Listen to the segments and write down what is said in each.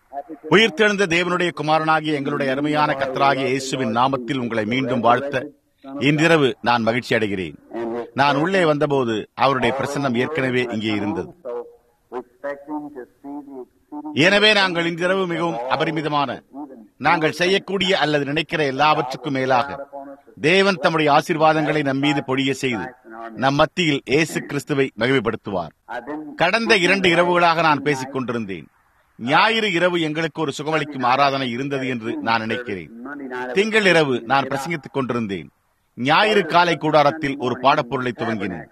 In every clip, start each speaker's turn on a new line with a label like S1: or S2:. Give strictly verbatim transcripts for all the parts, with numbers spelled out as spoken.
S1: உயிர்த்தெழுந்த தேவனுடைய குமாரனாகிய எங்களுடைய அருமையான கர்த்தராகிய இயேசுவின் நாமத்தில் உங்களை மீண்டும் வாழ்த்த இன்றிரவு நான் மகிழ்ச்சி அடைகிறேன். நான் உள்ளே வந்தபோது அவருடைய பிரசன்னம் ஏற்கனவே இங்கே இருந்தது. எனவே நாங்கள் இன்றிரவு மிகவும் அபரிமிதமான, நாங்கள் செய்யக்கூடிய அல்லது நினைக்கிற எல்லாவற்றுக்கும் மேலாக தேவன் தம்முடைய ஆசீர்வாதங்களை நம் மீது பொழிய செய்து நம் மத்தியில் இயேசு கிறிஸ்துவை மகிமைப்படுத்துவார். கடந்த இரண்டு இரவுகளாக நான் பேசிக் கொண்டிருந்தேன். ஞாயிறு இரவு எங்களுக்கு ஒரு சுகமளிக்கும் ஆராதனை இருந்தது என்று நான் நினைக்கிறேன். திங்கள் இரவு நான் பிரசங்கித்துக் கொண்டிருந்தேன். ஞாயிறு காலை கூடாரத்தில் ஒரு பாடப்பொருளை துவங்கினேன்.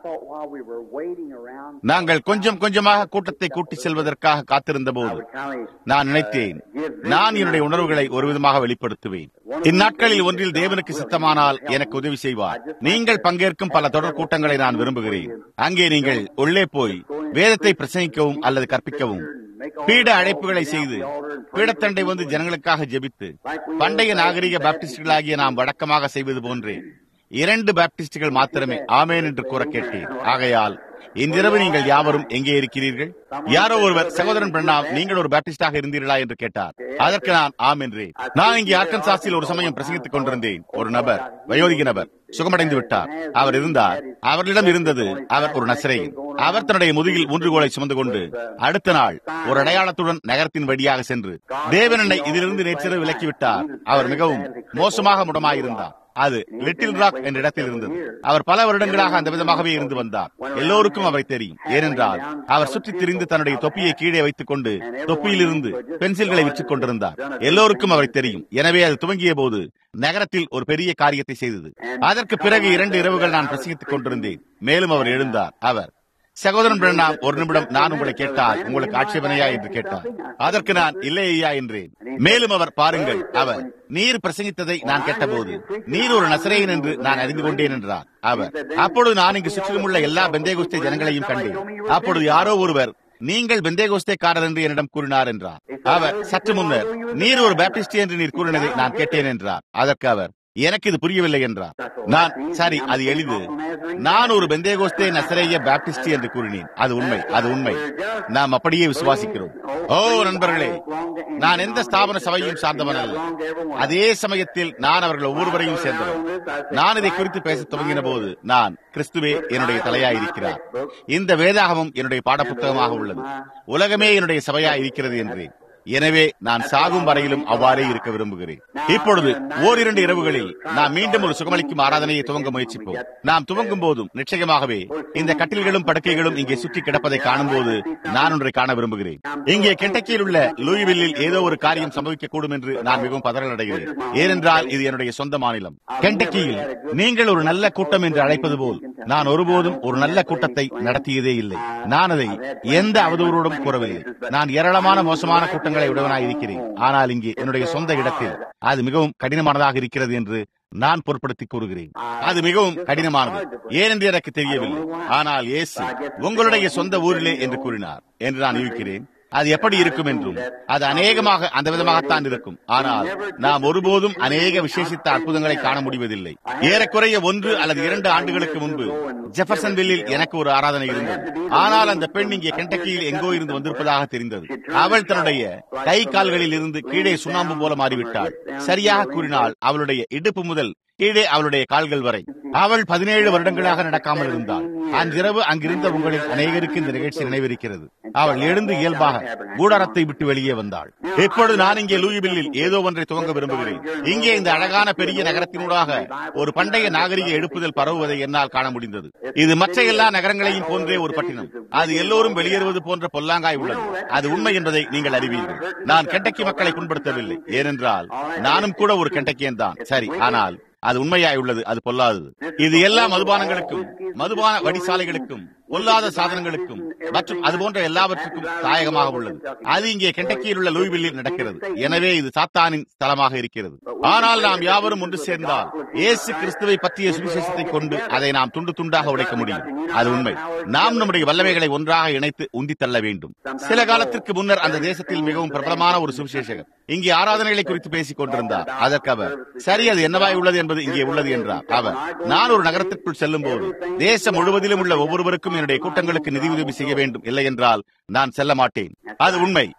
S1: நாங்கள் கொஞ்சம் கொஞ்சமாக கூட்டத்தை கூட்டி செல்வதற்காக காத்திருந்த போது நான் நினைத்தேன், நான் என்னுடைய உணர்வுகளை ஒரு விதமாக வெளிப்படுத்துவேன். இந்நாட்களில் ஒன்றில் தேவனுக்கு சித்தமானால் எனக்கு உதவி செய்வார். நீங்கள் பங்கேற்கும் பல தொடர் கூட்டங்களை நான் விரும்புகிறேன். அங்கே நீங்கள் உள்ளே போய் வேதத்தை பிரசங்கிக்கவும் அல்லது கற்பிக்கவும், பீட அழைப்புகளை செய்து பீடத்தண்டை வந்து ஜனங்களுக்காக ஜெபித்து, பண்டைய நாகரிக பாப்டிஸ்டுகளாகிய நாம் வழக்கமாக செய்வது போன்றே இரண்டு பாப்டிஸ்டுகள் மாத்திரமே ஆமேன் என்று கூற கேட்டேன். ஆகையால் இன்றிரவு நீங்கள் யாவரும் எங்கே இருக்கிறீர்கள்? யாரோ ஒருவர், சகோதரன் பிரண்ணாம், நீங்கள் ஒரு பாப்டிஸ்டாக இருந்தீர்களா என்று கேட்டார். அதற்கு நான் ஆம் என்றேன். நான் இங்கே ஆர்கன்சாஸில் ஒரு சமயம் பிரசங்கித்துக் கொண்டிருந்தேன். ஒரு நபர், வயோதிக நபர், சுகமடைந்து விட்டார். அவர் இருந்தார். அவர்களிடம் இருந்தது, அவர் ஒரு நசரேயன். அவர் தன்னுடைய முதுகில் ஊன்றுகோலை சுமந்து கொண்டு அடுத்த நாள் ஒரு அடையாளத்துடன் நகரத்தின் வழியாக சென்று தேவன் என்னை இதிலிருந்து நேற்றிரவு விலக்கிவிட்டார். அவர் மிகவும் மோசமாக முடமாயிருந்தார். அது லிட்டில் ராக் என்ற இடத்தில் இருந்தது. அவர் பல வருடங்களாக அந்த விதமாகவே இருந்து வந்தார். எல்லோருக்கும் அவரை தெரியும். ஏனென்றால் அவர் சுற்றித் திரிந்து தன்னுடைய தொப்பியை கீழே வைத்துக் கொண்டு தொப்பியிலிருந்து பென்சில்களை விற்றுக் கொண்டிருந்தார். எல்லோருக்கும் அவரை தெரியும். எனவே அது துவங்கிய போது நகரத்தில் ஒரு பெரிய காரியத்தை செய்தது. அதற்கு பிறகு இரண்டு இரவுகள் நான் பிரசங்கித்துக் கொண்டிருந்தேன். மேலும் அவர் எழுந்தார். அவர், சகோதரன் பிரண்ணாம், ஒரு நிமிடம் நான் உங்களை கேட்டால் உங்களுக்கு ஆட்சேபனையா என்று கேட்டார். அதற்கு நான் இல்லை ஐயா என்றேன். மேலும் அவர், பாருங்கள், அவர், நீர் பிரசங்கித்ததை நான் கேட்டபோது நீர் ஒரு நசரேயன் என்று நான் அறிந்து கொண்டேன் என்றார். அவர், அப்பொழுது நான் இங்கு சுற்றிலும் உள்ள எல்லா பெந்தேகோஸ்தே ஜனங்களையும் கண்டேன். அப்பொழுது யாரோ ஒருவர், நீங்கள் பெந்தேகோஸ்தேக்காரர் என்று என்னிடம் கூறினார் என்றார். அவர், சற்று முன்னர் நீர் ஒரு பாப்டிஸ்ட் என்று நீர் கூறினதை நான் கேட்டேன் என்றார். அதற்கு அவர், எனக்கு இது புரியவில்லை என்றார். நான், சரி, அது எளிது, நான் ஒரு பெந்தேகோஸ்தே நசரேய பாப்டிஸ்ட் என்று கூறினேன். அது உண்மை, அது உண்மை. நாம் அப்படியே விசுவாசிக்கிறோம். ஓ நண்பர்களே, நான் எந்த ஸ்தாபன சபையும் சார்ந்தவன் அல்ல. அதே சமயத்தில் நான் அவர்கள் ஒவ்வொருவரையும் சேர்ந்தவன். நான் இதை குறித்து பேச துவங்கின போது நான், கிறிஸ்துவே என்னுடைய தலையாயிருக்கிறார், இந்த வேதாகமும் என்னுடைய பாடப்புத்தகமாக உள்ளது, உலகமே என்னுடைய சபையாய் இருக்கிறது என்றேன். எனவே நான் சாகும் வரையிலும் அவ்வாறே இருக்க விரும்புகிறேன். இப்பொழுது ஓரிரண்டு இரவுகளில் நாம் மீண்டும் ஒரு சுகமளிக்கும் ஆராதனையை துவங்க முயற்சிப்போம். நாம் துவங்கும் போதும் நிச்சயமாகவே இந்த கட்டில்களும் படுக்கைகளும் இங்கே சுற்றி கிடப்பதை காணும் போது நான் ஒன்றை காண விரும்புகிறேன். இங்கே கென்டக்கியில் உள்ள லூயிவில்லில் ஏதோ ஒரு காரியம் சம்பவிக்கக்கூடும் என்று நான் மிகவும் பதறல் அடைகிறேன். ஏனென்றால் இது என்னுடைய சொந்த மாநிலம். கென்டக்கியில் நீங்கள் ஒரு நல்ல கூட்டம் என்று அழைப்பது போல் நான் ஒருபோதும் ஒரு நல்ல கூட்டத்தை நடத்தியதே இல்லை. நான் அதை எந்த அவதூறோடும் கூறவில்லை. நான் ஏராளமான மோசமான கூட்டங்களை உடையவனாய் இருக்கிறேன். ஆனால் இங்கே என்னுடைய சொந்த இடத்தில் அது மிகவும் கடினமானதாக இருக்கிறது என்று நான் பொருட்படுத்தி கூறுகிறேன். அது மிகவும் கடினமானது. ஏனென்று எனக்கு தெரியவில்லை. ஆனால் இயேசு உங்களுடைய சொந்த ஊரிலே என்று கூறினார் என்று நான் யூகிக்கிறேன். அது எப்படி இருக்கும் என்றும் அது அநேகமாக அந்த விதமாகத்தான் இருக்கும். ஆனால் நாம் ஒருபோதும் அநேக விசேஷித்த அற்புதங்களை காண முடிவதில்லை. ஏறக்குறைய ஒன்று அல்லது இரண்டு ஆண்டுகளுக்கு முன்பு ஜெஃபர்சன்வில்லில் எனக்கு ஒரு ஆராதனை இருந்தது. ஆனால் அந்த பெண் இங்கே கென்டக்கியில் எங்கோ இருந்து வந்திருப்பதாக தெரிந்தது. அவள் தன்னுடைய கை கால்களில் இருந்து கீழே சுண்ணாம்பு போல மாறிவிட்டாள். சரியாக கூறினால் அவளுடைய இடுப்பு முதல் கீழே அவளுடைய கால்கள் வரை. அவள் பதினேழு வருடங்களாக நடக்காமல் இருந்தாள். அன்றிரவு அங்கிருந்த உங்களில் அநேகருக்கு இந்த நிகழ்ச்சி நினைவிருக்கிறது. அவள் எழுந்து இயல்பாக கூடாரத்தை விட்டு வெளியே வந்தாள். இப்பொழுது நான் இங்கே லூயிவில்லில் ஏதோ ஒன்றை துவங்க விரும்புகிறேன். இங்கே இந்த அழகான பெரிய நகரத்தினூடாக ஒரு பண்டைய நாகரிக எழுப்புதல் பரவுவதை என்னால் காண முடிந்தது. இது மற்ற எல்லா நகரங்களையும் போன்றே ஒரு பட்டினம். அது எல்லோரும் வெளியேறுவது போன்ற பொல்லாங்காய் உள்ளது. அது உண்மை என்பதை நீங்கள் அறிவீர்கள். நான் கென்டக்கி மக்களை புண்படுத்தவில்லை. ஏனென்றால் நானும் கூட ஒரு கென்டக்கியன் தான். சரி, ஆனால் அது உண்மையாய் உள்ளது. அது பொல்லாதது. இது எல்லா மதுபானங்களுக்கும், மதுபான வடிசாலைகளுக்கும், பொல்லாத சாதனங்களுக்கும் மற்றும் அதுபோன்ற எல்லாவற்றுக்கும் தாயகமாக உள்ளது. அது இங்கே கென்டக்கியில் உள்ள லூயிவில்லில் நடக்கிறது. எனவே இது சாத்தானின் ஸ்தலமாக இருக்கிறது. ஆனால் நாம் யாவரும் ஒன்று சேர்ந்தால் இயேசு கிறிஸ்துவை பற்றிய சுவிசேஷத்தை கொண்டு அதை நாம் துண்டு துண்டாக உடைக்க முடியும். அது உண்மை. நாம் நம்முடைய வல்லமைகளை ஒன்றாக இணைத்து உந்தி தள்ள வேண்டும். சில காலத்திற்கு முன்னர் அந்த தேசத்தில் மிகவும் பிரபலமான ஒரு சுவிசேஷகர் இங்கே ஆராதனைகளை குறித்து பேசிக் கொண்டிருந்தார். அதற்கு அவர், சரி, அது என்னவாய் உள்ளது என்பது இங்கே உள்ளது என்றார். அவர், நான் ஒரு நகரத்திற்குள் செல்லும் போது தேசம் முழுவதிலும் உள்ள ஒவ்வொருவருக்கும் என்னுடைய கூட்டங்களுக்கு நிதி உதவி செய்ய வேண்டும், இல்லை என்றால் நான் செல்ல மாட்டேன். அது உண்மை.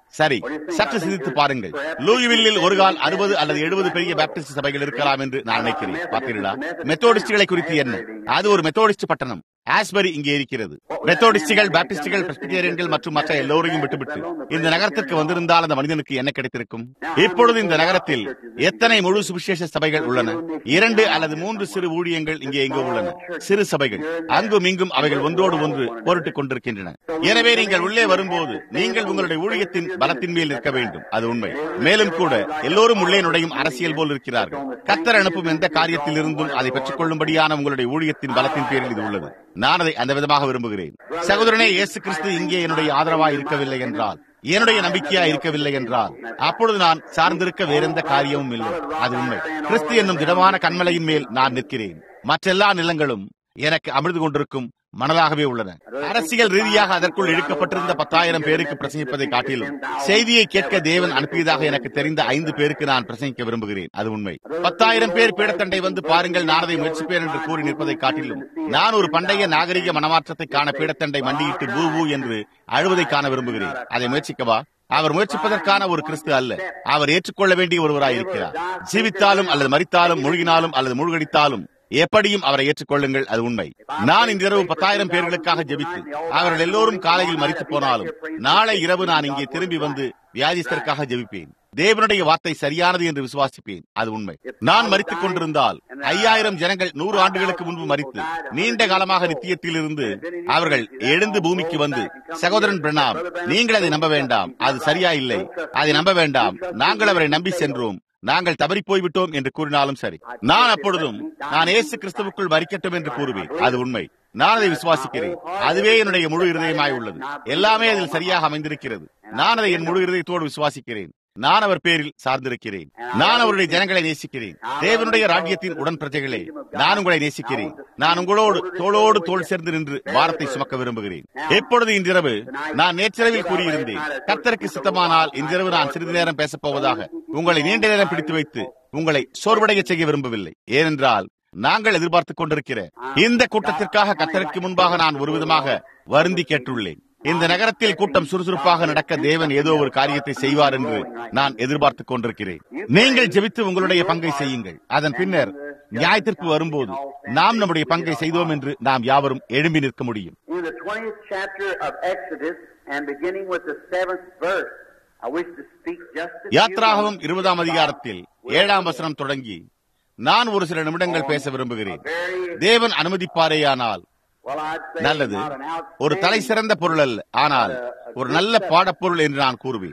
S1: சரி, சற்று சிந்தித்து பாருங்கள். லூயிவில்லில் ஒரு கால் அறுபது அல்லது எழுபது பெரிய பாப்டிஸ்ட் சபைகள் இருக்கலாம் என்று நான் நினைக்கிறேன். பார்த்தீர்களா? மெத்தோடிஸ்டுகளை குறித்து என்ன? அது ஒரு மெத்தோடிஸ்ட் பட்டணம். ஆஸ்பரி இங்கே இருக்கிறது. மெத்தோடிஸ்டுகள், பாப்டிஸ்டுகள், பிரெஸ்பிட்டேரியன்கள் மற்றும் மற்ற எல்லோரையும் விட்டுவிட்டு இந்த நகரத்திற்கு வந்திருந்தால் அந்த மனிதனுக்கு என்ன கிடைத்திருக்கும்? இப்பொழுது இந்த நகரத்தில் எத்தனை முழு சுவிசேஷ சபைகள் உள்ளன? இரண்டு அல்லது மூன்று சிறு ஊழியங்கள் இங்கே எங்கு உள்ளன. சிறு சபைகள் அங்கும் இங்கும் அவைகள் ஒன்றோடு ஒன்று போரிட்டுக் கொண்டிருக்கின்றன. எனவே நீங்கள் உள்ளே வரும்போது நீங்கள் உங்களுடைய ஊழியத்தின் பலத்தின் மேல் இருக்க வேண்டும். அது உண்மை. மேலும் கூட எல்லோரும் உள்ளே நுழையும் அரசியல் போல் இருக்கிறார்கள். கர்த்தர் அனுப்பும் எந்த காரியத்தில் இருந்தும் அதை பெற்றுக் கொள்ளும்படியான உங்களுடைய ஊழியத்தின் பலத்தின் பேரில் இது உள்ளது. நான் அதை அந்த விதமாக விரும்புகிறேன். சகோதரனே, இயேசு கிறிஸ்து இங்கே என்னுடைய ஆதரவாய் இருக்கவில்லை என்றால், என்னுடைய நம்பிக்கையா இருக்கவில்லை என்றால், அப்பொழுது நான் சார்ந்திருக்க வேறெந்த காரியமும் இல்லை. அது உண்மை. கிறிஸ்து என்னும் திடமான கன்மலையின் மேல் நான் நிற்கிறேன். மற்றெல்லா நிலங்களும் எனக்கு அமிழ்ந்து கொண்டிருக்கும் மணலாகவே உள்ளன. அரசியல் ரீதியாக அதற்குள் இழுக்கப்பட்டிருந்த பத்தாயிரம் பேருக்கு பிரசங்கிப்பதை காட்டிலும் செய்தியை கேட்க தேவன் அனுப்பியதாக எனக்கு தெரிந்த ஐந்து பேருக்கு நான் பிரசங்கிக்க விரும்புகிறேன். அது உண்மை. பத்தாயிரம் பேர் பீடத்தண்டை வந்து பாருங்கள், நான் அதை முயற்சிப்பேன் என்று கூறி நிற்பதை காட்டிலும் நான் ஒரு பண்டைய நாகரிக மனமாற்றத்தை காண பீடத்தண்டை மண்டியிட்டு பூ பூ என்று அழுவதை காண விரும்புகிறேன். அதை முயற்சிக்கவா? அவர் முயற்சிப்பதற்கான ஒரு கிறிஸ்து அல்ல. அவர் ஏற்றுக்கொள்ள வேண்டிய ஒருவராய் இருக்கிறார். ஜீவித்தாலும் அல்லது மரித்தாலும், மூழ்கினாலும் அல்லது மூழ்கடித்தாலும் எப்படியும் அவரை ஏற்றுக்கொள்ளுங்கள். அது உண்மை. நான் இந்த இரவு பத்தாயிரம் பேர்களுக்காக ஜெபித்து அவர்கள் எல்லோரும் காலையில் மரித்து போனாலும் நாளை இரவு நான் இங்கே திரும்பி வந்து வியாதிஸ்தருக்காக ஜெபிப்பேன். தேவனுடைய வார்த்தை சரியானது என்று விசுவாசிப்பேன். அது உண்மை. நான் மரித்துக் கொண்டிருந்தால் ஐயாயிரம் ஜனங்கள் நூறு ஆண்டுகளுக்கு முன்பு மரித்து நீண்ட காலமாக நித்தியத்தில் இருந்து அவர்கள் எழுந்து பூமிக்கு வந்து, சகோதரன் பிரணாம், நீங்கள் அதை நம்ப வேண்டாம், அது சரியா இல்லை, அதை நம்ப வேண்டாம், நாங்கள் அவரை நம்பி சென்றோம், நாங்கள் தவறி போய்விட்டோம் என்று கூறினாலும் சரி, நான் அப்பொழுதும் நான் இயேசு கிறிஸ்துவுக்குள் மரிக்கட்டும் என்று கூறுவேன். அது உண்மை. நான் அதை விசுவாசிக்கிறேன். அதுவே என்னுடைய முழு இருதயமாய் உள்ளது. எல்லாமே அதில் சரியாக அமைந்திருக்கிறது. நான் அதை என் முழு இருதயத்தோடு விசுவாசிக்கிறேன். நான் அவர் பேரில் சார்ந்திருக்கிறேன். நான் அவருடைய ஜனங்களை நேசிக்கிறேன். தேவனுடைய ராஜ்யத்தின் உடன் பிரஜைகளே, நான் உங்களை நேசிக்கிறேன். நான் உங்களோடு தோளோடு தோள் சேர்ந்து நின்று பாரத்தை சுமக்க விரும்புகிறேன். எப்பொழுது இன்றிரவு நான் நேற்றிரவில் கூறியிருந்தேன், கர்த்தருக்கு சித்தமானால் இன்றிரவு நான் சிறிது நேரம் பேசப் போவதாக உங்களை நீண்ட நேரம் பிடித்து வைத்து உங்களை சோர்வடைய செய்ய விரும்பவில்லை. ஏனென்றால் நாங்கள் எதிர்பார்த்துக் கொண்டிருக்கிற இந்த கூட்டத்திற்காக கர்த்தருக்கு முன்பாக நான் ஒரு விதமாக வருந்தி கேட்டுள்ளேன். இந்த நகரத்தில் கூட்டம் சுறுசுறுப்பாக நடக்க தேவன் ஏதோ ஒரு காரியத்தை செய்வார் என்று நான் எதிர்பார்த்துக் கொண்டிருக்கிறேன். நீங்கள் ஜெபித்து உங்களுடைய பங்கை செய்யுங்கள். அதன் பின்னர் நியாயத்திற்கு வரும்போது நாம் நம்முடைய பங்கை செய்தோம் என்று நாம் யாவரும் எழும்பி நிற்க முடியும். யாத்ராகமம் இருபதாம் அதிகாரத்தில் ஏழாம் வசனம் தொடங்கி நான் ஒரு சில நிமிடங்கள் பேச விரும்புகிறேன். தேவன் அனுமதிப்பாரேயானால் நல்லது. ஒரு தலை சிறந்த பொருள் அல்ல, ஆனால் ஒரு நல்ல பாடப்பொருள் என்று நான் கூறுவேன்.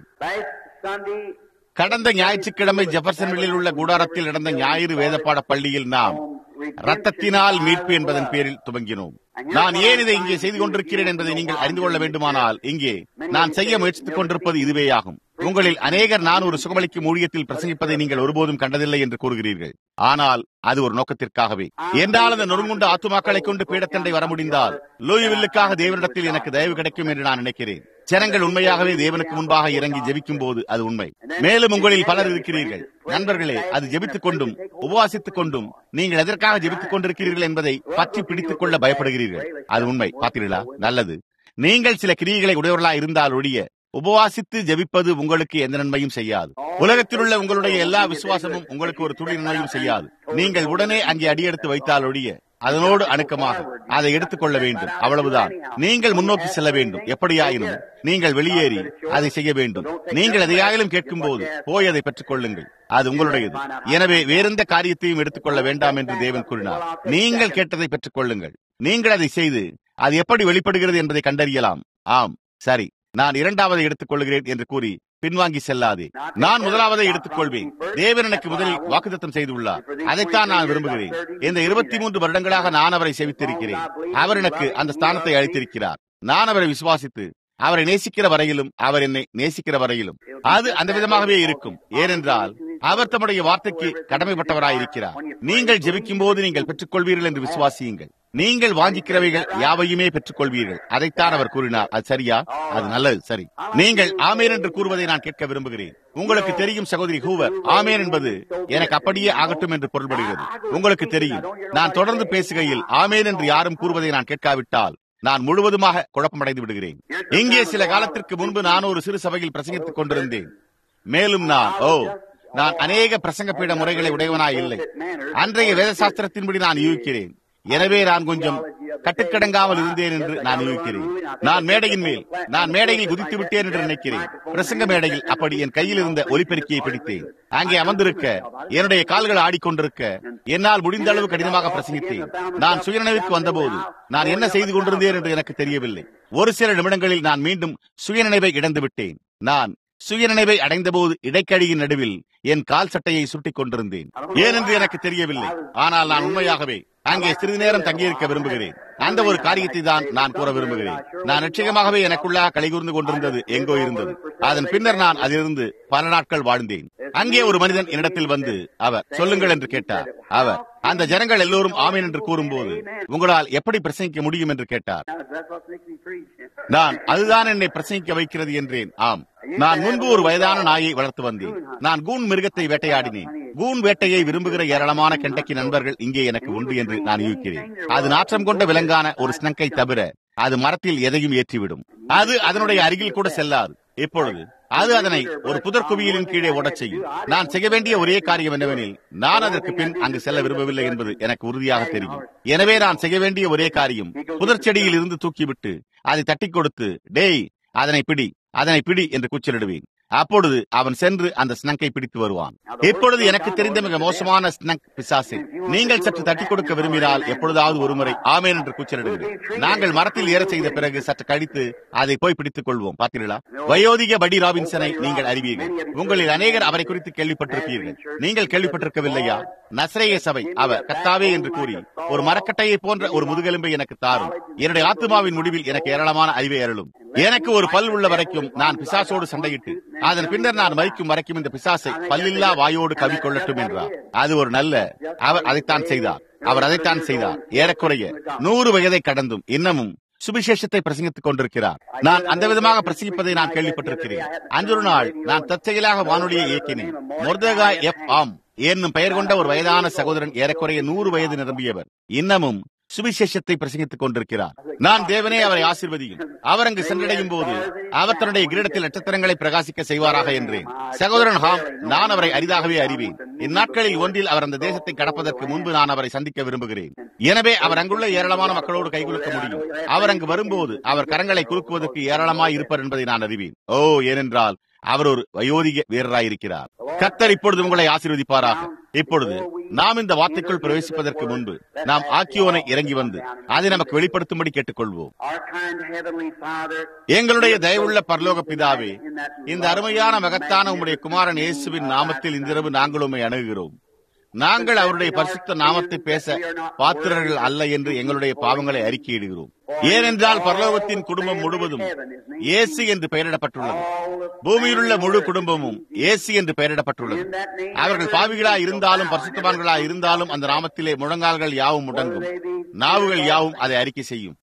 S1: கடந்த ஞாயிற்றுக்கிழமை ஜெபர்சன்வில்லில் உள்ள கூடாரத்தில் நடந்த ஞாயிறு வேதப்பாட பள்ளியில் நாம் ரத்தத்தினால் மீட்பு என்பதன் பேரில் துவங்கினோம். நான் ஏன் இதை இங்கே செய்து கொண்டிருக்கிறேன் என்பதை நீங்கள் அறிந்து கொள்ள வேண்டுமானால் இங்கே நான் செய்ய முயற்சித்துக் கொண்டிருப்பது இதுவேயாகும். உங்களில் அநேகர் நான் ஒரு சுகமளிக்கும் ஊழியத்தில் பிரசங்கிப்பதை நீங்கள் ஒருபோதும் கண்டதில்லை என்று கூறுகிறீர்கள். ஆனால் அது ஒரு நோக்கத்திற்காகவே. என்றால் அந்த நொறுங்குண்ட ஆத்துமாக்களை கொண்டு பீடத்தண்டை வர முடிந்தால் லூயிவில்லுக்காக தேவனிடத்தில் எனக்கு தயவு கிடைக்கும் என்று நான் நினைக்கிறேன். ஜனங்கள் உண்மையாகவே தேவனுக்கு முன்பாக இறங்கி ஜெபிக்கும் போது அது உண்மை. மேலும் உங்களில் பலர் இருக்கிறீர்கள் நண்பர்களே, அது ஜெபித்துக் கொண்டும் உபவாசித்துக் கொண்டும் நீங்கள் எதற்காக ஜெபித்துக் கொண்டிருக்கிறீர்கள் என்பதை பற்றி பிடித்துக் கொள்ள பயப்படுகிறீர்கள். அது உண்மை. பார்த்தீர்களா? நல்லது. நீங்கள் சில கிரியைகளை உடையவர்களா இருந்தால் ஒழிய உபவாசித்து ஜெபிப்பது உங்களுக்கு எந்த நன்மையும் செய்யாது. உலகத்தில் உள்ள உங்களுடைய எல்லா விசுவாசமும் உங்களுக்கு ஒரு துளி நன்மையும் செய்யாது. நீங்கள் உடனே அங்கே அடியெடுத்து வைத்தால் ஒழிய அதனோடு அணுக்கமாக அதை எடுத்துக் கொள்ள வேண்டும். அவ்வளவுதான். நீங்கள் முன்னோக்கி செல்ல வேண்டும். எப்படியாயினும் நீங்கள் வெளியேறி அதை செய்ய வேண்டும். நீங்கள் எதையாயிலும் கேட்கும் போது போய் அதை பெற்றுக் கொள்ளுங்கள். அது உங்களுடையது. எனவே வேறெந்த காரியத்தையும் எடுத்துக் கொள்ள வேண்டாம் என்று தேவன் கூறினார். நீங்கள் கேட்டதை பெற்றுக் கொள்ளுங்கள். நீங்கள் அதை செய்து அது எப்படி வெளிப்படுகிறது என்பதை கண்டறியலாம். ஆம், சரி, நான் இரண்டாவதை எடுத்துக் கொள்கிறேன் என்று கூறி பின்வாங்கி செல்லாதே. நான் முதலாவதை எடுத்துக் கொள்வேன். தேவன் எனக்கு முதலில் வாக்குத்தத்தம் செய்துள்ளார். அதைத்தான் நான் விரும்புகிறேன். இந்த இருபத்தி மூன்று வருடங்களாக நான் அவரை சேவித்திருக்கிறேன். அவர் எனக்கு அந்த ஸ்தானத்தை அளித்திருக்கிறார். நான் அவரை விசுவாசித்து அவரை நேசிக்கிற வரையிலும் அவர் என்னை நேசிக்கிற வரையிலும் அது அந்த விதமாகவே இருக்கும். ஏனென்றால் அவர் தம்முடைய வார்த்தைக்கு கடமைப்பட்டவராயிருக்கிறார். நீங்கள் ஜெபிக்கும் போது நீங்கள் பெற்றுக் கொள்வீர்கள் என்று விசுவாசியுங்கள். நீங்கள் வாஞ்சிக்கிறவைகள் யாவையுமே பெற்றுக் கொள்வீர்கள். அதைத்தான் அவர் கூறினார். அது சரியா? அது நல்லது. சரி, நீங்கள் ஆமேன் என்று கூறுவதை நான் கேட்க விரும்புகிறேன். உங்களுக்கு தெரியும் சகோதரி ஹூவர், ஆமேன் என்பது எனக்கு அப்படியே ஆகட்டும் என்று பொருள்படுகிறது. உங்களுக்கு தெரியும், நான் தொடர்ந்து பேசுகையில் ஆமேன் என்று யாரும் கூறுவதை நான் கேட்காவிட்டால் நான் முழுவதுமாக குழப்பமடைந்து விடுகிறேன். இங்கே சில காலத்திற்கு முன்பு நான் ஒரு சிறு சபையில் பிரசங்கித்துக் கொண்டிருந்தேன். மேலும் நான் ஓ நான் அநேக பிரசங்க பீட முறைகளை உடையவனாய் இல்லை. அன்றைய வேதசாஸ்திரத்தின்படி நான் யூகிக்கிறேன். எனவே நான் கொஞ்சம் கட்டுக்கடங்காமல் இருந்தேன் என்று நான் யூகிக்கிறேன். நான் மேடையின் மேல் நான் மேடையில் குதித்து விட்டேன் என்று நினைக்கிறேன். பிரசங்க மேடையில் அப்படி என் கையில் இருந்த ஒலிபெருக்கியை பிடித்தேன். அங்கே அமர்ந்திருக்க என்னுடைய கால்கள் ஆடிக்கொண்டிருக்க என்னால் முடிந்த அளவு கடினமாக பிரசங்கித்தேன். நான் சுயநினைவுக்கு வந்தபோது நான் என்ன செய்து கொண்டிருந்தேன் என்று எனக்கு தெரியவில்லை. ஒரு சில நிமிடங்களில் நான் மீண்டும் சுயநினைவை இழந்து விட்டேன். நான் சுயநினைவை அடைந்தபோது இடைக்கழியின் நடுவில் என் கால் சட்டையை சுட்டிக் கொண்டிருந்தேன். ஏனென்று எனக்கு தெரியவில்லை. ஆனால் நான் உண்மையாகவே அங்கே சிறிது நேரம் தங்கியிருக்க விரும்புகிறேன். அந்த ஒரு காரியத்தை தான் நான் கூற விரும்புகிறேன். நான் நிச்சயமாகவே எனக்குள்ளாக கலைகூர்ந்து கொண்டிருந்தது எங்கோ இருந்தது. அதன் பின்னர் நான் அதிலிருந்து பல நாட்கள் வாழ்ந்தேன். அங்கே ஒரு மனிதன் என்னிடத்தில் வந்து அவர் சொல்லுங்கள் என்று கேட்டார். அவர் அந்த ஜனங்கள் எல்லோரும் ஆமேன் என்று கூறும்போது உங்களால் எப்படி பிரசங்கிக்க முடியும் என்று கேட்டார். நான் அதுதான் என்னை பிரசங்கிக்க வைக்கிறது என்றேன். ஆம், நான் முன்பு ஒரு வயதான நாயை வளர்த்து வந்தேன். நான் கூன் மிருகத்தை வேட்டையாடினேன். கூன் வேட்டையை விரும்புகிற ஏராளமான கெண்டக்கி நண்பர்கள் இங்கே எனக்கு உண்டு என்று நான் யூகிக்கிறேன். அது நாற்றம் கொண்ட விலங்கான ஒரு ஸ்னங்கை தவிர அது மரத்தில் எதையும் ஏற்றிவிடும். அது அதனுடைய அருகில் கூட செல்லாது. இப்பொழுது அது அதனை ஒரு புதற்குவியலின் கீழே ஓடச் செய்யும். நான் செய்ய வேண்டிய ஒரே காரியம் என்னவெனில் நான் அதற்கு பின் அங்கு செல்ல விரும்பவில்லை என்பது எனக்கு உறுதியாக தெரியும். எனவே நான் செய்ய வேண்டிய ஒரே காரியம் புதர் செடியில் இருந்து தூக்கிவிட்டு அதை தட்டி கொடுத்து டேய் அதனை பிடி அதனை பிடி என்று கூச்சலிடுவேன். அப்பொழுது அவன் சென்று அந்த ஸ்னங்கை பிடித்து வருவான். இப்பொழுது எனக்கு தெரிந்த மிக மோசமான ஸ்னங்க் பிசாசை நீங்கள் சற்று தட்டி கொடுக்க விரும்பினால் எப்பொழுதாவது ஒருமுறை ஆமேன் என்று கூச்சலிடுங்கள். நாங்கள் மரத்தில் ஏற செய்த பிறகு சற்று கழித்து அதை போய் பிடித்துக் கொள்வோம். பார்த்தீர்களா? வயோதிக படி ராபின்சனை நீங்கள் அறிவீர்கள். உங்களில் அநேகர் அவரை குறித்து கேள்விப்பட்டிருப்பீர்கள். நீங்கள் கேள்விப்பட்டிருக்கவில்லையா? நசரேய சபை அவர் கர்த்தாவே என்று கூறி ஒரு மரக்கட்டையை போன்ற ஒரு முதுகெலும்பை எனக்கு தாரும். என்னுடைய ஆத்துமாவின் முடிவில் எனக்கு ஏராளமான அறிவை அருளும். எனக்கு ஒரு பல் உள்ள வரைக்கும் நான் பிசாசோடு சண்டையிட்டு அதன் பின்னர் நான் மரிக்கும் வரைக்கும் இந்த பிசாசை பல்லில்லா வாயோடு கவி கொள்ளட்டும் என்றார். அது ஒரு நல்ல அவர் அதைத்தான் செய்தார். அவர் அதைத்தான் செய்தார். ஏறக்குறைய நூறு வயதை கடந்தும் இன்னமும் சுவிசேஷத்தை பிரசங்கித்துக் கொண்டிருக்கிறார். நான் அந்த விதமாக பிரசங்கிப்பதை நான் கேள்விப்பட்டிருக்கிறேன். அன்றொரு நாள் நான் தற்செயலாக வானொலியை இயக்கினேன். மொர்தெகாய் எஃப் ஆம் என்னும் பெயர் கொண்ட ஒரு வயதான சகோதரன் ஏறக்குறைய நூறு வயது நிரம்பியவர் இன்னமும் சுவிசேஷத்தை பிரசங்கித்துக் கொண்டிருக்கிறார். நான் தேவனே அவரை ஆசீர்வதியும். அவர் அங்கு சென்றடையும் போது அவர் தன்னுடைய கிரீடத்தில் நட்சத்திரங்களை பிரகாசிக்க செய்வாராக என்றேன். சகோதரன் ஹாம் நான் அவரை அரிதாகவே அறிவேன். இந்நாட்களில் ஒன்றில் அவர் அந்த தேசத்தை கடப்பதற்கு முன்பு நான் அவரை சந்திக்க விரும்புகிறேன். எனவே அவர் அங்குள்ள ஏராளமான மக்களோடு கைகுலுக்க முடியும். அவர் அங்கு வரும்போது அவர் கரங்களை குலுக்குவதற்கு ஏராளமாய் இருப்பார் என்பதை நான் அறிவேன். ஓ ஏனென்றால் அவர் ஒரு வயோதிக வீரராயிருக்கிறார். கர்த்தர் இப்பொழுது உங்களை ஆசீர்வதிப்பாராக. இப்பொழுது நாம் இந்த வார்த்தைக்குள் பிரவேசிப்பதற்கு முன்பு நாம் ஆக்கியோனை இறங்கி வந்து அதை நமக்கு வெளிப்படுத்தும்படி கேட்டுக்கொள்வோம். எங்களுடைய தயவுள்ள பரலோக பிதாவே, இந்த அருமையான மகத்தான உம்முடைய குமாரன் இயேசுவின் நாமத்தில் இன்றிரவு நாங்கள் உம்மை அணுகுகிறோம். நாங்கள் அவருடைய பரிசுத்த நாமத்தை பேச பாத்திரர்கள் அல்ல என்று எங்களுடைய பாவங்களை அறிக்கையிடுகிறோம். ஏனென்றால் பரலோகத்தின் குடும்பம் முழுவதும் இயேசு என்று பெயரிடப்பட்டுள்ளது. பூமியிலுள்ள முழு குடும்பமும் இயேசு என்று பெயரிடப்பட்டுள்ளது. அவர்கள் பாவிகளாய் இருந்தாலும் பரிசுத்தவான்களாய் இருந்தாலும் அந்த நாமத்திலே முழங்கால்கள் யாவும் முடங்கும், நாவுகள் யாவும் அதை அறிக்கை செய்யும்.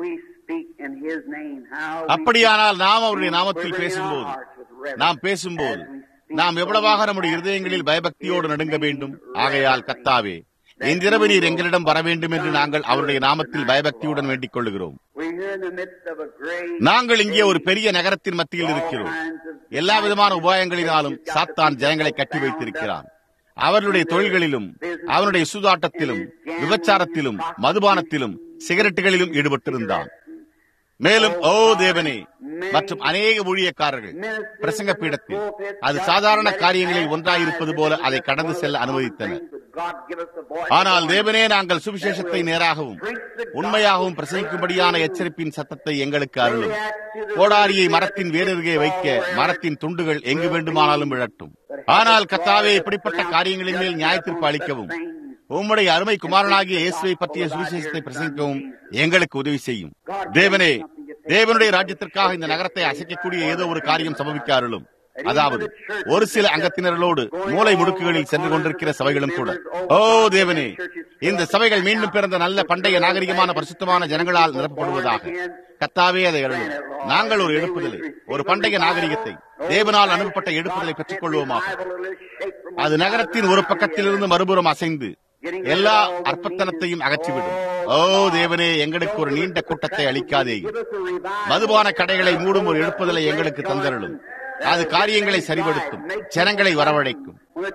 S1: அப்படியானால் நாம் அவருடைய நாமத்தில் பேசும்போது நாம் பேசும்போது நாம் எவ்வளவாக நம்முடைய இருதயங்களில் பயபக்தியோடு நடுங்க வேண்டும். ஆகையால் கர்த்தாவே, இன்றிரவு நீர் எங்களிடம் வர வேண்டும் என்று நாங்கள் அவருடைய நாமத்தில் பயபக்தியுடன் வேண்டிக் கொள்ளுகிறோம். நாங்கள் இங்கே ஒரு பெரிய நகரத்தின் மத்தியில் இருக்கிறோம். எல்லா விதமான உபாயங்களினாலும் சாத்தான் ஜனங்களை கட்டி வைத்திருக்கிறான். அவர்களுடைய தொழில்களிலும் அவனுடைய சூதாட்டத்திலும் விபச்சாரத்திலும் மதுபானத்திலும் சிகரெட்டுகளிலும் ஈடுபட்டிருந்தான். மேலும் ஓ தேவனே மற்றும் அநேக ஊழியக்காரர்கள் பிரசங்க பீடத்தில் அது சாதாரண காரியங்களில் ஒன்றாயிருப்பது போல அதை கடந்து செல்ல அனுமதித்தனர். ஆனால் தேவனே, நாங்கள் சுவிசேஷத்தை நேராகவும் உண்மையாகவும் பிரசங்கிக்கும்படியான எச்சரிப்பின் சத்தத்தை எங்களுக்கு அருளும். கோடாரியை மரத்தின் வேரருகே வைக்க மரத்தின் துண்டுகள் எங்கு வேண்டுமானாலும் விழட்டும். ஆனால் கர்த்தாவே, இப்படிப்பட்ட காரியங்களின் மேல் நியாயத்தீர்ப்பு அளிக்கவும் உம்முடைய அருமை குமாரனாகிய இயேசுவை பற்றிய சுவிசேஷத்தை பிரசங்கிக்கவும் எங்களுக்கு உதவி செய்யும். தேவனே, தேவனுடைய ராஜ்யத்திற்காக இந்த நகரத்தை அசைக்கக்கூடிய ஏதோ ஒரு காரியம் சம்பவிக்க அருளும். அதாவது ஒரு சில அங்கத்தினர்களோடு மூலை முடுக்குகளில் சென்று கொண்டிருக்கிற சபைகளும் கூட. ஓ தேவனே, இந்த சபைகள் மீண்டும் பிறந்த நல்ல பண்டைய நாகரிகமான பரிசுத்தமான ஜனங்களால் நிரப்பப்படுவதாக. கர்த்தாவே, அதை அருளும். நாங்கள் ஒரு எழுப்புதலை, ஒரு பண்டைய நாகரிகத்தை, தேவனால் அனுப்பப்பட்ட எழுப்புதலை பெற்றுக் கொள்வோமாக. அது நகரத்தின் ஒரு பக்கத்திலிருந்து மறுபுறம் அசைந்து எல்லா அற்பத்தனத்தையும் அகற்றிவிடும். ஓ தேவனே, எங்களுக்கு ஒரு நீண்ட கூட்டத்தை அளிக்காதே. மதுபான கடைகளை மூடும் ஒரு எழுப்புதலை எங்களுக்கு தந்தருளும். அது காரியங்களை சரிபடுத்தும், ஜனங்களை வரவழைக்கும்.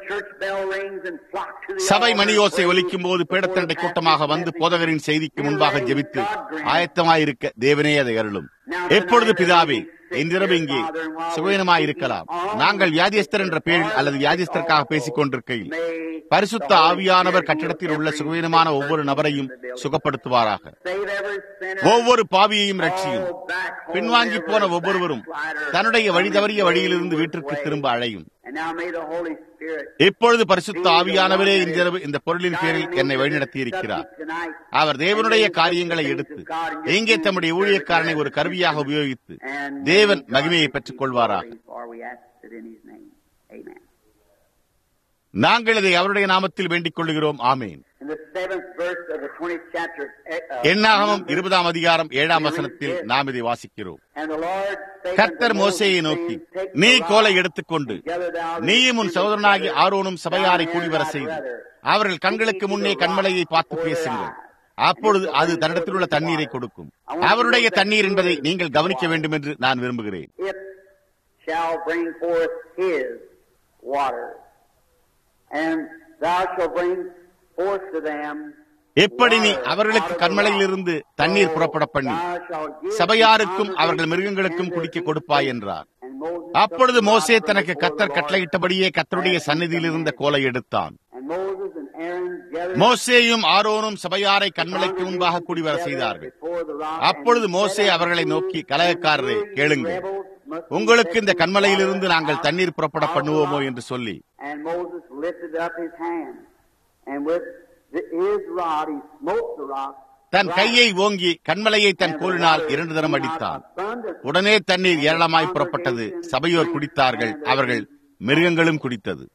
S1: சபை மணியோசை ஒலிக்கும் போது பீடத்தண்டை கூட்டமாக வந்து போதகரின் செய்திக்கு முன்பாக ஜெபித்து ஆயத்தமாயிருக்க தேவனே அதை அருளும். எப்பொழுது பிதாவே, இன்றிரவு இங்கே சுகவீனமாயிருக்கலாம். நாங்கள் வியாதியஸ்தர் என்ற பெயரில் அல்லது வியாதியஸ்தருக்காக பேசிக் கொண்டிருக்கையில் பரிசுத்த ஆவியானவர் கட்டிடத்தில் உள்ள சுகவீனமான ஒவ்வொரு நபரையும் சுகப்படுத்துவாராக. ஒவ்வொரு பாவியையும் ரட்சியும். பின்வாங்கி போன ஒவ்வொருவரும் தன்னுடைய வழி தவறிய வழியிலிருந்து வீட்டிற்கு திரும்ப அழையும். இப்பொழுது பரிசுத்த ஆவியானவரே இன்றிரவு இந்த பொருளின் பேரில் என்னை வழிநடத்தி இருக்கிறார். அவர் தேவனுடைய காரியங்களை எடுத்து எங்கே தம்முடைய ஊழியக்காரனை ஒரு கருவியாக உபயோகித்து தேவன் மகிமையை பெற்றுக் கொள்வாராக. நாங்கள் இதை அவருடைய நாமத்தில் வேண்டிக் கொள்கிறோம். ஆமேன். எண்ணாகமம் இருபதாம் அதிகாரம் ஏழாம் வசனத்தில் நாம் இதை வாசிக்கிறோம். கர்த்தர் மோசேயை நோக்கி, நீ கோலை எடுத்துக்கொண்டு நீயும் உன் சகோதரனாகி ஆரோனும் சபையாரை கூடிவர செய்து அவர்கள் கண்களுக்கு முன்னே கண்மலையை பார்த்து பேசுங்கள். அப்பொழுது அது தன்னிடத்தில் உள்ள தண்ணீரை கொடுக்கும். அவருடைய தண்ணீர் என்பதை நீங்கள் கவனிக்க வேண்டும் என்று நான் விரும்புகிறேன். எப்படி நீ அவர்களுக்கு கண்மலையிலிருந்து தண்ணீர் புறப்பட பண்ணி சபையாருக்கும் அவர்கள் மிருகங்களுக்கும் குடிக்க கொடுப்பாய் என்றார். அப்பொழுது மோசே தனக்கு கர்த்தர் கட்டளையிட்டபடியே கர்த்தருடைய சந்நிதியில் இருந்த கோலை எடுத்தான். மோசேயும் ஆரோனும் சபையாரை கண்மலைக்கு முன்பாக கூடிவர செய்தார்கள். அப்பொழுது மோசே அவர்களை நோக்கி, கலகக்காரரே, கேளுங்கள், உங்களுக்கு இந்த கண்மலையிலிருந்து நாங்கள் தண்ணீர் புறப்பட பண்ணுவோமோ என்று சொல்லி தன் கையை ஓங்கி கண்மலையை தன் கோலினால் இரண்டு தரம் அடித்தான். உடனே தண்ணீர் ஏராளமாய் புறப்பட்டது. சபையோர் குடித்தார்கள், அவர்கள் மிருகங்களும் குடித்தது.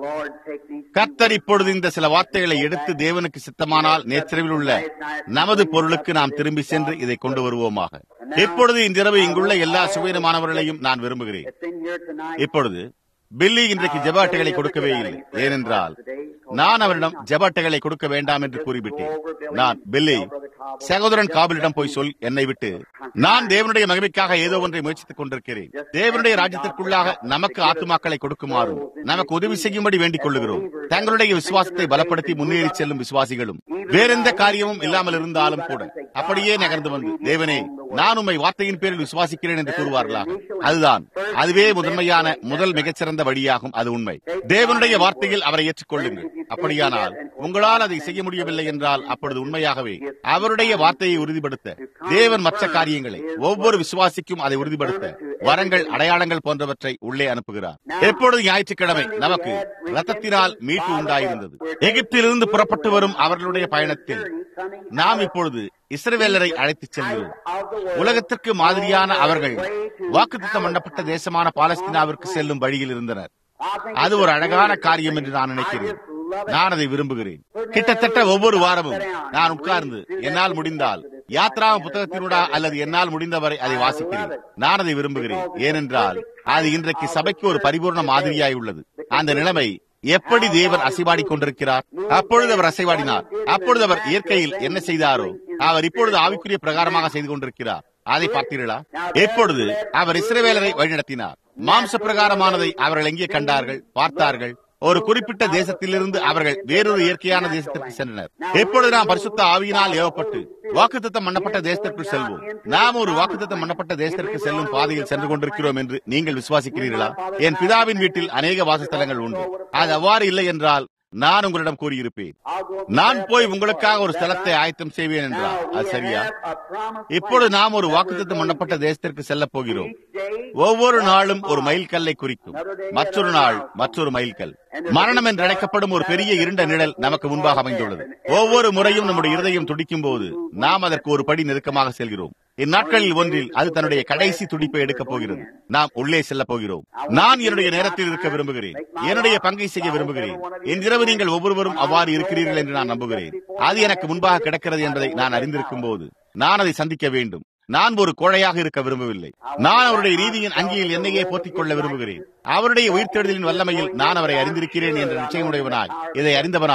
S1: கர்த்தர் இப்பொழுது இந்த சில வார்த்தைகளை எடுத்து தேவனுக்கு சித்தமானால் நேற்றிரவில் உள்ள நமது பொருளுக்கு நாம் திரும்பி சென்று இதை கொண்டு வருவோமாக. இப்பொழுது இன்றிரவு இங்குள்ள எல்லா சுவீனமானவர்களையும் நான் விரும்புகிறேன். இப்பொழுது பில்லி இன்றைக்கு ஜெப அட்டைகளை கொடுக்கவே இல்லை. ஏனென்றால் நான் அவரிடம் ஜெப அட்டைகளை கொடுக்க வேண்டாம் என்று கூறிவிட்டேன். நான் பில்லி, சகோதரன் காபிலிடம் போய் சொல், என்னை விட்டு நான் தேவனுடைய மகிமைக்காக ஏதோ ஒன்றை முயற்சித்துக் கொண்டிருக்கிறேன். தேவனுடைய ராஜ்யத்திற்குள்ளாக நமக்கு ஆத்துமாக்களை கொடுக்குமாறும் நமக்கு உதவி செய்யும்படி வேண்டிக் கொள்ளுகிறோம். தங்களுடைய விசுவாசத்தை பலப்படுத்தி முன்னேறி செல்லும் விசுவாசிகளும் வேறெந்த காரியமும் இல்லாமல் இருந்தாலும் கூட அப்படியே நகர்ந்து வந்து, தேவனே, நான் உம்மை வார்த்தையின் பேரில் விசுவாசிக்கிறேன் என்று கூறுவார்களாக. அதுதான், அதுவே முதன்மையான முதல் மிகச்சிறந்த வழியாகும். அது உண்மை. தேவனுடைய வார்த்தையில் அவரை ஏற்றுக்கொள்ளுங்கள். அப்படியானால் உங்களால் அதை செய்ய முடியவில்லை என்றால் அப்பொழுது உண்மையாகவே அவருடைய வார்த்தையை உறுதிப்படுத்த தேவன் மற்ற காரியங்களை ஒவ்வொரு விசுவாசிக்கும் அதை உறுதிப்படுத்த வரங்கள், அடையாளங்கள் போன்றவற்றை உள்ளே அனுப்புகிறார். எப்பொழுது ஞாயிற்றுக்கிழமை நமக்கு ரத்தத்தினால் மீட்பு உண்டாயிருந்தது. எகிப்திலிருந்து புறப்பட்டு வரும் அவர்களுடைய பயணத்தில் நாம் இப்பொழுது இஸ்ரவேலரை அழைத்துச் செல்கிறோம். உலகத்திற்கு மாதிரியான அவர்கள் வாக்குத்தத்தம் பண்ணப்பட்ட தேசமான பாலஸ்தீனாவிற்கு செல்லும் வழியில் இருந்தனர். அது ஒரு அழகான காரியம் என்று நான் நினைக்கிறேன். நான் அதை விரும்புகிறேன். கிட்டத்தட்ட ஒவ்வொரு வாரமும் நான் உட்கார்ந்து என்னால் முடிந்தால் யாத்ரா புத்தகத்தினூடா அல்லது என்னால் முடிந்தவரை அதை வாசிக்கிறேன். நான் அதை விரும்புகிறேன். ஏனென்றால் அது இன்றைக்கு சபைக்கு ஒரு பரிபூர்ண மாதிரியாய் உள்ளது. அந்த நிலைமை எப்படி தேவன் அசைவாடி கொண்டிருக்கிறார். அப்பொழுது அவர் அசைவாடினார். அப்பொழுது அவர் இயற்கையில் என்ன செய்தாரோ அவர் இப்பொழுது ஆவிக்குரிய பிரகாரமாக செய்து கொண்டிருக்கிறார். அதை பார்த்தீர்களா? எப்பொழுது அவர் இஸ்ரவேலரை வழிநடத்தினார். மாம்ச பிரகாரமானதை அவர்கள் எங்கே கண்டார்கள், பார்த்தார்கள். ஒரு குறிப்பிட்ட தேசத்திலிருந்து அவர்கள் வேறொரு இயற்கையான தேசத்திற்கு சென்றனர். எப்பொழுது நாம் பரிசுத்த ஆவியினால் ஏவப்பட்டு வாக்குத்தத்தம் பண்ணப்பட்ட தேசத்திற்குள் செல்வோம். நாம் ஒரு வாக்குத்தத்தம் பண்ணப்பட்ட தேசத்திற்கு செல்லும் பாதையில் சென்று கொண்டிருக்கிறோம் என்று நீங்கள் விசுவாசிக்கிறீர்களா? என் பிதாவின் வீட்டில் அநேக வாசஸ்தலங்கள் உண்டு. அது அவ்வாறு இல்லை என்றால் நான் உங்களிடம் கூறியிருப்பேன். நான் போய் உங்களுக்காக ஒரு ஸ்தலத்தை ஆயத்தம் செய்வேன் என்றார். அது சரியா? இப்பொழுது நாம் ஒரு வாக்குத்தத்தம் பண்ணப்பட்ட தேசத்திற்கு செல்ல போகிறோம். ஒவ்வொரு நாளும் ஒரு மைல் கல்லை குறிக்கும். மற்றொரு நாள் மற்றொரு மைல் கல். மரணம் என்று அழைக்கப்படும் ஒரு பெரிய இருண்ட நிழல் நமக்கு முன்பாக அமைந்துள்ளது. ஒவ்வொரு முறையும் நம்முடைய இருதயம் துடிக்கும் போது நாம் அதற்கு ஒரு படி நெருக்கமாக செல்கிறோம். இந்நாட்களில் ஒன்றில் அது தன்னுடைய கடைசி துடிப்பை எடுக்கப் போகிறது. நாம் உள்ளே செல்ல போகிறோம். நான் என்னுடைய நேரத்தில் இருக்க விரும்புகிறேன். என்னுடைய பங்கை செய்ய விரும்புகிறேன். இன்றிரவு நீங்கள் ஒவ்வொருவரும் அவ்வாறு இருக்கிறீர்கள் என்று நான் நம்புகிறேன். அது எனக்கு முன்பாக கிடக்கிறது என்பதை நான் அறிந்திருக்கும் போது நான் அதை சந்திக்க வேண்டும். நான் ஒரு கோழையாக இருக்க விரும்பவில்லை. நான் அவருடைய நீதியின் அங்கியில் என்னையே போத்திக் கொள்ள விரும்புகிறேன். அவருடைய உயிர்த்தெழுதலின் வல்லமையில் நான் அவரை அறிந்திருக்கிறேன் என்ற நிச்சயமுடையவனாய், இதை அறிந்தவனாய்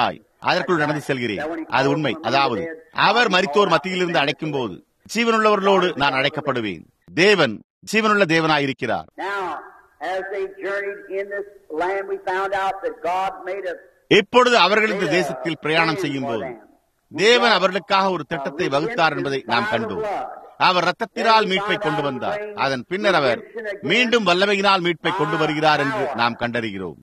S1: அதற்குள் நடந்து செல்கிறேன். அது உண்மை. அதாவது அவர் மரித்தோர் மத்தியிலிருந்து அழைக்கும் போது ஜீவனுள்ளவர்களோடு நான் அழைக்கப்படுவேன். தேவன் ஜீவனுள்ள தேவனாயிருக்கிறார். இப்பொழுது அவர்கள் இந்த தேசத்தில் பிரயாணம் செய்யும் போது தேவன் அவர்களுக்காக ஒரு திட்டத்தை வகுத்தார் என்பதை நாம் கண்டோம். அவர் ரத்தத்தினால் மீட்பை கொண்டு வந்தார். அதன் பின்னர் அவர் மீண்டும் வல்லமையினால் மீட்பை கொண்டு வருகிறார் என்று நாம் கண்டறிகிறோம்.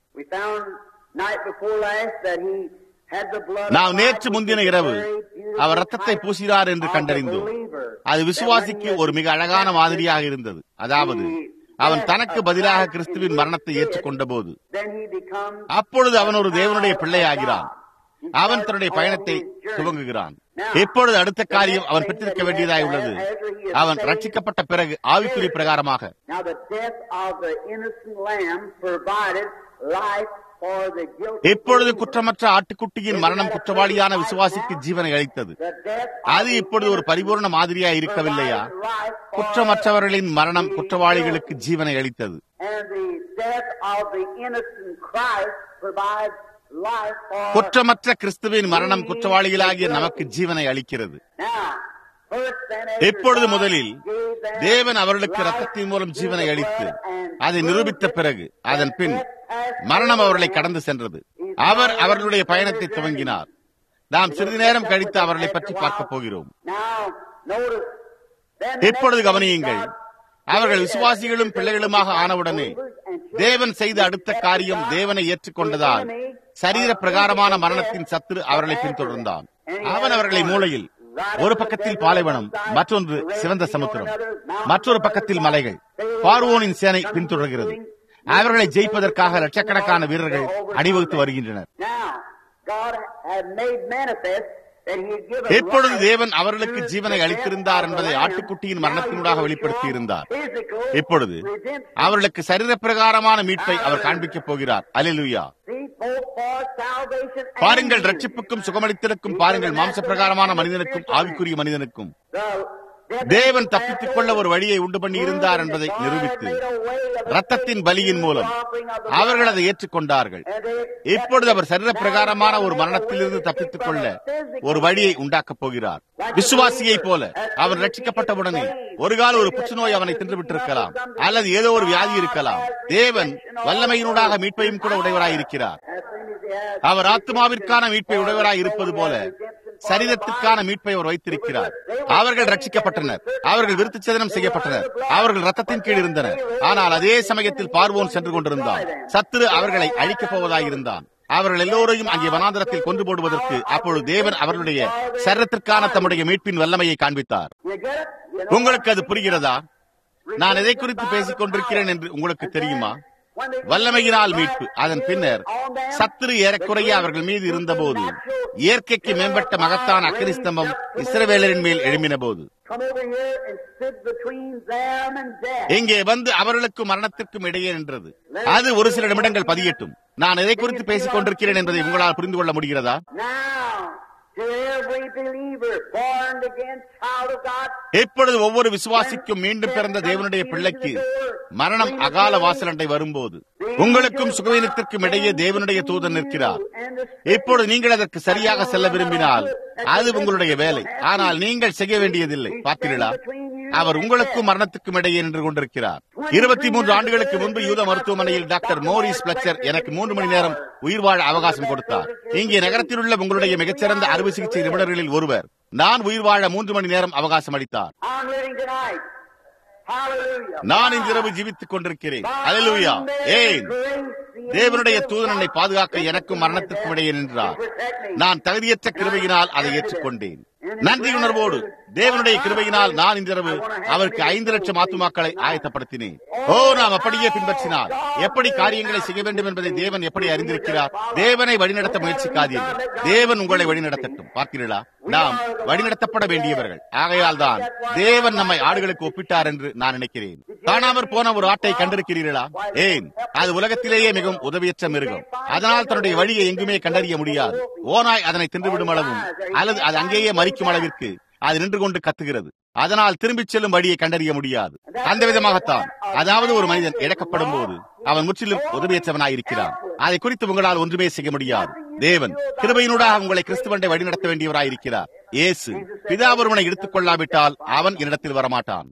S1: நாம் நேற்று முந்தின இரவு அவர் ரத்தத்தை பூசினார் என்று கண்டறிந்தோம். அது விசுவாசிக்கு ஒரு மிக அழகான மாதிரியாக இருந்தது. அதாவது அவன் தனக்கு பதிலாக கிறிஸ்துவின் மரணத்தை ஏற்றுக்கொண்ட போது அப்பொழுது அவன் ஒரு தேவனுடைய பிள்ளையாகிறான். அவன் தன்னுடைய பயணத்தை துவங்குகிறான். எப்பொழுது அடுத்த காரியம் அவன் பெற்றிருக்க வேண்டியதாய் உள்ளது. அவன் ரட்சிக்கப்பட்ட பிறகு ஆவிக்குறி பிரகாரமாக இப்பொழுது குற்றமற்ற ஆட்டுக்குட்டியின் மரணம் குற்றவாளியான விசுவாசிக்கு ஜீவனை அளித்தது. அது இப்பொழுது ஒரு பரிபூர்ண மாதிரியா இருக்கவில்லையா? குற்றமற்றவர்களின் மரணம் குற்றவாளிகளுக்கு ஜீவனை அளித்தது. குற்றமற்ற கிறிஸ்துவின் மரணம் குற்றவாளிகளாகிய நமக்கு ஜீவனை அளிக்கிறது. இப்பொழுது முதலில் தேவன் அவர்களுக்கு ரத்தத்தின் மூலம் ஜீவனை அளித்து அதை நிரூபித்த பிறகு அதன் பின் மரணம் அவர்களை கடந்து சென்றது. அவர் அவர்களுடைய பயணத்தை துவங்கினார். நாம் சிறிது நேரம் கழித்து அவர்களை பற்றி பார்க்க போகிறோம். இப்பொழுது கவனியுங்கள். அவர்கள் விசுவாசிகளும் பிள்ளைகளுமாக ஆனவுடனே தேவன் செய்த அடுத்த காரியம் தேவனை ஏற்றுக்கொண்டதால் சரீர பிரகாரமான மரணத்தின் சத்துரு அவர்களை பின்தொடர்ந்தான். அவன் அவர்களை மூலையில் ஒரு பக்கத்தில் பாலைவனம், மற்றொன்று சிவந்த சமுத்திரம், மற்றொரு பக்கத்தில் மலைகள், பார்வோனின் சேனை பின்தொடர்கிறது. அவர்களை ஜெயிப்பதற்காக லட்சக்கணக்கான வீரர்கள் அணிவகுத்து வருகின்றனர். எப்பொழுது தேவன் அவர்களுக்கு ஜீவனை அளித்திருந்தார் என்பதை ஆட்டுக்குட்டியின் மரணத்தினூடாக வெளிப்படுத்தி இருந்தார். இப்பொழுது அவர்களுக்கு சரீர பிரகாரமான மீட்பை அவர் காண்பிக்கப் போகிறார். அல்லேலூயா. பாருங்கள், ரட்சிப்புக்கும் சுகமளித்தலுக்கும் பாருங்கள், மாம்ச பிரகாரமான மனிதனுக்கும் ஆவிக்குரிய மனிதனுக்கும் தேவன் தப்பித்துக் கொள்ள ஒரு வழியை உண்டு பண்ணி இருந்தார் என்பதை நிரூபித்து ரத்தத்தின் பலியின் மூலம் அவர்கள் அதை ஏற்றுக்கொண்டார்கள். இப்பொழுது அவர் சரீர பிரகாரமான ஒரு மரணத்திலிருந்து தப்பித்துக் கொள்ள ஒரு வழியை உண்டாக்கப் போகிறார். விசுவாசியை போல அவன் ரட்சிக்கப்பட்டவுடனே ஒரு கால ஒரு புற்றுநோய் அவனை தின்றுவிட்டிருக்கலாம், அல்லது ஏதோ ஒரு வியாதி இருக்கலாம். தேவன் வல்லமையினூடாக மீட்பையும் கூட உடையவராய் இருக்கிறார். அவர் ஆத்மாவிற்கான மீட்பை உடையவராய் இருப்பது போல சரீரத்திற்கான மீட்பை அவர் வைத்திருக்கிறார். அவர்கள் ரட்சிக்கப்பட்டனர், அவர்கள் விருத்து சேதனம் செய்யப்பட்டனர், அவர்கள் ரத்தத்தின் கீழ் இருந்தனர். ஆனால் அதே சமயத்தில் பார்வோன் சென்று கொண்டிருந்தான். சத்துரு அவர்களை அழிக்கப் போவதாயிருந்தான். அவர்கள் எல்லோரையும் அங்கே வனாந்தரத்தில் கொன்று போடுவதற்கு அப்பொழுது தேவன் அவர்களுடைய சரீரத்திற்கான தம்முடைய மீட்பின் வல்லமையை காண்பித்தார். உங்களுக்கு அது புரிகிறதா? நான் எதை குறித்து பேசிக் கொண்டிருக்கிறேன் என்று உங்களுக்கு தெரியுமா? வல்லமையினால் மீட்பு. அதன் பின்னர் சத்துரு ஏறக்குறைய அவர்கள் மீது இருந்தபோது இயற்கைக்கு மேம்பட்ட மகத்தான அக்கினி ஸ்தம்பம் இஸ்ரவேலரின் மேல் எழும்பின போது இங்கே வந்து அவர்களுக்கும் மரணத்திற்கும் இடையே நின்றது. அது ஒரு சில நிமிடங்கள் பதியட்டும். நான் எதை குறித்து பேசிக் கொண்டிருக்கிறேன் என்பதை உங்களால் புரிந்து கொள்ள முடிகிறதா? எப்பொழுது ஒவ்வொரு விசுவாசிக்கும் மீண்டும் பிறந்த தேவனுடைய பிள்ளைக்கு மரணம் அகால வாசலண்டை வரும்போது உங்களுக்கும் சுகவீனத்திற்கும் இடையே தேவனுடைய தூதன் நிற்கிறார். இப்பொழுது நீங்கள் அதற்கு சரியாக செல்ல விரும்பினால் அது உங்களுடைய வேலை. ஆனால் நீங்கள் செய்ய வேண்டியதில்லை. பார்த்தீர்களா? அவர் உங்களுக்கும் மரணத்துக்கும் இடையே நின்று கொண்டிருக்கிறார். இருபத்தி மூன்று ஆண்டுகளுக்கு முன்பு யூத மருத்துவமனையில் டாக்டர் மோரிஸ் பிளச்சர் எனக்கு மூன்று மணி நேரம் உயிர் வாழ அவகாசம் கொடுத்தார். இங்கே நகரத்தில் உள்ள உங்களுடைய மிகச்சிறந்த அறுவை சிகிச்சை நிபுணர்களில் ஒருவர் நான் உயிர் வாழ மூன்று மணி நேரம் அவகாசம் அளித்தார். நான் இந்த இரவு ஜீவித்துக் கொண்டிருக்கிறேன். அல்லேலூயா. ஏன் தேவனுடைய தூதன் என்னை பாதுகாக்க எனக்கும் மரணத்திற்கும் இடையே நின்றார். நான் தகுதியற்ற கிருபையினால் அதை ஏற்றுக்கொண்டேன். நன்றி உணர்வோடு தேவனுடைய கிருபையினால் நான் இந்த இரவு அவருக்கு ஐந்து லட்சம் ஆத்துமாக்களை ஆயத்தப்படுத்தினேன். ஓ, நாம் அப்படியே பின்பற்றினால் எப்படி காரியங்களை செய்ய வேண்டும் என்பதை தேவன் எப்படி அறிந்திருக்கிறார். தேவனை வழிநடத்த முயற்சிக்காதீர்கள். தேவன் உங்களை வழிநடத்தட்டும். பார்த்தீர்களா? நாம் வழிநடத்தப்பட வேண்டியவர்கள். ஆகையால் தான் தேவன் நம்மை ஆடுகளுக்கு ஒப்பிட்டார் என்று நான் நினைக்கிறேன். காணாமற் போன ஒரு ஆட்டை கண்டிருக்கிறீர்களா? ஏன், அது உலகத்திலேயே மிகவும் உதவியற்ற மிருகம். அதனால் தன்னுடைய வழியை எங்குமே கண்டறிய முடியாது. ஓநாய் அதனை தின்றுவிடும் அளவும் அல்லது அது அங்கேயே மறிக்கும் அளவிற்கு அது நின்று கொண்டு கத்துகிறது. அதனால் திரும்பிச் செல்லும் வழியை கண்டறிய முடியாது. அந்த விதமாகத்தான் அதாவது ஒரு மனிதன் இழக்கப்படும் போது அவன் முற்றிலும் உதவியற்றவனாயிருக்கிறான். அதை குறித்து உங்களால் ஒன்றுமே செய்ய முடியாது. தேவன் கிருபையினூடாக உங்களை கிறிஸ்துவண்டை வழிநடத்த வேண்டியவராயிருக்கிறார். இயேசு பிதா ஒருவனை எடுத்துக் கொள்ளாவிட்டால் அவன் என்னிடத்தில் வரமாட்டான்.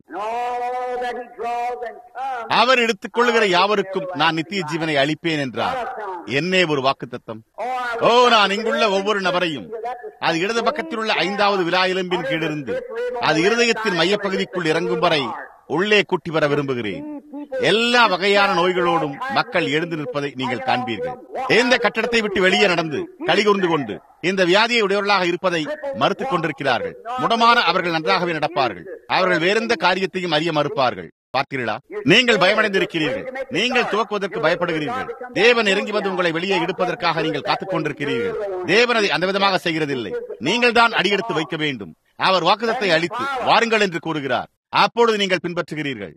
S1: அவர் எடுத்துக் கொள்ளுகிற யாவருக்கும் நான் நித்திய ஜீவனை அளிப்பேன் என்றார். என்னே ஒரு வாக்குத்தத்தம்! ஓ, நான் இங்குள்ள ஒவ்வொரு நபரையும் அது இடது பக்கத்தில் உள்ள ஐந்தாவது விலா எலும்பின் கீழிருந்து அது இருதயத்தின் மையப்பகுதிக்குள் இறங்கும் வரை உள்ளே கூட்டி வர விரும்புகிறேன். எல்லா வகையான நோய்களோடும் மக்கள் எழுந்து நிற்பதை நீங்கள் காண்பீர்கள். இந்த கட்டடத்தை விட்டு வெளியே நடந்து கலிகூர்ந்து கொண்டு இந்த வியாதியை உடையவர்களாக இருப்பதை மறுத்துக் கொண்டிருக்கிறார்கள். முடமான அவர்கள் நன்றாகவே நடப்பார்கள். அவர்கள் வேறெந்த காரியத்தையும் அறிய மறுப்பார்கள். பார்த்தீர்களா? நீங்கள் பயமடைந்திருக்கிறீர்கள். நீங்கள் துவக்குவதற்கு பயப்படுகிறீர்கள். தேவன் இறங்கி வந்து உங்களை வெளியே எடுப்பதற்காக நீங்கள் காத்துக் கொண்டிருக்கிறீர்கள். தேவன் அதை அந்த விதமாக செய்கிறதில்லை. நீங்கள் தான் அடியெடுத்து வைக்க வேண்டும். அவர் வாக்குத்தத்தை அளித்து வாருங்கள் என்று கூறுகிறார். அப்பொழுது நீங்கள் பின்பற்றுகிறீர்கள்.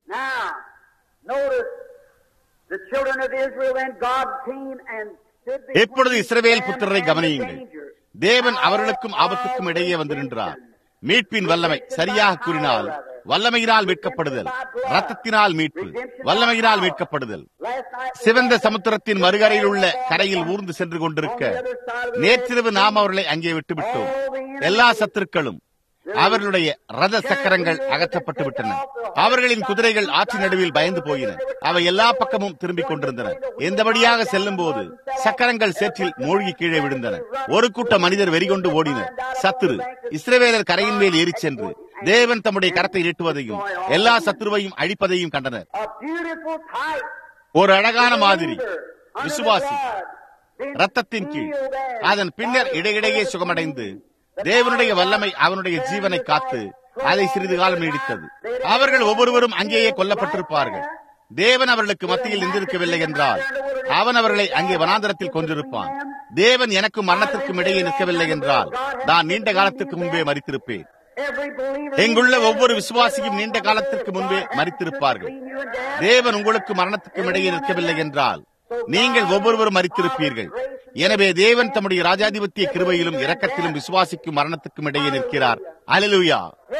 S1: எப்பொழுது இஸ்ரவேல் புத்திரரை கவனியுங்கள். தேவன் அவர்களுக்கும் ஆபத்துக்கும் இடையே வந்து நின்றார். மீட்பின் வல்லமை, சரியாக கூறினால் வல்லமையினால் மீட்கப்படுதல், ரத்தத்தினால் மீட்பு, வல்லமையினால் மீட்கப்படுதல். சிவந்த சமுத்திரத்தின் மறுகரையில் உள்ள கரையில் ஊர்ந்து சென்று கொண்டிருக்க நேற்றிரவு நாம் அவர்களை அங்கே விட்டுவிட்டோம். எல்லா சத்துருக்களும் அவர்களுடைய ரத சக்கரங்கள் அகற்றப்பட்டு விட்டன. அவர்களின் குதிரைகள் ஆற்றின் நடுவில் பயந்து போயின. அவை எல்லா பக்கமும் திரும்பிக் கொண்டிருந்தன. எந்தபடியாக செல்லும் போது சக்கரங்கள் சேற்றில் மூழ்கி கீழே விழுந்தன. ஒரு கூட்ட மனிதர் வெறிகொண்டு ஓடினர். சத்துரு இஸ்ரவேலர் கரையின் மேல் ஏறி சென்று தேவன் தம்முடைய கரத்தை நீட்டுவதையும் எல்லா சத்துருவையும் அழிப்பதையும் கண்டனர். ஒரு அழகான மாதிரி விசுவாசி ரத்தத்தின் கீழ் அதன் பின்னர் இடையிடையே சுகமடைந்து தேவனுடைய வல்லமை அவனுடைய ஜீவனை காத்து அதை சிறிது காலம் நீடித்தது. அவர்கள் ஒவ்வொருவரும் அங்கேயே கொல்லப்பட்டிருப்பார்கள். தேவன் அவர்களுக்கு மத்தியில் நின்றிருக்கவில்லை என்றால் அவன் அவர்களை அங்கே வனாந்தரத்தில் கொன்றிருப்பான். தேவன் எனக்கும் மரணத்திற்கும் இடையே நிற்கவில்லை என்றால் நான் நீண்ட காலத்திற்கு முன்பே மரித்திருப்பேன். எங்குள்ள ஒவ்வொரு விசுவாசியும் நீண்ட காலத்திற்கு முன்பே மரித்திருப்பார்கள். தேவன் உங்களுக்கு மரணத்துக்கும் இடையே நிற்கவில்லை என்றால் நீங்கள் ஒவ்வொருவரும் மரித்திருப்பீர்கள். எனவே தேவன் தம்முடைய ராஜாதிபத்திய கிருபையிலும் இரக்கத்திலும் விசுவாசிக்கும் மரணத்துக்கும் இடையே நிற்கிறார். அல்லேலூயா!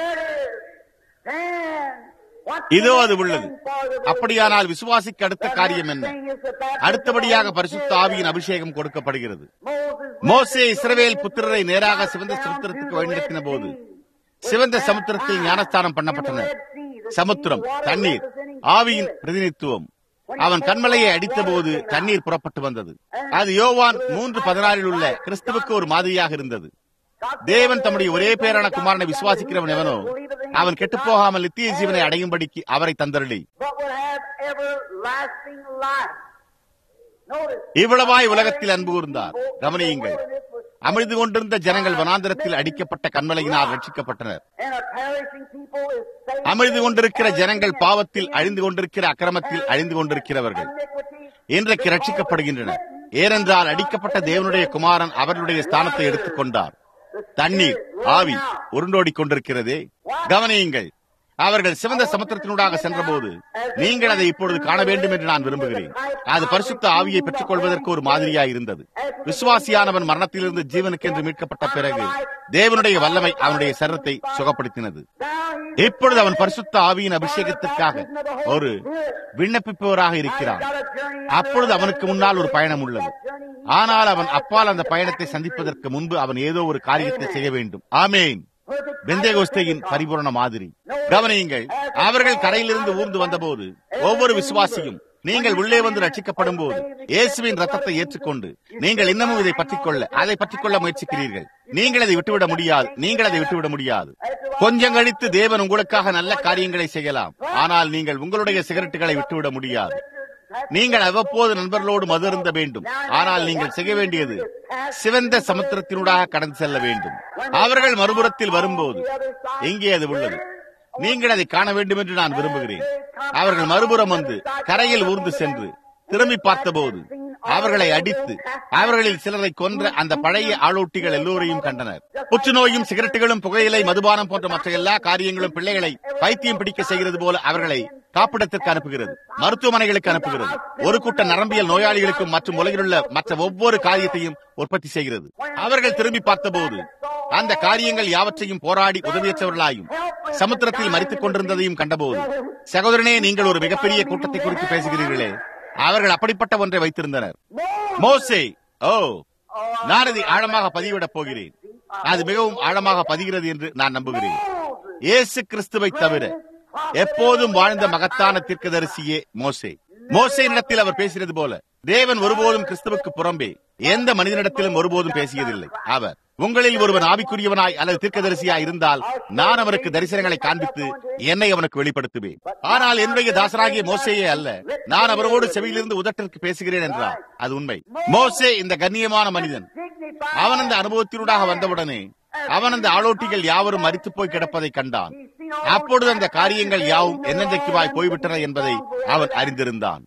S1: இதோ அது உள்ளது. அப்படியானால் விசுவாசிக்கு அடுத்த காரியம் என்ன? அடுத்தபடியாக பரிசுத்த ஆவியின் அபிஷேகம் கொடுக்கப்படுகிறது. மோசே இஸ்ரவேல் புத்திரரை நேராக சிவந்த சமுத்திரத்துக்கு வழிநடத்தின போது சிவந்த சமுத்திரத்தில் ஞானஸ்தானம் பண்ணப்பட்டனர். சமுத்திரம், தண்ணீர், ஆவியின் பிரதிநிதித்துவம். அவன் கண்மலையை அடித்த போது தண்ணீர் புறப்பட்டு வந்தது. அது யோவான் மூன்று பதினாறில் உள்ள கிறிஸ்துவுக்கு ஒரு மாதிரியாக இருந்தது. தேவன் தம்முடைய ஒரே பேரான குமாரனை விசுவாசிக்கிறவன் எவனோ அவன் கெட்டுப்போகாமல் நித்திய ஜீவனை அடையும்படிக்கு அவரை தந்தருளி இவ்வளவாய் உலகத்தில் அன்பு கூர்ந்தார். கவனியுங்கள், அமிழ்ந்து கொண்டிருந்த ஜனங்கள் வனாந்தரத்தில் அடிக்கப்பட்ட கண்மலையினால் ரட்சிக்கப்பட்டனர். அமிழ்ந்து கொண்டிருக்கிற ஜனங்கள் பாவத்தில் அழிந்து கொண்டிருக்கிற அக்கிரமத்தில் அழிந்து கொண்டிருக்கிறவர்கள் இன்றைக்கு ரட்சிக்கப்படுகின்றனர். ஏனென்றால் அடிக்கப்பட்ட தேவனுடைய குமாரன் அவர்களுடைய ஸ்தானத்தை எடுத்துக் கொண்டார். தண்ணீர், ஆவி உருண்டோடி கொண்டிருக்கிறதே. கவனியுங்கள், அவர்கள் சிவந்த சமுத்திரத்தினூடாக சென்றபோது நீங்கள் அதை இப்பொழுது காண வேண்டும் என்று நான் விரும்புகிறேன். அது பரிசுத்த ஆவியை பெற்றுக் கொள்வதற்கு ஒரு மாதிரியாய் இருந்தது. விசுவாசியானவன் மரணத்திலிருந்து ஜீவனுக்கென்று மீட்கப்பட்ட பிறகு தேவனுடைய வல்லமை அவனுடைய சரீரத்தை சுகப்படுத்தினது. இப்பொழுது அவன் பரிசுத்த ஆவியின் அபிஷேகத்திற்காக ஒரு விண்ணப்பிப்பவராக இருக்கிறான். அப்பொழுது அவனுக்கு முன்னால் ஒரு பயணம் உள்ளது. ஆனால் அவன் அப்பால் அந்த பயணத்தை சந்திப்பதற்கு முன்பு அவன் ஏதோ ஒரு காரியத்தை செய்ய வேண்டும். ஆமேன். பெந்தேகோஸ்தேயின் பரிபூரண மாதிரி. கவனியுங்கள், அவர்கள் கரையிலிருந்து ஊர்ந்து வந்தபோது ஒவ்வொரு விசுவாசியும் நீங்கள் உள்ளே வந்து ரட்சிக்கப்படும் போது இயேசுவின் ரத்தத்தை ஏற்றுக்கொண்டு நீங்கள் இன்னமும் இதை பற்றிக்கொள்ள அதை பற்றிக்கொள்ள முயற்சிக்கிறீர்கள். நீங்கள் அதை விட்டுவிட முடியாது. நீங்கள் அதை விட்டுவிட முடியாது. கொஞ்சம் கழித்து தேவன் உங்களுக்காக நல்ல காரியங்களை செய்யலாம். ஆனால் நீங்கள் உங்களுடைய சிகரெட்டுகளை விட்டுவிட முடியாது. நீங்கள் அவ்வப்போது நண்பர்களோடு மது அருந்த வேண்டும். ஆனால் நீங்கள் செய்ய வேண்டியது சிவந்த சமுத்திரத்தினூடாக கடந்து செல்ல வேண்டும். அவர்கள் மறுபுறத்தில் வரும்போது எங்கே அது உள்ளது? நீங்கள் அதை காண வேண்டும் என்று நான் விரும்புகிறேன். அவர்கள் மறுபுறம் வந்து கரையில் ஊர்ந்து சென்று திரும்பி பார்த்தபோது அவர்களை அடித்து அவர்களில் சிலரை கொன்ற அந்த பழைய ஆளோட்டிகள் எல்லோரையும் கண்டனர். புற்றுநோயும் சிகரெட்டுகளும் புகையிலை மதுபானம் போன்ற மற்ற எல்லா காரியங்களும் பிள்ளைகளை பைத்தியம் பிடிக்க செய்கிறது போல அவர்களை காப்பிடத்திற்கு அனுப்புகிறது, மருத்துவமனைகளுக்கு அனுப்புகிறது. ஒரு கூட்ட நரம்பியல் நோயாளிகளுக்கும் மற்றும் உலகிலுள்ள மற்ற ஒவ்வொரு காரியத்தையும் உற்பத்தி செய்கிறது. அவர்கள் திரும்பி பார்த்தபோது அந்த காரியங்கள் யாவற்றையும் போராடி உதவியற்றவர்களாயும் சமுத்திரத்தில் மரித்துக் கொண்டிருந்ததையும் கண்டபோது, சகோதரனே, நீங்கள் ஒரு மிகப்பெரிய கூட்டத்தை குறித்து பேசுகிறீர்களே, அவர்கள் அப்படிப்பட்ட ஒன்றை வைத்திருந்தனர். மோசே, ஓ நான் அதை ஆழமாக பதிவிடப் போகிறேன். அது மிகவும் ஆழமாக பதிகிறது என்று நான் நம்புகிறேன். இயேசு கிறிஸ்துவை தவிர எப்போதும் வாழ்ந்த மகத்தான தீர்க்கதரிசியே மோசே. மோசேயினிடத்தில் அவர் பேசினது போல தேவன் ஒருபோதும் கிறிஸ்துவுக்கு புறம்பே எந்த மனிதனிடத்திலும் ஒருபோதும் பேசியதில்லை. அவர் உங்களில் ஒருவன் ஆவிக்குரியவனாய் அல்லது தீர்க்கதரிசியாய் இருந்தால் நான் அவனுக்கு தரிசனங்களை காண்பித்து என்னை அவனுக்கு வெளிப்படுத்துவேன். ஆனால் என்னுடைய தாசராகிய மோசேயே அல்ல, நான் அவரோடு செவியிலிருந்து உதட்டிற்கு பேசுகிறேன் என்றார். அது உண்மை. மோசே இந்த கண்ணியமான மனிதன். அவன் அந்த அனுபவத்தினூடாக வந்தவுடனே அவன் அந்த ஆளோட்டிகள் யாவரும் மரித்து போய் கிடப்பதை கண்டான். அப்பொழுது அந்த காரியங்கள் யாவும் என்னென்றைக்குவாய் போய்விட்டன என்பதை அவன் அறிந்திருந்தான்.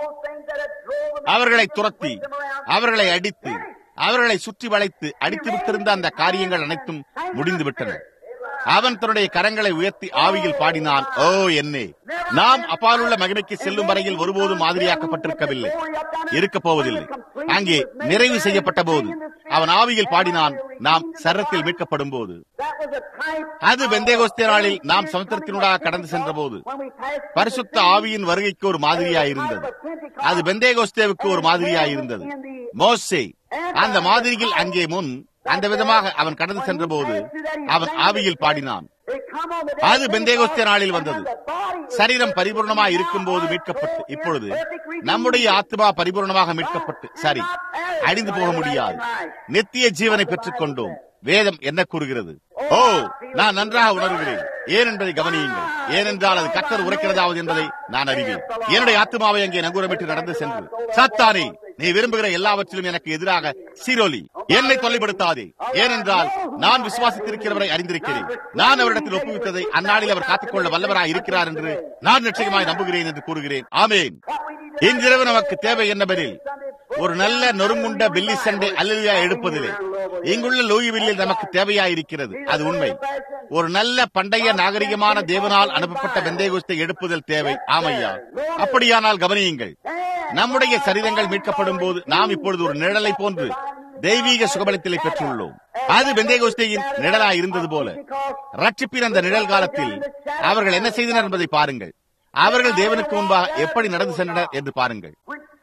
S1: அவர்களை துரத்தி, அவர்களை அடித்து, அவர்களை சுற்றி வளைத்து அடித்து விட்டிருந்த அந்த காரியங்கள் அனைத்தும் முடிந்துவிட்டன. அவன் தன்னுடைய கரங்களை உயர்த்தி ஆவியில் பாடினான், ஓ என்னே, நாம் அப்பாலுள்ள மகிமைக்கு செல்லும் வரையில் ஒருபோதும் மாதிரியாக்கப்பட்டிருக்கவில்லை, இருக்க போவதில்லை. அங்கே நிறைவு செய்யப்பட்ட போது அவன் ஆவியில் பாடினான், நாம் சரத்தில் மீட்கப்படும் போது. அது பெந்தேகோஸ்தே நாளில் நாம் சமுத்திரத்தினூடாக கடந்து சென்ற போது பரிசுத்த ஆவியின் வருகைக்கு ஒரு மாதிரியாயிருந்தது. அது பெந்தேகோஸ்தேவுக்கு ஒரு மாதிரியாயிருந்தது. மோசே அந்த மாதிரியில் அங்கே முன் அந்த விதமாக அவன் கடந்து சென்ற போது அவன் ஆவியில் பாடினான். அது பெந்தேகோஸ்தே நாளில் வந்தது. சரீரம் பரிபூர்ணமாக இருக்கும் போது மீட்கப்பட்டு, இப்பொழுது நம்முடைய ஆத்மா பரிபூர்ணமாக மீட்கப்பட்டு, சரி, அழிந்து போக முடியாது, நித்திய ஜீவனை பெற்றுக் கொண்டோம். வேதம் என்ன கூறுகிறது? ஓ, நான் நன்றாக உணர்கிறேன். ஏன் என்பதை கவனியுங்கள். ஏனென்றால் அது கர்த்தர் உரைக்கிறதாவது என்பதை நான் அறிவேன். என்னுடைய ஆத்மாவை அங்கே நங்கூரமிட்டு நடந்து சென்று, சாத்தானே, நீ விரும்புகிற எல்லாவற்றிலும் எனக்கு எதிராக சீரோலி, என்னை தொல்லைப்படுத்தாதே. ஏனென்றால் நான் விசுவாசித்திருக்கிறவரை அறிந்திருக்கிறேன். நான் அவரிடத்தில் ஒப்புவித்ததை அந்நாளில் அவர் காத்துக்கொள்ள வல்லவராய் இருக்கிறார் என்று நான் நிச்சயமாய் நம்புகிறேன் என்று கூறுகிறேன். ஆமேன். இன்றிரவு நமக்கு தேவை என்னவெனில் ஒரு நல்ல நொறுங்குண்ட பில்லி சண்டை அல்லேலூயா எடுப்பதிலே இங்குள்ள லூயிவில்லில் நமக்கு தேவையாயிருக்கிறது. அது உண்மை. ஒரு நல்ல பண்டைய நாகரிகமான தேவனால் அனுப்பப்பட்ட பெந்தேகோஸ்தை எடுப்புதல் தேவை. ஆமையா, அப்படியானால் கவனியுங்கள். நம்முடைய சரீரங்கள் மீட்கப்படும் போது நாம் இப்பொழுது ஒரு நிழலை போன்று தெய்வீக சுகபலத்திலே பெற்றுள்ளோம். அது பெந்தேகோஸ்தேயின் நிழலாய் இருந்தது போல ரட்சிப்பின் அந்த நிழல் காலத்தில் அவர்கள் என்ன செய்தனர் என்பதை பாருங்கள். அவர்கள் தேவனுக்கு முன்பாக எப்படி நடந்து சென்றனர் என்று பாருங்கள்.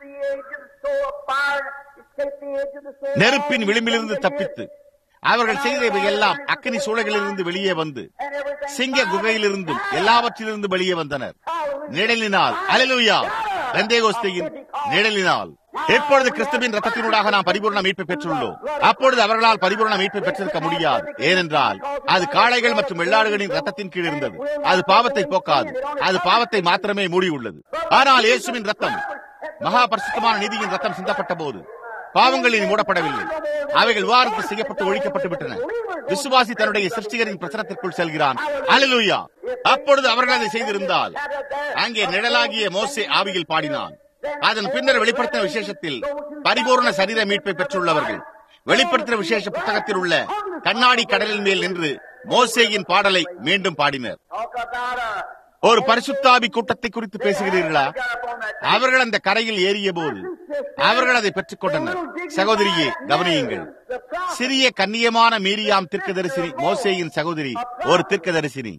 S1: நெருப்பின் விளிம்பிலிருந்து தப்பித்து அவர்கள் செய்தவை எல்லாம் அக்கினி சூளைகளிலிருந்து வெளியே வந்து சிங்க குகையிலிருந்தும் எல்லாவற்றிலிருந்து வெளியே வந்தனர். நிழலினால், அல்லேலூயா, பெந்தேகோஸ்தேயின் நிழலினால். எப்பொழுது கிறிஸ்துவின் ரத்தத்தினூடாக நாம் பரிபூர்ண மீட்பை பெற்றுள்ளோம், அப்பொழுது அவர்களால் பரிபூர்ண மீட்பை பெற்றிருக்க முடியாது. ஏனென்றால் அது காளைகள் மற்றும் வெள்ளாடுகளின் ரத்தத்தின் கீழ் இருந்தது. அது பாவத்தை போக்காது, அது பாவத்தை மாத்திரமே மூடியுள்ளது. ஆனால் இயேசுவின் ரத்தம், மகா பரிசுத்தமான நீதியின் ரத்தம் சிந்தப்பட்ட போது பாவங்களில் மூடப்படவில்லை. அவைகள் விவாதத்து செய்யப்பட்டு ஒழிக்கப்பட்டு விட்டன. விசுவாசி தன்னுடைய சிருஷ்டிகரின் பிரசனத்திற்குள் செல்கிறான். அல்லேலூயா. அப்பொழுது அவர்கள் அதை செய்திருந்தால் அங்கே நிழலாகிய மோசே ஆவியில் பாடினான். அதன் பின்னர் வெளிப்படுத்தின விசேஷத்தில் பரிபூர்ண சரீர மீட்பை பெற்றுள்ளவர்கள் வெளிப்படுத்தின விசேஷ புத்தகத்தில் உள்ள கண்ணாடி கடலின் மேல் நின்று மோசேயின் பாடலை மீண்டும் பாடினர். ஒரு பரிசுத்தாவி கூட்டத்தை குறித்து பேசுகிறீர்களா? அவர்கள் அந்த கரையில் ஏறிய போது அவர்கள் அதை பெற்றுக் கொண்டனர். சகோதரியே, கவனியுங்கள். சிறிய கண்ணியமான மீரியாம் தீர்க்கதரிசினி, மோசேயின் சகோதரி, ஒரு தீர்க்கதரிசினி.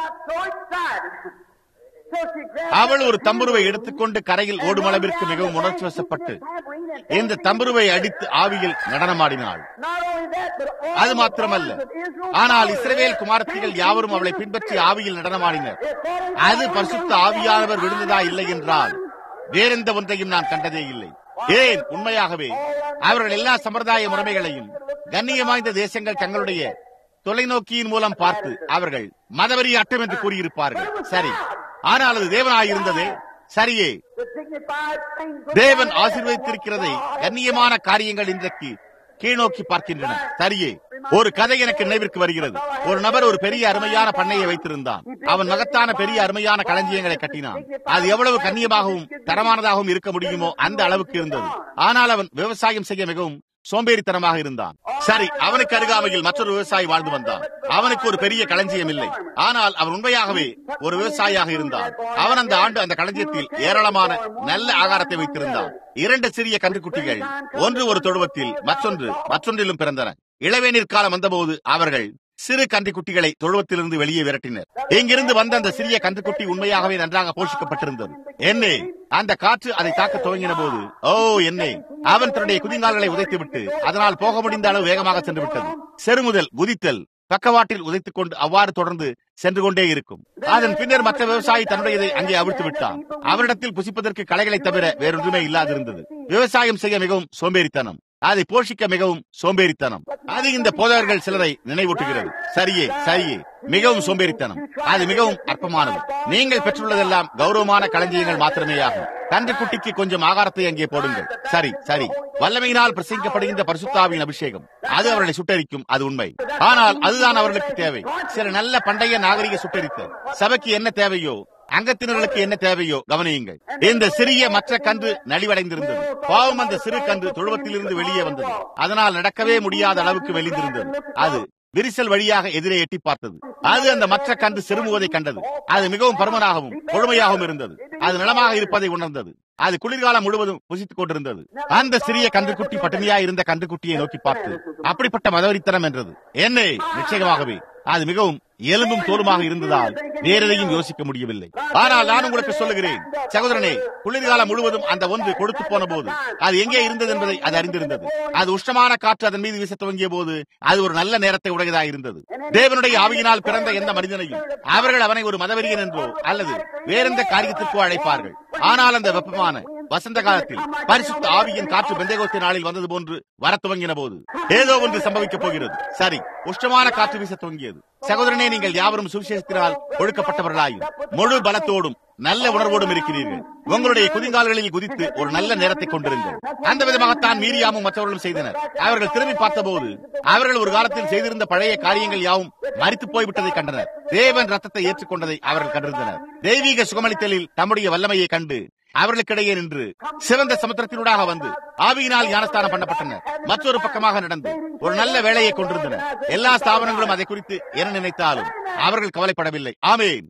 S1: அவள் ஒரு தம்புருவை எடுத்துக்கொண்டு கரையில் ஓடும் அளவிற்கு மிகவும் உணர்ச்சி வசப்பட்டு இந்த தம்புருவை அடித்து ஆவியில் நடனமாடினாள். அது மாத்திரமல்ல, ஆனால் இஸ்ரவேல் குமாரத்திகள் யாவரும் அவளை பின்பற்றி ஆவியில் நடனமாடினர். அது பரிசுத்த ஆவியானவர் விழுந்ததா இல்லை என்றால் வேறெந்த ஒன்றையும் நான் கண்டதே இல்லை. ஏன், உண்மையாகவே அவர்கள் எல்லா சம்பிரதாய முறைமைகளையும் கண்ணியமாய்ந்த தேசங்கள் தங்களுடைய தொலைநோக்கியின் மூலம் பார்த்து அவர்கள் மதவெறி அட்டம் என்று கூறியிருப்பார்கள். சரி, ஆனால் அது தேவனாயிருந்ததே. சரியே, தேவன் ஆசீர்வதித்திருக்கிறதை கண்ணியமான காரியங்கள் இன்றைக்கு கீழ்நோக்கி பார்க்கின்றன. சரியே, ஒரு கதை எனக்கு நினைவிற்கு வருகிறது. ஒரு நபர் ஒரு பெரிய அருமையான பண்ணையை வைத்திருந்தான். அவன் மகத்தான பெரிய அருமையான களஞ்சியங்களை கட்டினான். அது எவ்வளவு கண்ணியமாகவும் தரமானதாகவும் இருக்க முடியுமோ அந்த அளவுக்கு இருந்தது. ஆனால் அவன் விவசாயம் செய்ய மிகவும் சோம்பேறித்தனமாக இருந்தான். சரி, அவனுக்கு அருகாமையில் மற்றொரு விவசாயி வாழ்ந்து வந்தான். அவனுக்கு ஒரு பெரிய களஞ்சியம் இல்லை. ஆனால் அவன் உண்மையாகவே ஒரு விவசாயியாக இருந்தான். அவன் அந்த ஆண்டு அந்த களஞ்சியத்தில் ஏராளமான நல்ல ஆகாரத்தை வைத்திருந்தான். இரண்டு சிறிய கன்றுக்குட்டிகள் ஒன்று ஒரு தொழுவத்தில் மற்றொன்று மற்றொன்றிலும் பிறந்தன. இளவேநீர் காலம் வந்தபோது அவர்கள் சிறு கன்றுக்குட்டிகளை தொழுவத்திலிருந்து வெளியே விரட்டினர். இங்கிருந்து வந்த அந்த சிறிய கன்றுக்குட்டி உண்மையாகவே நன்றாக போஷிக்கப்பட்டிருந்தது. என்னே, அந்த காற்று அதை தாக்க துவங்கின போது, ஓ என்னே, அவன் தன்னுடைய குதிங்கால்களை உதைத்துவிட்டு அதனால் போக முடிந்த அளவு வேகமாக சென்று விட்டது. செருமுதல், குதித்தல், பக்கவாட்டில் உதைத்துக் கொண்டு அவ்வாறு தொடர்ந்து சென்று கொண்டே இருக்கும். அதன் பின்னர் மற்ற விவசாயி தன்னுடையதை அங்கே அவிழ்த்து விட்டான். அவரிடத்தில் புசிப்பதற்கு களைகளை தவிர வேறொன்றுமே இல்லாதிருந்தது. விவசாயம் செய்ய மிகவும் சோம்பேறித்தனம், அதை போஷிக்க மிகவும் சோம்பேறித்தனம். அது இந்த போதகர்கள் சிலரை நினைவூட்டுகிறது. சரியே சரியே மிகவும் சோம்பேறித்தனம். அது மிகவும் அற்பமானது. நீங்கள் பெற்றுள்ளதெல்லாம் கௌரவமான களஞ்சியங்கள் மாத்திரமேயாகும். கன்றுக்குட்டிக்கு கொஞ்சம் ஆகாரத்தை அங்கே போடுங்கள். சரி சரி வல்லமையினால் பிரசங்கிக்கப்படுகின்ற பரிசுத்தாவின் அபிஷேகம் அது அவர்களை சுட்டரிக்கும், அது உண்மை. ஆனால் அதுதான் அவர்களுக்கு தேவை. சில நல்ல பண்டைய நாகரிக சுட்டரித்தல். சபைக்கு என்ன தேவையோ, அங்கத்தினர்களுக்கு என்ன தேவையோ கவனியுங்கள். இந்த சிறிய மற்ற கன்று நலிவடைந்திருந்தது. பாவம் அந்த சிறு கன்று தொழுவத்திலிருந்து வெளியே வந்தது. அதனால் நடக்கவே முடியாத அளவுக்கு வெளிந்திருந்தது. அது விரிசல் வழியாக எதிரே எட்டி பார்த்தது. அது அந்த மற்ற கன்று செருமுவதை கண்டது. அது மிகவும் பருமனாகவும் கொழுமையாகவும் இருந்தது. அது நலமாக இருப்பதை உணர்ந்தது. அது குளிர்காலம் முழுவதும் புசித்துக் கொண்டிருந்தது. அந்த சிறிய கன்றுக்குட்டி பட்டினியா இருந்த கன்றுக்குட்டியை நோக்கி பார்த்து, அப்படிப்பட்ட மதவரித்தனம் என்றது. என்னே, நிச்சயமாகவே அது மிகவும் எலும்பும் தோலுமாக இருந்ததால் வேறெதையும் யோசிக்க முடியவில்லை. ஆனால் நான் உங்களுக்கு சொல்லுகிறேன் சகோதரனே, குளிர்காலம் முழுவதும் அந்த ஒன்று கொடுத்து போன போது அது எங்கே இருந்தது என்பதை அது அறிந்திருந்தது. அது உஷ்ணமான காற்று அதன் மீது வீச துவங்கிய போது அது ஒரு நல்ல நேரத்தை உடையதாக இருந்தது. தேவனுடைய ஆவியினால் பிறந்த எந்த மனிதனையும் அவர்கள் அவனை ஒரு மதவெறியன் என்றோ அல்லது வேறெந்த காரியத்திற்கோ அழைப்பார்கள். ஆனால் அந்த வெப்பமான வசந்த காலத்தில் பரிசுத்த ஆவியின் காற்று பெந்தேகோஸ்தே நாளில் வந்தது போன்று வர துவங்கின போது ஏதோ ஒன்று சம்பவிக்கப் போகிறது. சரி, உஷ்ணமான காற்று வீச துவங்கியது. சகோதரனே, நீங்கள் யாவரும் சுவிசேஷத்தினால் ஒழுக்கப்பட்டவர்களாயும் முழு பலத்தோடும் நல்ல உணர்வோடும் இருக்கிறீர்கள். உங்களுடைய குதிங்கால்களில் குதித்து ஒரு நல்ல நேரத்தை கொண்டிருங்கள். அந்த விதமாகத்தான் மீரியாமும் மற்றவர்களும் செய்தனர். அவர்கள் திரும்பி பார்த்தபோது அவர்கள் ஒரு காலத்தில் செய்திருந்த பழைய காரியங்கள் யாவும் மரித்து போய்விட்டதை கண்டனர். தேவன் ரத்தத்தை ஏற்றுக்கொண்டதை அவர்கள் கண்டிருந்தனர். தெய்வீக சுகமளித்தலில் தம்முடைய வல்லமையை கண்டு அவர்களுக்கிடையே நின்று சிவந்த சமுத்திரத்தினூடாக வந்து ஆவியினால் ஞானஸ்தானம் பண்ணப்பட்டனர். மற்றொரு பக்கமாக நடந்து ஒரு நல்ல வேலையை கொண்டிருந்தனர். எல்லா ஸ்தாபனங்களும் அதை குறித்து என்ன நினைத்தாலும் அவர்கள் கவலைப்படவில்லை. ஆமென்.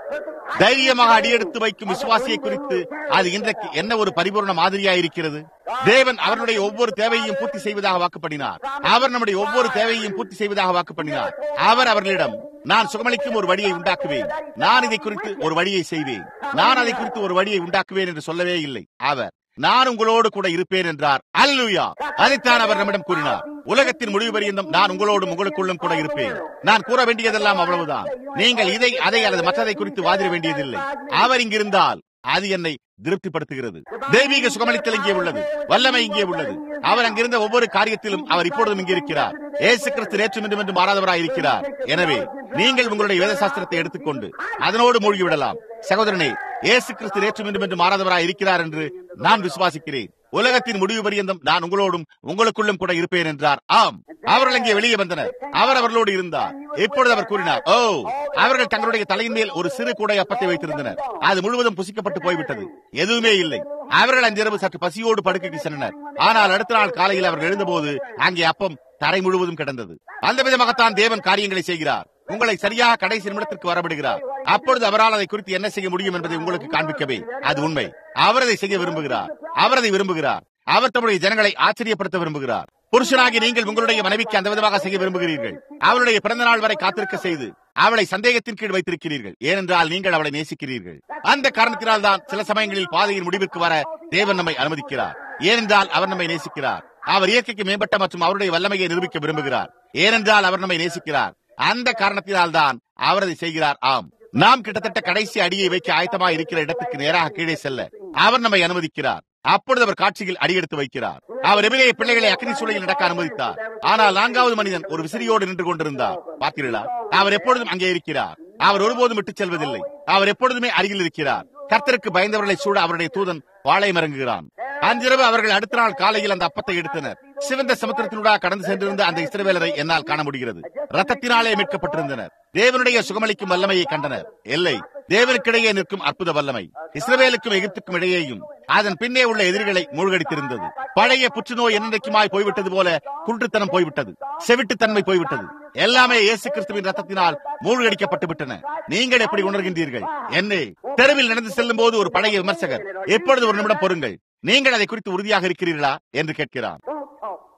S1: தைரியமாக அடியெடுத்து வைக்கும் விசுவாசியை குறித்து அது இன்றைக்கு என்ன ஒரு பரிபூர்ண மாதிரியா இருக்கிறது. தேவன் அவர்களுடைய ஒவ்வொரு தேவையையும் பூர்த்தி செய்வதாக வாக்குப்பண்ணினார். அவர் நம்முடைய ஒவ்வொரு தேவையையும் பூர்த்தி செய்வதாக வாக்குப்பண்ணினார். அவர் அவர்களிடம், நான் சுகமளிக்கும் ஒரு வழியை உண்டாக்குவேன், நான் இதை குறித்து ஒரு வழியை செய்வேன், நான் அதை குறித்து ஒரு வழியை உண்டாக்குவேன் என்று சொல்லவே இல்லை. அவர், நான் உங்களோடு கூட இருப்பேன் என்றார். அல்லேலூயா. அதைத்தான் அவர் நம்மிடம் கூறினார். உலகத்தின் முடிவு பரியந்தம் நான் உங்களோடும் உங்களுக்குள்ளும் கூட இருப்பேன். நான் கூற வேண்டியதெல்லாம் அவ்வளவுதான். நீங்கள் இதை அதை அல்லது மற்றதை குறித்து வாதிட வேண்டியதில்லை. அவர் இங்கிருந்தால் அது என்னை திருப்திப்படுத்துகிறது. தெய்வீக சுகமளித்தல் இங்கே உள்ளது, வல்லமை இங்கே உள்ளது. அவர் அங்கிருந்த ஒவ்வொரு காரியத்திலும் அவர் இப்பொழுதும் இங்கே இருக்கிறார். இயேசு கிறிஸ்து நேற்றும் இன்றும் என்று மாறாதவராய் இருக்கிறார். எனவே நீங்கள் உங்களுடைய வேத சாஸ்திரத்தை எடுத்துக்கொண்டு அதனோடு மூழ்கிவிடலாம். சகோதரனே, இயேசு கிறிஸ்து நேற்றும் இன்றும் என்று மாறாதவராய் இருக்கிறார் என்று நான் விசுவாசிக்கிறேன். உலகத்தின் முடிவு பரியந்தம் நான் உங்களோடும் உங்களுக்குள்ளும் கூட இருப்பேன் என்றார். ஆம், அவர்கள் அங்கே வெளியே வந்தனர். அவர் அவர்களோடு இருந்தார். இப்பொழுது அவர் கூறினார், ஓ, அவர்கள் தங்களுடைய தலையின் மேல் ஒரு சிறு கூடை அப்பத்தை வைத்திருந்தனர். அது முழுவதும் புசிக்கப்பட்டு போய்விட்டது. எதுவுமே இல்லை. அவர்கள் அன்றிரவு சற்று பசியோடு படுக்கைக்கு சென்றனர். ஆனால் அடுத்த நாள் காலையில் அவர்கள் எழுந்தபோது அங்கே அப்பம் தரை முழுவதும் கிடந்தது. அந்த விதமாகத்தான் தேவன் காரியங்களை செய்கிறார். உங்களை சரியாக கடைசி நிமிடத்திற்கு வரவிடுகிறார். அப்பொழுது அவரால் அதை குறித்து என்ன செய்ய முடியும் என்பதை உங்களுக்கு காண்பிக்கவே அது உண்மை. அவர் அதை செய்ய விரும்புகிறார். அவர் அதை விரும்புகிறார். அவர் தம்முடைய ஜனங்களை ஆச்சரியப்படுத்த விரும்புகிறார். புருஷனாகி நீங்கள் உங்களுடைய மனைவிக்கு அந்த விதமாக செய்ய விரும்புகிறீர்கள். அவளுடைய பிறந்த நாள் வரை காத்திருக்க செய்து அவளை சந்தேகத்தின் கீழ் வைத்திருக்கிறீர்கள். ஏனென்றால் நீங்கள் அவளை நேசிக்கிறீர்கள். அந்த காரணத்தினால் தான் சில சமயங்களில் பாதையின் முடிவிற்கு வர தேவன் நம்மை அனுமதிக்கிறார். ஏனென்றால் அவர் நம்மை நேசிக்கிறார். அவர் இயற்கைக்கு மேம்பட்ட மற்றும் அவருடைய வல்லமையை நிரூபிக்க விரும்புகிறார். ஏனென்றால் அவர் நம்மை நேசிக்கிறார். அந்த காரணத்தினால் தான் அவர் அதை செய்கிறார். ஆம், நாம் கிட்டத்தட்ட கடைசி அடியை வைக்க ஆயத்தமாக இருக்கிற இடத்துக்கு நேராக கீழே செல்ல அவர் நம்மை அனுமதிக்கிறார். அப்பொழுது அவர் காட்சியில் அடியெடுத்து வைக்கிறார். அவர் எபிரேய பிள்ளைகளை அக்கினி சூளையில் நடக்க அனுமதித்தார். ஆனால் நான்காவது மனிதன் ஒரு விசிறியோடு நின்று கொண்டிருந்தார். பார்த்தீர்களா? அவர் எப்பொழுதும் அங்கே இருக்கிறார். அவர் ஒருபோதும் விட்டுச் செல்வதில்லை. அவர் எப்பொழுதுமே அருகில் இருக்கிறார். கர்த்தருக்கு பயந்தவர்களை சூழ அவருடைய தூதன் பாளையம் இறங்குகிறான். அன்றிரவு அவர்கள் அடுத்த நாள் காலையில் அந்த அப்பத்தை எடுத்தனர். சிவந்த சமுத்திரத்தினூடாக கடந்து சென்றிருந்த அந்த இஸ்ரவேலரை என்னால் காண முடிகிறது. ரத்தத்தினாலே மீட்கப்பட்டிருந்தனர். தேவனுடைய சுகமளிக்கும் வல்லமையை கண்டனர். இல்லை, தேவனுக்கிடையே நிற்கும் அற்புத வல்லமை இஸ்ரவேலுக்கும் எகிப்துக்கும் இடையேயும் அதன் பின்னே உள்ள எதிரிகளை மூழ்கடித்திருந்தது. பழைய புற்றுநோய் என்னைக்குமாய் போய்விட்டது போல குருட்டுத்தனம் போய்விட்டது. செவிட்டுத்தன்மை போய்விட்டது. எல்லாமே இயேசு கிறிஸ்துவின் ரத்தத்தினால் மூழ்கடிக்கப்பட்டு விட்டன. நீங்கள் எப்படி உணர்கின்றீர்கள்? என்னே, தெருவில் நடந்து செல்லும் போது ஒரு பழைய விமர்சகர் எப்பொழுது ஒரு நிமிடம் பொறுங்கள், நீங்கள் அதை குறித்து உறுதியாக இருக்கிறீர்களா என்று கேட்கிறார்.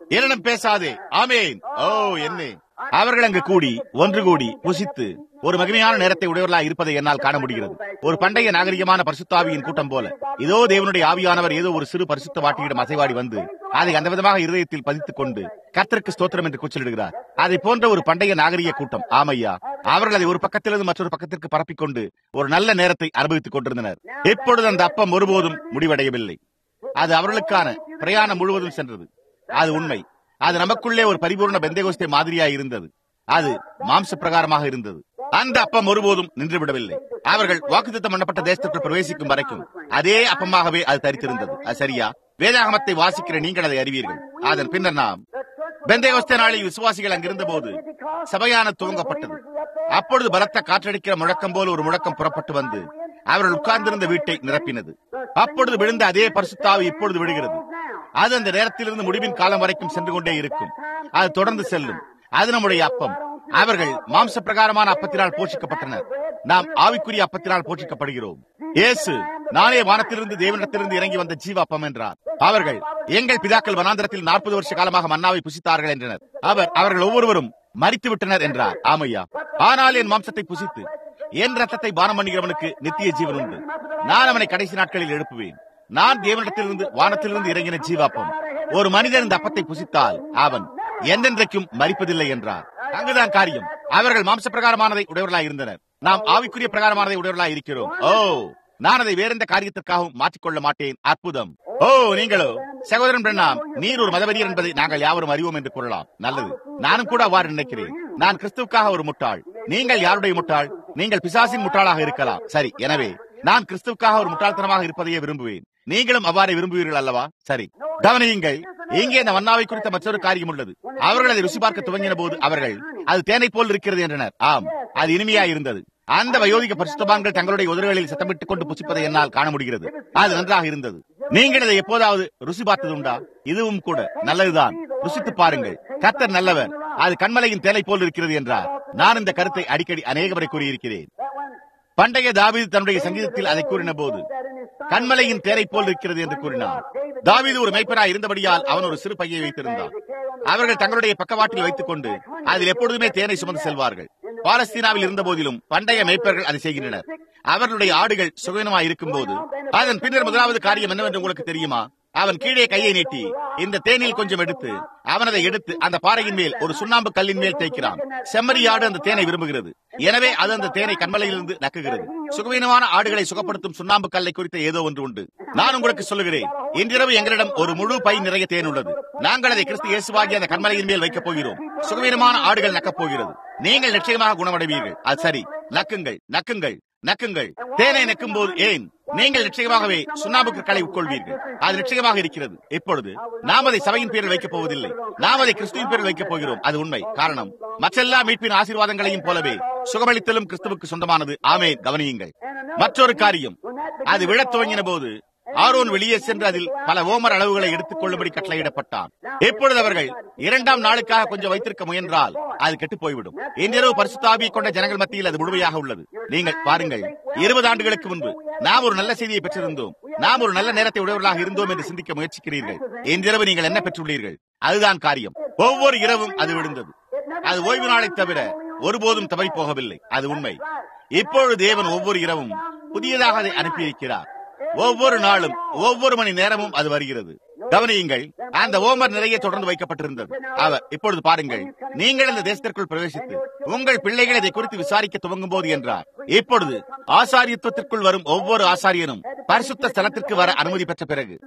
S1: என்னிடம் பேசாதே. ஆமேன். ஓ என்னே, அவர்கள் அங்கு கூடி ஒன்று கூடி புசித்து ஒரு மகிமையான நேரத்தை உடையவர்களாக இருப்பதை என்னால் காண முடிகிறது. ஒரு பண்டைய நாகரிகமான பரிசுத்தாவியின் கூட்டம் போல இதோ தேவனுடைய ஆவியானவர் ஏதோ ஒரு சிறு பரிசுத்த வாட்டியிடம் அசைவாடி வந்து அதை அந்த விதமாக இருதயத்தில் பதித்துக் கொண்டு கர்த்தருக்கு ஸ்தோத்திரம் என்று கூச்சலிடுகிறார். அதை போன்ற ஒரு பண்டைய நாகரிக கூட்டம். ஆமையா, அவர்கள் அதை ஒரு பக்கத்திலிருந்து மற்றொரு பக்கத்திற்கு பரப்பிக்கொண்டு ஒரு நல்ல நேரத்தை அனுபவித்துக் கொண்டிருந்தனர். இப்பொழுது அந்த அப்பம் ஒருபோதும் முடிவடையவில்லை. அது அவர்களுக்கான பிரயாணம் முழுவதும் சென்றது. அது உண்மை. அது நமக்குள்ளே ஒரு பரிபூர்ண பெந்தேகோஸ்தே மாதிரியாய் இருந்தது. அது மாம்ச பிரகாரமாக இருந்தது. அந்த அப்பம் ஒருபோதும் நின்றுவிடவில்லை. அவர்கள் வாக்குத்தத்தம் பண்ணப்பட்ட தேசத்திற்கு பிரவேசிக்கும் வரைக்கும் அதே அப்பமாகவே அது தரித்திருந்தது. அது சரியா? வேதாகமத்தை வாசிக்கிற நீங்கள் அதை அறிவீர்கள். அதன் பின்னர் நாம் பெந்தேகோஸ்தே நாளில் விசுவாசிகள் அங்கிருந்த போது சபையான துவங்கப்பட்டது. அப்பொழுது பலத்த காற்றடிக்கிற முழக்கம் போல ஒரு முழக்கம் புறப்பட்டு வந்து அவர்கள் உட்கார்ந்திருந்த வீட்டை நிரப்பினது. அப்பொழுது விழுந்த அதே பரிசுத்தாவி இப்பொழுது விழுகிறது. அது அந்த நேரத்திலிருந்து முடிவின் காலம் வரைக்கும் சென்று கொண்டே இருக்கும். அது தொடர்ந்து செல்லும். அது நம்முடைய அப்பம். அவர்கள் மாம்ச பிரகாரமான அப்பத்தினால் போஷிக்கப்பட்டனர். நாம் ஆவிக்குரிய அப்பத்தினால் போஷிக்கப்படுகிறோம். இயேசு நானே வானத்திலிருந்து தேவனிடத்திலிருந்து இறங்கி வந்த ஜீவ அப்பம் என்றார். அவர்கள் எங்கள் பிதாக்கள் வனாந்தரத்தில் நாற்பது வருஷ காலமாக மன்னாவை புசித்தார்கள் என்றனர். அவர் அவர்கள் ஒவ்வொருவரும் மரித்து விட்டனர் என்றார். ஆமையா, ஆனால் என் மாம்சத்தை புசித்து என் ரத்தத்தை பானம் பண்ணுகிறவனுக்கு நித்திய ஜீவன் உண்டு. நான் அவனை கடைசி நாட்களில் எழுப்புவேன். நான் தேவனிடத்திலிருந்து வானத்திலிருந்து இறங்கின ஜீவாப்பம். ஒரு மனிதன் இந்த அப்பத்தை புசித்தால் அவன் என்றென்றைக்கும் மரிப்பதில்லை என்றார். அங்குதான் காரியம். அவர்கள் மாம்ச பிரகாரமானதை உடையவர்களாக இருந்தனர். நாம் ஆவிக்குரிய பிரகாரமானதை உடையவர்களாக இருக்கிறோம். ஓ, நான் அதை வேறெந்த காரியத்திற்காகவும் மாற்றிக்கொள்ள மாட்டேன். அற்புதம். ஓ, நீங்களோ சகோதரன் பிரண்ணாம், நீர் ஒரு மதவெறியர் என்பதை நாங்கள் யாவரும் அறிவோம் என்று கூறலாம். நல்லது, நானும் கூட அவ்வாறு நினைக்கிறேன். நான் கிறிஸ்துவுக்காக ஒரு முட்டாள். நீங்கள் யாருடைய முட்டாள்? நீங்கள் பிசாசின் முட்டாளாக இருக்கலாம். சரி, எனவே நான் கிறிஸ்துவுக்காக ஒரு முட்டாள்தனமாக இருப்பதையே விரும்புவேன். நீங்களும் அவ்வாறு விரும்புவீர்கள் அல்லவா? சரி, கவனியுங்கள். இங்கே இந்த மன்னாவை குறித்த மற்றொரு காரியம் உள்ளது. அவர்கள் அதை ருசி பார்க்க துவங்கின போது அவர்கள் அது தேனை போல் இருக்கிறது என்றனர். ஆம், அது இனிமையா இருந்தது. அந்த வயோதிக பரிசுத்தவான்கள் தங்களுடைய உதடுகளில் சத்தமிட்டுக் கொண்டு புசிப்பதை என்னால் காண முடிகிறது. அது நன்றாக இருந்தது. நீங்கள் இதை எப்போதாவது ருசி பார்த்தது உண்டா? இதுவும் கூட நல்லதுதான். ருசித்து பாருங்கள். கர்த்தர் நல்லவர். அது கண்மலையின் தேனை போல் இருக்கிறது என்றார். நான் இந்த கருத்தை அடிக்கடி அநேக முறை கூறியிருக்கிறேன். பண்டைய தாவீது தன்னுடைய சங்கீதத்தில் அதை கூறின போது கண்மலையின் தேரை போல் இருக்கிறது என்று கூறினார். தாவீது ஒரு மேய்ப்பனாய் இருந்தபடியால் அவன் ஒரு சிறு பையை வைத்திருந்தான். அவர்கள் தங்களுடைய பக்கவாட்டில் வைத்துக் கொண்டு அதில் எப்பொழுதுமே தேனை சுமந்து செல்வார்கள். பாலஸ்தீனாவில் இருந்த போதிலும் பண்டைய மேய்ப்பர்கள் அதை செய்கின்றனர். அவர்களுடைய ஆடுகள் சுகவீனமாய் இருக்கும் போது அதன் பின்னர் முதலாவது காரியம் என்னவென்று உங்களுக்கு தெரியுமா? அவன் கீழே கையை நீட்டி இந்த தேனில் கொஞ்சம் எடுத்து அவன் அதை எடுத்து அந்த பாறையின் மேல் ஒரு சுண்ணாம்பு கல்லின் மேல் தேய்க்கிறான். செம்மறியாடு அந்த தேனை விரும்புகிறது. எனவே அது அந்த தேனை கண்மலையிலிருந்து நக்குகிறது. சுகவீனமான ஆடுகளை சுகப்படுத்தும் சுண்ணாம்பு கல்லை குறித்த ஏதோ ஒன்று உண்டு. நான் உங்களுக்கு சொல்லுகிறேன், இன்றிரவு எங்களிடம் ஒரு முழு பை நிறைய தேன் உள்ளது. நாங்கள் அதை கிறிஸ்து இயேசுவாகிய அந்த கண்மலையின் மேல் வைக்கப் போகிறோம். சுகவீனமான ஆடுகள் நக்கப் போகிறது. நீங்கள் நிச்சயமாக குணமடைவீர்கள். அது சரி, நக்குங்கள், நக்குங்கள், நக்குங்கள். தேனை நக்கும் போது ஏன் நீங்கள் நிச்சயமாகவே சுண்ணாம்பு கற்களை உட்கொள்வீர்கள். அது நிச்சயமாக இருக்கிறது. இப்பொழுது நாம் அதை சபையின் பேரில் வைக்கப் போவதில்லை. நாம் அதை கிறிஸ்துவின் பேரில் வைக்கப் போகிறோம். அது உண்மை. காரணம், மற்றெல்லா மீட்பின் ஆசீர்வாதங்களையும் போலவே சுகமளித்தலும் கிறிஸ்துவுக்கு சொந்தமானது. ஆமென். கவனியுங்கள். மற்றொரு காரியம், அது விழத் துவங்கின போது ஆரோன் வெளியே சென்று அதில் பல ஓமர் அளவுகளை எடுத்துக் கொள்ளும்படி கட்டளையிடப்பட்டான். இப்பொழுது அவர்கள் இரண்டாம் நாளுக்காக கொஞ்சம் வைத்திருக்க முயன்றால் அது கெட்டு போய்விடும். இன்றிரவு பரிசுத்த ஆவியை கொண்ட ஜனங்கள் மத்தியில் அது முழுமையாக உள்ளது. நீங்கள் பாருங்கள், இருபது ஆண்டுகளுக்கு முன்பு நாம் ஒரு நல்ல செய்தியை பெற்றிருந்தோம். நாம் ஒரு நல்ல நேரத்தை உடையவர்களாக இருந்தோம் என்று சிந்திக்க முயற்சிக்கிறீர்கள். இன்றிரவு நீங்கள் என்ன பெற்றுள்ளீர்கள்? அதுதான் காரியம். ஒவ்வொரு இரவும் அது விழுந்தது. அது ஓய்வு நாளை தவிர ஒருபோதும் தவறி போகவில்லை. அது உண்மை. இப்பொழுது தேவன் ஒவ்வொரு இரவும் புதியதாக அதை அனுப்பியிருக்கிறார். ஒவ்வொரு நாளும் ஒவ்வொரு மணி நேரமும் அது வருகிறது. கவனியுங்கள், அந்த ஓமர் நிறைய தொடர்ந்து வைக்கப்பட்டிருந்தது. அவர் இப்பொழுது பாருங்கள், நீங்கள் இந்த தேசத்திற்குள் பிரவேசித்து உங்கள் பிள்ளைகள் இதை குறித்து விசாரிக்க துவங்கும் போது என்றார். இப்பொழுது ஆசாரியத்துவத்திற்குள் வரும் ஒவ்வொரு ஆசாரியனும் பரிசுத்த ஸ்தலத்திற்கு வர அனுமதி பெற்ற பிறகு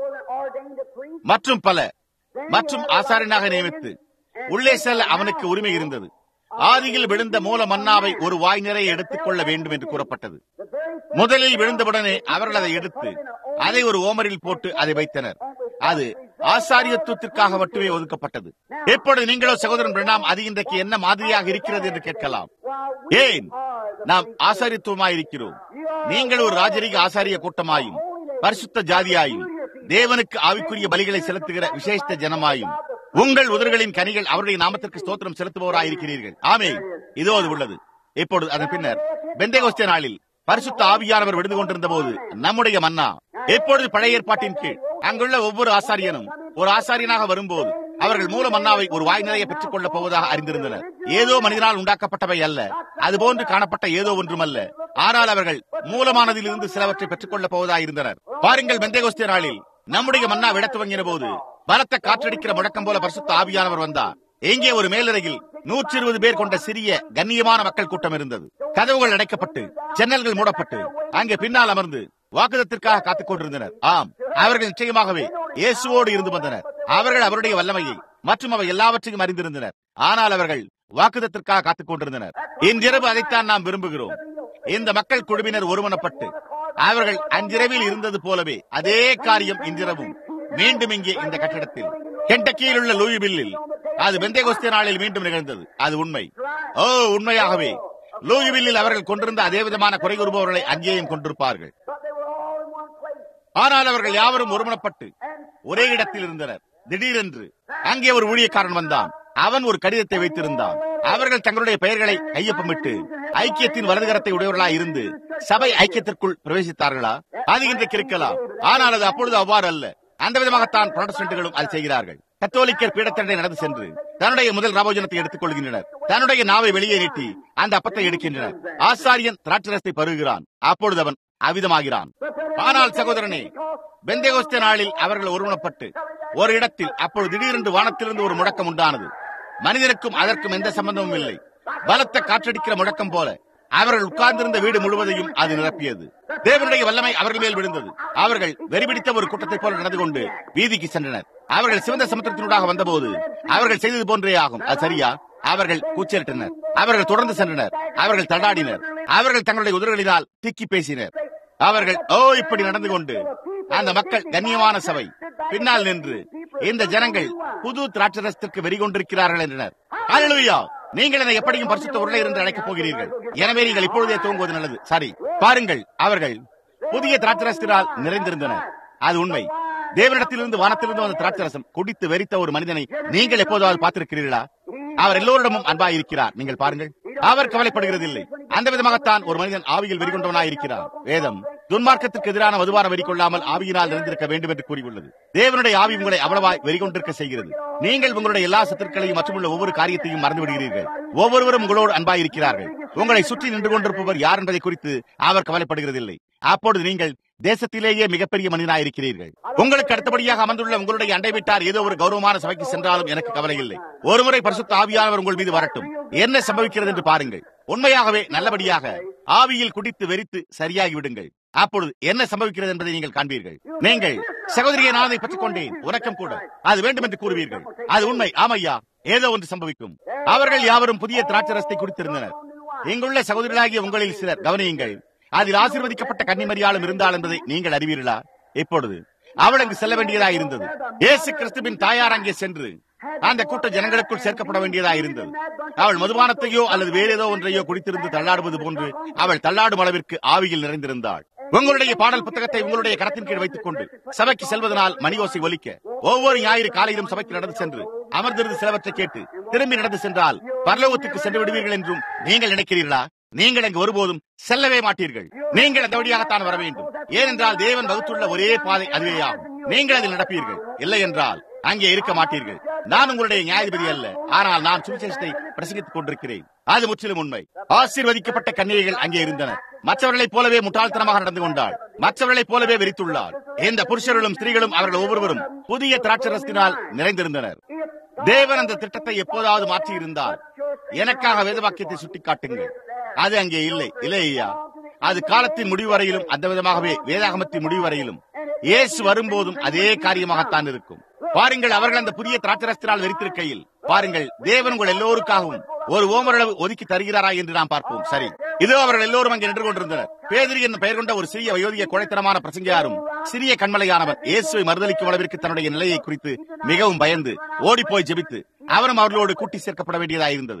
S1: மற்றும் பல மற்றும் ஆசாரியனாக நியமித்து உள்ளே செல்ல அவனுக்கு உரிமை இருந்தது. ஆதியில் விழுந்த மூல மன்னாவை ஒரு வாய் நிறைய எடுத்துக் கொள்ள வேண்டும் என்று கூறப்பட்டது. முதலில் விழுந்தவுடனே அவர்கள் அதை எடுத்து அதை ஒரு ஓமரில் போட்டு அதை வைத்தனர். அது ஆசாரியத்துவத்திற்காக மட்டுமே ஒதுக்கப்பட்டது. இப்பொழுது நீங்களோ சகோதரன் பிரணாம், அது இன்றைக்கு என்ன மாதிரியாக இருக்கிறது என்று கேட்கலாம். ஏன் நாம் ஆசாரியத்துவமாயிருக்கிறோம்? நீங்கள் ஒரு ராஜரீக ஆசாரிய கூட்டமாயும் பரிசுத்த ஜாதியாயும் தேவனுக்கு ஆவிக்குரிய பலிகளை செலுத்துகிற விசேஷ ஜனமாயும் உங்கள் உதடுகளின் கனிகள் அவருடைய நாமத்திற்கு ஸ்தோத்திரம் செலுத்துபவராயிருக்கிறீர்கள். ஆமென். இதோ அது உள்ளது. இப்பொழுது அதன் பின்னர் பெந்தேகோஸ்தே நாளில் பரிசுத்த ஆவியானவர் விழுந்து கொண்டிருந்த போது நம்முடைய மன்னா இப்பொழுது பழைய ஏற்பாட்டின் கீழ் அங்குள்ள ஒவ்வொரு ஆசாரியனும் ஒரு ஆசாரியனாக வரும்போது அவர்கள் மூல மன்னாவை ஒரு வாய் நிறைய பெற்றுக் கொள்ளப் போவதாக அறிந்திருந்தனர். ஏதோ மனிதனால் உண்டாக்கப்பட்டவை அல்ல, அதுபோன்று காணப்பட்ட ஏதோ ஒன்றுமல்ல. ஆனால் அவர்கள் மூலமானதிலிருந்து சிலவற்றை பெற்றுக் கொள்ளப் போவதாக இருந்தனர். பாருங்கள், பெந்தேகோஸ்தே நாளில் நம்முடைய மன்னா விட துவங்கின போது பலத்த காற்றடிக்கிற முழக்கம் போல பரிசுத்த ஆவியானவர் வந்தார். எங்கே ஒரு மேலறையில் நூற்றி இருபது பேர் கொண்ட சிறிய கண்ணியமான மக்கள் கூட்டம் இருந்தது. கதவுகள் அடைக்கப்பட்டு ஜன்னல்கள் மூடப்பட்டு அங்கே பின்னால் அமர்ந்து வாக்குதத்திற்காக காத்துக் கொண்டிருந்தனர். ஆம், அவர்கள் நிச்சயமாகவே இயேசுவோடு இருந்து வந்தனர். அவர்கள் அவருடைய வல்லமையை மற்றும் அவை எல்லாவற்றையும் அறிந்திருந்தனர். ஆனால் அவர்கள் வாக்குதத்திற்காக காத்துக் கொண்டிருந்தனர். இன்றிரவு அதைத்தான் நாம் விரும்புகிறோம். இந்த மக்கள் குழுவினர் ஒருமனப்பட்டு அவர்கள் அன்றிரவில் இருந்தது போலவே அதே காரியம் இன்றிரவும் மீண்டும் இங்கே இந்த கட்டிடத்தில் கென்டக்கியில் உள்ள லூயிவில்லில் அது பெந்தேகோஸ்தே நாளில் மீண்டும் நிகழ்ந்தது. அது உண்மை. ஓ, உண்மையாகவே லூயிவில்லில் அவர்கள் கொண்டிருந்த அதே விதமான குறை கூறுபவர்களை அங்கேயும் கொண்டிருப்பார்கள். ஆனால் அவர்கள் யாவரும் ஒருமனப்பட்டு ஒரே இடத்தில் இருந்தனர். திடீரென்று அங்கே ஒரு ஊழியக்காரன் வந்தான். அவன் ஒரு கடிதத்தை வைத்திருந்தான். அவர்கள் தங்களுடைய பெயர்களை கையொப்பமிட்டு ஐக்கியத்தின் வலதுகரத்தை உடையவர்களாய் இருந்து சபை ஐக்கியத்திற்குள் பிரவேசித்தார்களா? அது இன்றைக்கு இருக்கலாம். ஆனால் அது அப்பொழுது அவ்வாறு அல்ல. அந்த விதமாகத்தான் புராட்டஸ்டன்ட்களும் அதை செய்கிறார்கள். கத்தோலிக்கர் பீடத்தண்டை நடந்து சென்று தன்னுடைய முதல் ராபோஜனத்தை எடுத்துக் கொள்கின்றனர். தன்னுடைய நாவை வெளியே நீட்டி அந்த அப்பத்தை எடுக்கின்றனர். ஆசாரியன் திராட்சரசத்தை பருகுகிறான். அப்பொழுது அவன் அவிதமாகிறான். ஆனால் சகோதரனே, பெந்தேகோஸ்தே நாளில் அவர்கள் ஒருமனப்பட்டு ஒரு இடத்தில் அப்பொழுது திடீரென்று வானத்திலிருந்து ஒரு முழக்கம் உண்டானது. மனிதனுக்கும் அதற்கும் எந்த சம்பந்தமும் இல்லை. பலத்த காற்றடிக்கிற முழக்கம் போல அவர்கள் உட்கார்ந்திருந்த வீடு முழுவதையும் அது நிரப்பியது. தேவனுடைய வல்லமை அவர்கள் மேல் விழுந்தது. அவர்கள் வெறிபிடித்த ஒரு கூட்டத்தை போல நடந்து கொண்டு வீதிக்கு சென்றனர். அவர்கள் சிவந்த சமுத்திரத்தினூடாக வந்தபோது அவர்கள் செய்தது போன்றே ஆகும். அது சரியா? அவர்கள் கூச்சலிட்டனர். அவர்கள் தொடர்ந்து சென்றனர். அவர்கள் தள்ளாடினர். அவர்கள் தங்களுடைய உதடுகளினால் திக்கி பேசினர். அவர்கள் ஓ இப்படி நடந்து கொண்டு அந்த மக்கள் கண்ணியமான சபை பின்னால் நின்று இந்த ஜனங்கள் புது திராட்சரசத்திற்கு வெறி கொண்டிருக்கிறார்கள் என்றனர். அல்லேலூயா! நீங்கள் என்னை எப்படியும் பரிசுத்த உருளை என்று அழைக்கப் போகிறீர்கள். எனவே நீங்கள் இப்பொழுதே தூங்குவது நல்லது. சரி, பாருங்கள், அவர்கள் புதிய திராட்சரசத்தினால் நிறைந்திருந்தனர். அது உண்மை. தேவனிடத்திலிருந்து வானத்திலிருந்து வந்த திராட்சரசம் குடித்து வெறித்த ஒரு மனிதனை நீங்கள் எப்போதாவது பார்த்திருக்கிறீர்களா? அவர் எல்லோரிடமும் அன்பாயிருக்கிறார். நீங்கள் பாருங்கள், அவர் கவலைப்படுகிறதில்லை. அந்த விதமாகத்தான் ஒரு மனிதன் ஆவியில் வெறிகொண்டவனாயிருக்கிறார். வேதம் துன்மார்க்கத்திற்கு எதிரான மதுபான வெறி கொள்ளாமல் ஆவியினால் நிறைந்திருக்க வேண்டும் என்று கூறியுள்ளது. தேவனுடைய ஆவி உங்களை அவ்வளவாய் வெறிகொண்டிருக்க செய்கிறது. நீங்கள் உங்களுடைய எல்லா சத்துருக்களையும் மற்றுமுள்ள ஒவ்வொரு காரியத்தையும் மறந்து விடுகிறீர்கள். ஒவ்வொருவரும் உங்களோடு அன்பாயிருக்கிறார்கள். உங்களை சுற்றி நின்று கொண்டிருப்பவர் யார் என்பதை குறித்து அவர் கவலைப்படுகிறதில்லை. அப்பொழுது நீங்கள் தேசத்திலேயே மிகப்பெரிய மனிதனாயிருக்கிறீர்கள். உங்களுக்கு அடுத்தபடியாக அமர்ந்துள்ள உங்களுடைய அண்டை வீட்டார் ஏதோ ஒரு கௌரவமான சபைக்கு சென்றாலும் எனக்கு கவலை இல்லை. ஒருமுறை பரிசுத்த ஆவியானவர் உங்கள் மீது வரட்டும். என்ன சம்பவிக்கிறது என்று பாருங்கள். உண்மையாகவே நல்லபடியாக ஆவியில் குடித்து வெறித்து சரியாகி விடுங்கள். அப்பொழுது என்ன சம்பவிக்கிறது என்பதை நீங்கள் காண்பீர்கள். நீங்கள் சகோதரியை நான் அதை பற்றிக் கொண்டேன், உறக்கம் கூட அது வேண்டும் என்று கூறுவீர்கள். அது உண்மை. ஆமையா, ஏதோ ஒன்று சம்பவிக்கும். அவர்கள் யாவரும் புதிய திராட்சரசத்தை குடித்திருந்தனர். இங்குள்ள சகோதரிகளாகிய உங்களில் சிலர் கவனியுங்கள். அதில் ஆசீர்வதிக்கப்பட்ட கன்னிமரியாலும் இருந்தால் என்பதை நீங்கள் அறிவீர்களா? இப்பொழுது அவள் அங்கு செல்ல வேண்டியதாக இருந்தது. இயேசு கிறிஸ்துவின் தாயார் அங்கே சென்று அந்த கூட்ட ஜனங்களுக்குள் சேர்க்கப்பட வேண்டியதாக இருந்தது. அவள் மதுபானத்தையோ அல்லது வேறு ஏதோ ஒன்றையோ குடித்திருந்து தள்ளாடுவது போன்று அவள் தள்ளாடும் அளவிற்கு ஆவியில் நிறைந்திருந்தாள். உங்களுடைய பாடல் புத்தகத்தை உங்களுடைய கரத்தின் கீழ் வைத்துக் கொண்டு சபைக்கு செல்வதனால் மணி ஓசை ஒலிக்க ஒவ்வொரு ஞாயிறு காலையிலும் சபைக்கு நடந்து சென்று அமர்ந்திருந்து சிலவற்றை கேட்டு திரும்பி நடந்து சென்றால் பரலோகத்துக்கு சென்று விடுவீர்கள் என்றும் நீங்கள் நினைக்கிறீர்களா? நீங்கள் அங்கு ஒருபோதும் செல்லவே மாட்டீர்கள். நீங்கள் அந்த வழியாகத்தான் வர வேண்டும். ஏனென்றால் தேவன் வகுத்துள்ள ஒரே பாதை அதுவேயாகும். நீங்கள் அதில் நடப்பீர்கள். இல்லை என்றால் அங்கே இருக்க மாட்டீர்கள். நான் உங்களுடைய நியாயாதிபதி அல்ல, ஆனால் நான் சுவிசேஷத்தை பிரசங்கித்துக் கொண்டிருக்கிறேன். அது முற்றிலும் உண்மை. ஆசீர்வதிக்கப்பட்ட கன்னிகைகள் அங்கே இருந்தனர். மற்றவர்களைப் போலவே முட்டாள்தனமாக நடந்து கொண்டாள். மற்றவர்களைப் போலவே வெறித்துள்ளாள். இந்த புருஷர்களும் ஸ்திரீகளும் அவர்கள் ஒவ்வொருவரும் புதிய திராட்சரசத்தினால் நிறைந்திருந்தனர். தேவன் அந்த திட்டத்தை எப்போதாவது மாற்றியிருந்தால் எனக்காக வேதவாக்கியத்தை சுட்டிக்காட்டுங்கள். அது அங்கே இல்லை. இல்லை ஐயா, அது காலத்தின் முடிவு வரையிலும் அந்த விதமாகவே வேதாகமத்தின் முடிவு வரையிலும் இயேசு வரும்போதும் அதே காரியமாகத்தான் இருக்கும். பாருங்கள், அவர்கள் அந்த புதிய திராட்சரசத்தினால் வெறித்திருக்கையில் பாருங்கள், தேவன் உங்கள் எல்லோருக்காகவும் ஒரு ஓமரளவு ஒதுக்கி தருகிறாரா என்று நாம் பார்ப்போம். சரி, இதோ அவர்கள் எல்லோரும் அங்கே நின்று கொண்டிருந்தனர். பேதுரு என்னும் பெயர் கொண்ட ஒரு சிறிய வயோதிக கொலைத்தனமான பிரசங்கியாரும் சிறிய கண்மலையானவர் இயேசுவை மறுதலிக்கும் அளவிற்கு தன்னுடைய நிலையை குறித்து மிகவும் பயந்து ஓடிப்போய் ஜெபித்து அவரும் அவர்களோடு கூட்டி சேர்க்கப்பட வேண்டியதாக இருந்தது.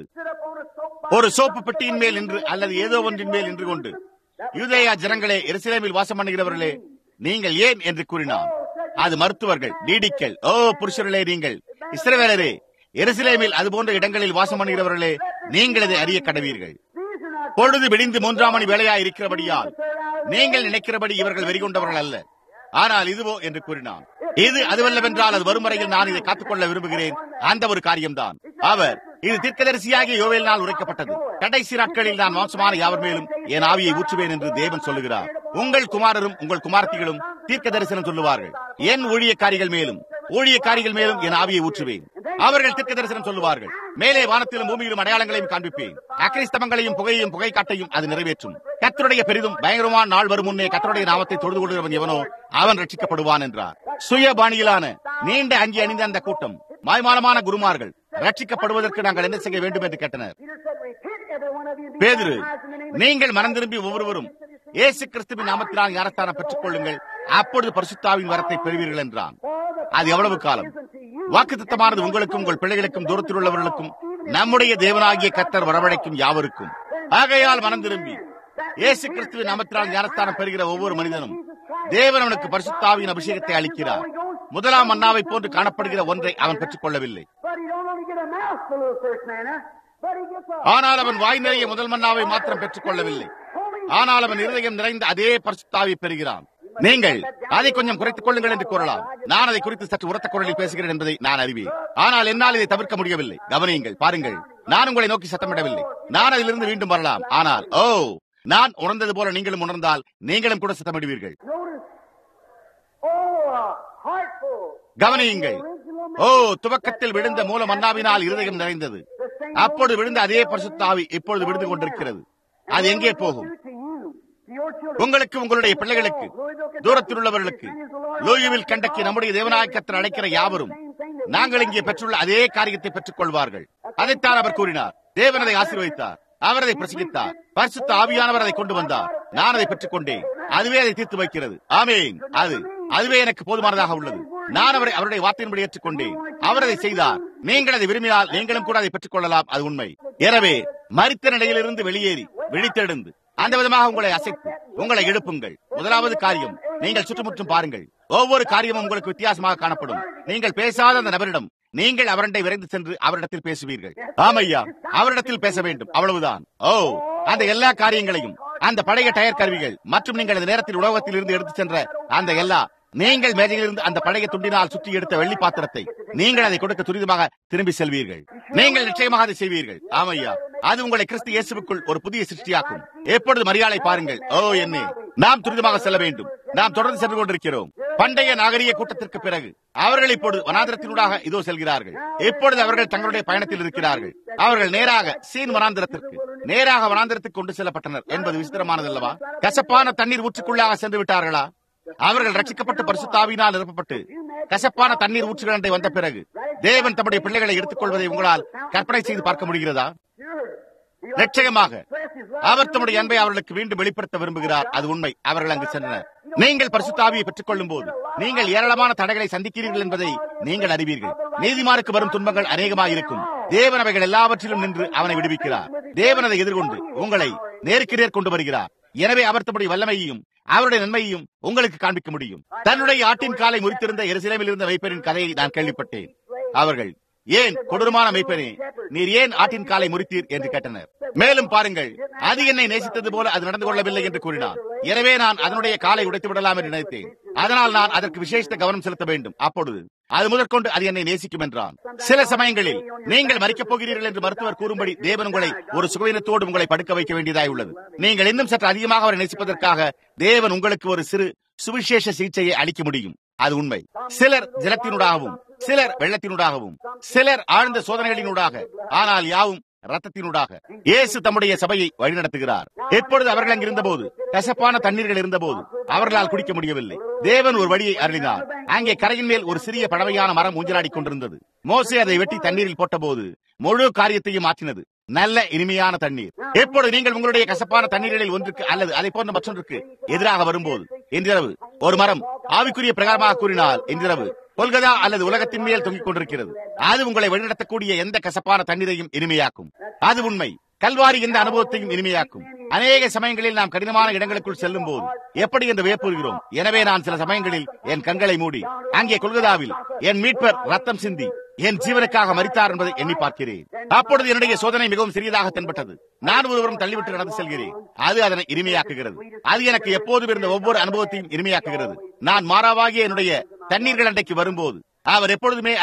S1: ஒரு சோப்பு பெட்டியின் மேல் நின்று அல்லது ஏதோ ஒன்றின் மேல் நின்று கொண்டு, யூதேயா ஜனங்களே, எருசலேமில் வாசம் பண்ணுகிறவர்களே, நீங்கள் ஏன் என்று கூறினார். அது மருத்துவர்கள், நீடிக்கள், ஓ புருஷர்களே, நீங்கள் இஸ்ரவேலரே, எருசலேமில் அது போன்ற இடங்களில் வாசம் பண்ணுகிறவர்களே, நீங்கள் இதை அறிய கடவீர்கள். பொழுது விடிந்து மூன்றாம் மணி வேளையாய் இருக்கிறபடியால் நீங்கள் நினைக்கிறபடி இவர்கள் வெறிகொண்டவர்கள் அல்ல. ஆனால் இதுவோ என்று கூறினான். இது அதுவல்லவென்றால் அது வரும் வரையில் நான் இதை காத்துக்கொள்ள விரும்புகிறேன். அந்த ஒரு காரியம்தான். அவர் இது தீர்க்கதரிசியாகிய யோவேலினால் உரைக்கப்பட்டது. கடைசி நாட்களில் நான் மாம்சமான யாவர் மேலும் என் ஆவியை ஊற்றுவேன் என்று தேவன் சொல்லுகிறார். உங்கள் குமாரரும் உங்கள் குமார்த்திகளும் தீர்க்க தரிசனம் சொல்லுவார்கள். என் ஊழியக்காரிகள் மேலும் ஊழியக்காரிகள் மேலும் என் ஆவியை ஊற்றுவேன். அவர்கள் தீர்க்க தரிசனம் சொல்லுவார்கள். மேலே வானத்திலும் பூமியிலும் அடையாளங்களையும் காண்பிப்பேன். அக்கிரிஸ்தவங்களையும் புகையையும் புகைக்காட்டையும் அது நிறைவேற்றும். கர்த்தருடைய பெரிதும் பயங்கரமான நாள் வரும் முன்னே கர்த்தருடைய நாமத்தை தொழுது கொள்கிறவன் எவனோ அவன் ரட்சிக்கப்படுவான் என்றார். சுயபாணியிலான நீண்ட அங்கி அணிந்த அந்த கூட்டம் மாய்மாலமான குருமார்கள் ரட்சிக்கப்படுவதற்கு நாங்கள் என்ன செய்ய வேண்டும் என்று கேட்டனர். பேதுரு, நீங்கள் மனம் திரும்பி ஒவ்வொருவரும் இயேசு கிறிஸ்துவின் நாமத்தினால் ஞானஸ்தானம் பெற்றுக் கொள்ளுங்கள், அப்பொழுது பரிசுத்தாவின் வரத்தை பெறுவீர்கள் என்றான். அது எவ்வளவு காலம்? வாக்குத்தத்தமானது உங்களுக்கும் உங்கள் பிள்ளைகளுக்கும் தூரத்தில் உள்ளவர்களுக்கும் நம்முடைய தேவனாகிய கர்த்தர் வரவழைக்கும் யாவருக்கும். ஆகையால் மனம் திரும்பி இயேசு கிறிஸ்துவின் நாமத்தினால் ஞானஸ்தானம் பெறுகிற ஒவ்வொரு மனிதனும் தேவன் அவனுக்கு பரிசுத்தாவின் அபிஷேகத்தை அளிக்கிறார். முதலாம் மன்னாவை போன்று காணப்படுகிற ஒன்றை அவன் பெற்றுக் கொள்ளவில்லை. ஆனால் அவன் வாய் நிறைய முதல் மன்னாவை மாத்திரம் பெற்றுக் கொள்ளவில்லை. ஆனால் அவன் இருதயம் நிறைந்த அதே பரிசுத்தாவை பெறுகிறான். நீங்கள் அதை கொஞ்சம் குறைத்துக் கொள்ளுங்கள் என்று கூறலாம். நான் அதை குறித்து சற்று உரத்த குரலில் பேசுகிறேன் என்பதை நான் அறிவேன். ஆனால் என்னால் இதை தவிர்க்க முடியவில்லை. கவனியுங்கள், பாருங்கள், நான் உங்களை நோக்கி சத்தமிடவில்லை. நான் அதிலிருந்து மீண்டும் வரலாம். ஆனால் ஓ, நான் உணர்ந்தது போல நீங்களும் உணர்ந்தால் நீங்களும் கூட சத்தமிடுவீர்கள். கவனியுங்கள், ஓ, துவக்கத்தில் விழுந்த மூல மன்னாவினால் இருதயம் நிறைந்தது. அப்பொழுது விழுந்த அதே பரிசுத்தாவி இப்பொழுது விழுந்து கொண்டிருக்கிறது. அது எங்கே போகும்? உங்களுக்கு, உங்களுடைய பிள்ளைகளுக்கு, தூரத்தில் உள்ளவர்களுக்கு, லூயிவில் கண்டக்கி நம்முடைய தேவனாய கர்த்தர் அழைக்கிற யாவரும் நாங்கள் இங்கே பெற்றுள்ள அதே காரியத்தை பெற்றுக் கொள்வார்கள். அதைத்தான் அவர் கூறினார். தேவன் அதை ஆசீர்வதித்தார். அவர் அதை பிரசங்கித்தார். பரிசுத்த ஆவியானவர் அதை கொண்டு வந்தார். நான் அதை பெற்றுக் கொண்டேன். அதுவே அதை தீர்த்து வைக்கிறது. ஆமேன். அது அதுவே எனக்கு போதுமானதாக உள்ளது. நான் அவரை அவருடைய வார்த்தையின்படி ஏற்றுக்கொண்டேன். அவர் அதை செய்தார். நீங்கள் அதை விரும்பினால் நீங்களும் கூட அதை பெற்றுக் கொள்ளலாம். அது உண்மை. எனவே மரித்த நிலையிலிருந்து வெளியேறி விழித்தெழுந்து அந்த விதமாக உங்களை அசைத்து உங்களை எழுப்புங்கள். முதலாவது காரியம், நீங்கள் சுற்றுமுற்றும் பாருங்கள். ஒவ்வொரு காரியமும் உங்களுக்கு வித்தியாசமாக காணப்படும். நீங்கள் பேசாத அந்த நபரிடம் நீங்கள் அவரண்டை விரைந்து சென்று அவரிடத்தில் பேசுவீர்கள். ஆமையா, அவரிடத்தில் பேச வேண்டும், அவ்வளவுதான். ஓ, அந்த எல்லா காரியங்களையும், அந்த பழைய டயர் கருவிகள் மற்றும் நீங்கள் அந்த நேரத்தில் உலகத்தில் இருந்து எடுத்து சென்ற அந்த எல்லா, நீங்கள் மேஜையிலிருந்து அந்த பழைய துண்டினால் சுற்றி எடுத்த வெள்ளி பாத்திரத்தை நீங்கள் அதை கொடுக்க துரிதமாக திரும்பி செல்வீர்கள். நீங்கள் நிச்சயமாக அதை செய்வீர்கள். ஆமையா, அது உங்களை கிறிஸ்து இயேசுவுக்குள் ஒரு புதிய சிருஷ்டியாக்கும். எப்பொழுது மரியாதை பாருங்கள். ஓ, என்னே, நாம் துரிதமாக செல்ல வேண்டும். நாம் தொடர்ந்து சென்று கொண்டிருக்கிறோம். பண்டைய நாகரிக கூட்டத்திற்கு பிறகு அவர்கள் இப்பொழுது வனாந்திரத்தினூடாக இதோ செல்கிறார்கள். இப்பொழுது அவர்கள் தங்களுடைய பயணத்தில் இருக்கிறார்கள். அவர்கள் நேராக சீன் வனாந்திரத்திற்கு நேராக வனாந்திரத்துக்கு கொண்டு செல்லப்பட்டனர் என்பது விசித்திரமானது அல்லவா? கசப்பான தண்ணீர் ஊற்றுக்குள்ளாக சென்று விட்டார்களா? அவர்கள் ரட்சிக்கப்பட்டு பரிசுத்தாவினால் நிரப்பப்பட்டு கசப்பான தண்ணீர் ஊற்றுகள் வந்த பிறகு தேவன் தம்முடைய பிள்ளைகளை எடுத்துக் கொள்வதை உங்களால் கற்பனை செய்து பார்க்க முடிகிறதா? நிச்சயமாக அவர் தம்முடைய அன்பை அவர்களுக்கு மீண்டும் வெளிப்படுத்த விரும்புகிறார். அது உண்மை. அவர்கள் அங்கு சென்றனர். நீங்கள் பரிசுத்தாவியை பெற்றுக் கொள்ளும் போது நீங்கள் ஏராளமான தடைகளை சந்திக்கிறீர்கள் என்பதை நீங்கள் அறிவீர்கள். நீதிமானுக்கு வரும் துன்பங்கள் அநேகமாக இருக்கும். தேவன் அவைகள் எல்லாவற்றிலும் நின்று அவனை விடுவிக்கிறார். தேவன் அதை எதிர்கொண்டு உங்களை நேருக்கு நேர் கொண்டு வருகிறார். எனவே அவர் தம்முடைய வல்லமையையும் அவருடைய நன்மையையும் உங்களுக்கு காண்பிக்க முடியும். தன்னுடைய ஆட்டின் காலை முறித்திருந்த எருசலேமில் இருந்த வைப்பரின் கதையை நான் கேள்விப்பட்டேன். அவர்கள், ஏன் கொடூரமான மெய்ப்பனே, நீர் ஏன் ஆட்டின் காலை முறித்தீர் என்று கேட்டனர். மேலும் பாருங்கள், அது என்னை நேசித்தது போல அது நடந்து கொள்ளவில்லை என்று கூறினார். எனவே நான் அதனுடைய காலை உடைத்து விடலாம் என்று நினைத்தேன். அதனால் நான் அதற்கு விசேஷ கவனம் செலுத்த வேண்டும். அப்பொழுது அது முதற்கொண்டு அது என்னை நேசிக்கும் என்றான். சில சமயங்களில் நீங்கள் மறிக்கப் போகிறீர்கள் என்று மருத்துவர் கூறும்படி தேவன் உங்களை ஒரு சுகவீனத்தோடு உங்களை படுக்க வைக்க வேண்டியதாய் உள்ளது. நீங்கள் இன்னும் சற்று அதிகமாக அவரை நேசிப்பதற்காக தேவன் உங்களுக்கு ஒரு சிறு சுவிசேஷ சிகிச்சையை அளிக்க முடியும். அது உண்மை. சிலர் ஜலத்தினூடாகவும், சிலர் வெள்ளத்தினூடாகவும், சிலர் ஆழ்ந்த சோதனைகளினூடாக, ஆனால் யாவும் ரத்தத்தினூடாக இயேசு தம்முடைய சபையை வழிநடத்துகிறார். எப்பொழுது அவர்கள் அங்கிருந்த போது கசப்பான தண்ணீர்கள் இருந்தபோது அவர்களால் குடிக்க முடியவில்லை. தேவன் ஒரு வழியை அருளினார். அங்கே கரையின் மேல் ஒரு சிறிய பழமையான மரம் ஊஞ்சலாடி கொண்டிருந்தது. மோசே அதை வெட்டி தண்ணீரில் போட்டபோது முழு காரியத்தையும் மாற்றினது. நல்ல இனிமையான தண்ணீர். எப்பொழுது நீங்கள் உங்களுடைய கசப்பான தண்ணீர்களில் ஒன்றுக்கு அல்லது அதை போன்ற மற்றொன்றுக்கு எதிராக வரும்போது, இன்றிரவு ஒரு மரம் ஆவிக்குரிய பிரகாரமாக கூறினால் இன்றிரவு கொல்கதா அல்லது உலகத்தின் மேல் தொங்கிக் கொண்டிருக்கிறது. அது உங்களை வழிநடத்தக்கூடிய எந்த கசப்பான தண்ணீரையும் இனிமையாக்கும். அது உண்மை. கல்வாரி எந்த அனுபவத்தையும் இனிமையாக்கும். அநேக சமயங்களில் நாம் கடினமான இடங்களுக்குள் செல்லும் போது எப்படி என்று வியப்புகிறோம். எனவே நான் சில சமயங்களில் என் கண்களை மூடி அங்கே கொல்கதாவில் என் மீட்பர் ரத்தம் சிந்தி என் ஜீவனுக்காக மரித்தார் என்பதை எண்ணி பார்க்கிறேன். அப்பொழுது என்னுடைய சோதனை மிகவும் சிறியதாக தென்பட்டது. நான் ஒருவரும் தள்ளிவிட்டு நடந்து செல்கிறேன். அது அதனை இனிமையாக்குகிறது. அது எனக்கு எப்போதும் இருந்த ஒவ்வொரு அனுபவத்தையும் இனிமையாக்குகிறது. நான் மாறாவாகிய என்னுடைய தண்ணீர்கள் அண்டைக்கு வரும்போது அவர் எப்பொழுதுமே அதை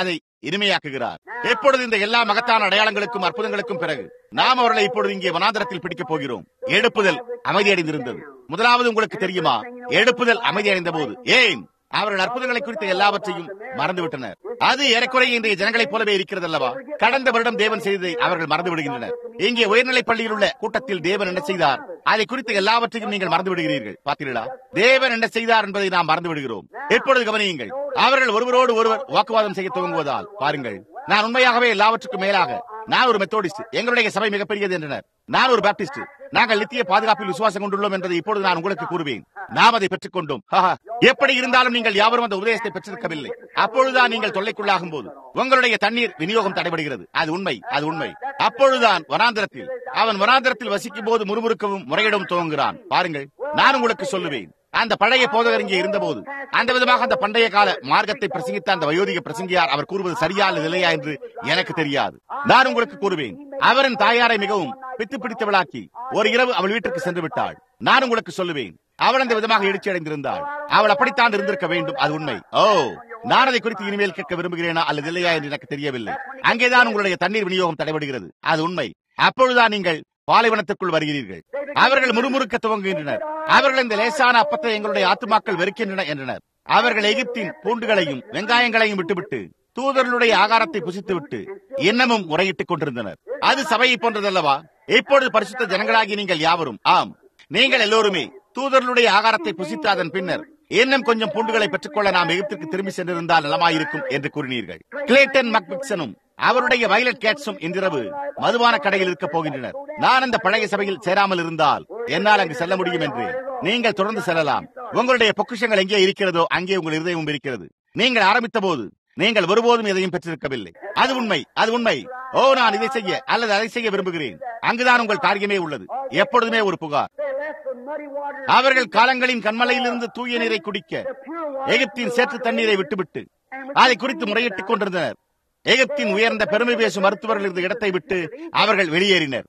S1: இனிமையாக்குகிறார். எப்பொழுது இந்த எல்லா மகத்தான அடையாளங்களுக்கும் அற்புதங்களுக்கும் பிறகு நாம் அவர்களை இப்பொழுது இங்கே வனாந்தரத்தில் பிடிக்கப் போகிறோம். எழுப்புதல் அமைதியடைந்திருந்தது. முதலாவது உங்களுக்கு தெரியுமா, எழுப்புதல் அமைதியடைந்த போது ஏன் அவர்கள் அற்புதங்களை குறித்த எல்லாவற்றையும் மறந்துவிட்டனர். அது ஏறக்குறைய இன்றைய ஜனங்களைப் போலவே இருக்கிறது அல்லவா? கடந்த வருடம் தேவன் செய்ததை அவர்கள் மறந்து விடுகின்றனர். இங்கே உயர்நிலைப் பள்ளியில் உள்ள கூட்டத்தில் தேவன் என்ன செய்தார், அதை குறித்த எல்லாவற்றையும் நீங்கள் மறந்து விடுகிறீர்கள். பார்த்தீர்களா, தேவன் என்ன செய்தார் என்பதை நாம் மறந்து விடுகிறோம். எப்பொழுது கவனியுங்கள், அவர்கள் ஒருவரோடு ஒருவர் வாக்குவாதம் செய்ய துவங்குவதால் பாருங்கள், நான் உண்மையாகவே எல்லாவற்றுக்கும் மேலாக நான் ஒரு மெத்தோடிஸ்ட், எங்களுடைய சபை மிகப்பெரியது என்றனர். நான் ஒரு பாப்டிஸ்ட், நாங்கள் நித்திய பாதுகாப்பில் விசுவாசம் கொண்டுள்ளோம் என்பதை இப்பொழுது நான் உங்களுக்கு கூறுவேன். நாம் அதை பெற்றுக் கொண்டோம். எப்படி இருந்தாலும் நீங்கள் யாவரும் அந்த உபதேசத்தை பெற்றிருக்கவில்லை. அப்பொழுதுதான் நீங்கள் தொல்லைக்குள்ளாகும் போது உங்களுடைய தண்ணீர் விநியோகம் தடைபடுகிறது. அது உண்மை, அது உண்மை. அப்பொழுதுதான் வனாந்திரத்தில் அவன் வனாந்திரத்தில் வசிக்கும் போது முறுமுறுக்கவும் முறையிடவும் துவங்குகிறான். பாருங்கள், நான் உங்களுக்கு சொல்லுவேன், அந்த பழைய போதகர் இங்கே இருந்தபோது அந்த விதமாக அந்த பண்டைய கால மார்க்கத்தை பிரசங்கித்த அந்த வயோதிக பிரசங்கியார் அவர் கூறுவது சரியா அல்லது இல்லையா என்று எனக்கு தெரியாது. நான் உங்களுக்கு கூறுவேன், அவரின் தாயாரை மிகவும் பித்து பிடித்தவளாக்கி ஒரு இரவு அவள் வீட்டுக்கு சென்று விட்டாள். நான் உங்களுக்கு சொல்லுவேன், அவள் அந்த விதமாக எழுச்சி அடைந்திருந்தாள். அவள் அப்படித்தான் இருந்திருக்க வேண்டும். அது உண்மை. ஓ, நான் அதை குறித்து இனிமேல் கேட்க விரும்புகிறேனா அல்லது இல்லையா என்று எனக்கு தெரியவில்லை. அங்கேதான் உங்களுடைய தண்ணீர் விநியோகம் தடைபடுகிறது. அது உண்மை. அப்பொழுதுதான் நீங்கள் பாலைவனத்திற்குள் வருகிறீர்கள். அவர்கள் முறுமுறுக்க துவங்குகின்றனர். அவர்கள் இந்த லேசான அப்பத்தை எங்களுடைய ஆத்துமாக்கள் வெறுக்கின்றன என்றனர். அவர்கள் எகிப்தின் பூண்டுகளையும் வெங்காயங்களையும் விட்டுவிட்டு தூதர்களுடைய ஆகாரத்தை புசித்துவிட்டு இன்னமும் முறையிட்டுக் கொண்டிருந்தனர். அது சபையை போன்றதல்லவா? இப்பொழுது பரிசுத்த ஜனங்களாகி நீங்கள் யாவரும், ஆம், நீங்கள் எல்லோருமே தூதர்களுடைய ஆகாரத்தை புசித்து அதன் பின்னர் இன்னும் கொஞ்சம் பூண்டுகளை பெற்றுக்கொள்ள நாம் எகிப்திற்கு திரும்பி சென்றிருந்தால் நலமாயிருக்கும் என்று கூறினீர்கள். கிளேட்டன் மக்பிக்சனும் அவருடைய வயலட் கேட்ஸும் இன்றிரவு மதுபான கடையில் இருக்க போகின்றனர். நான் அந்த பழைய சபையில் சேராமல் இருந்தால் என்னால் அங்கு செல்ல முடியும் என்று. நீங்கள் தொடர்ந்து செல்லலாம். உங்களுடைய பொக்கிஷங்கள் எங்கே இருக்கிறதோ அங்கே உங்கள் இருதயமும் இருக்கிறது. நீங்கள் ஆரம்பித்த போது நீங்கள் ஒருபோதும் எதையும் பெற்றிருக்கவில்லை. அது உண்மை, அது உண்மை. ஓ, நான் இதை செய்ய அல்லது அதை செய்ய விரும்புகிறேன். அங்குதான் உங்கள் காரியமே உள்ளது. எப்பொழுதுமே ஒரு புகார். அவர்கள் காலங்களின் கண்மலையிலிருந்து தூய நீரை குடிக்க எகிப்தின் சேற்று தண்ணீரை விட்டுவிட்டு அதை குறித்து முறையிட்டுக் கொண்டிருந்தனர். எகிப்தின் உயர்ந்த பெருமை பேசும் மருத்துவர்கள் இருந்த இடத்தை விட்டு அவர்கள் வெளியேறினர்.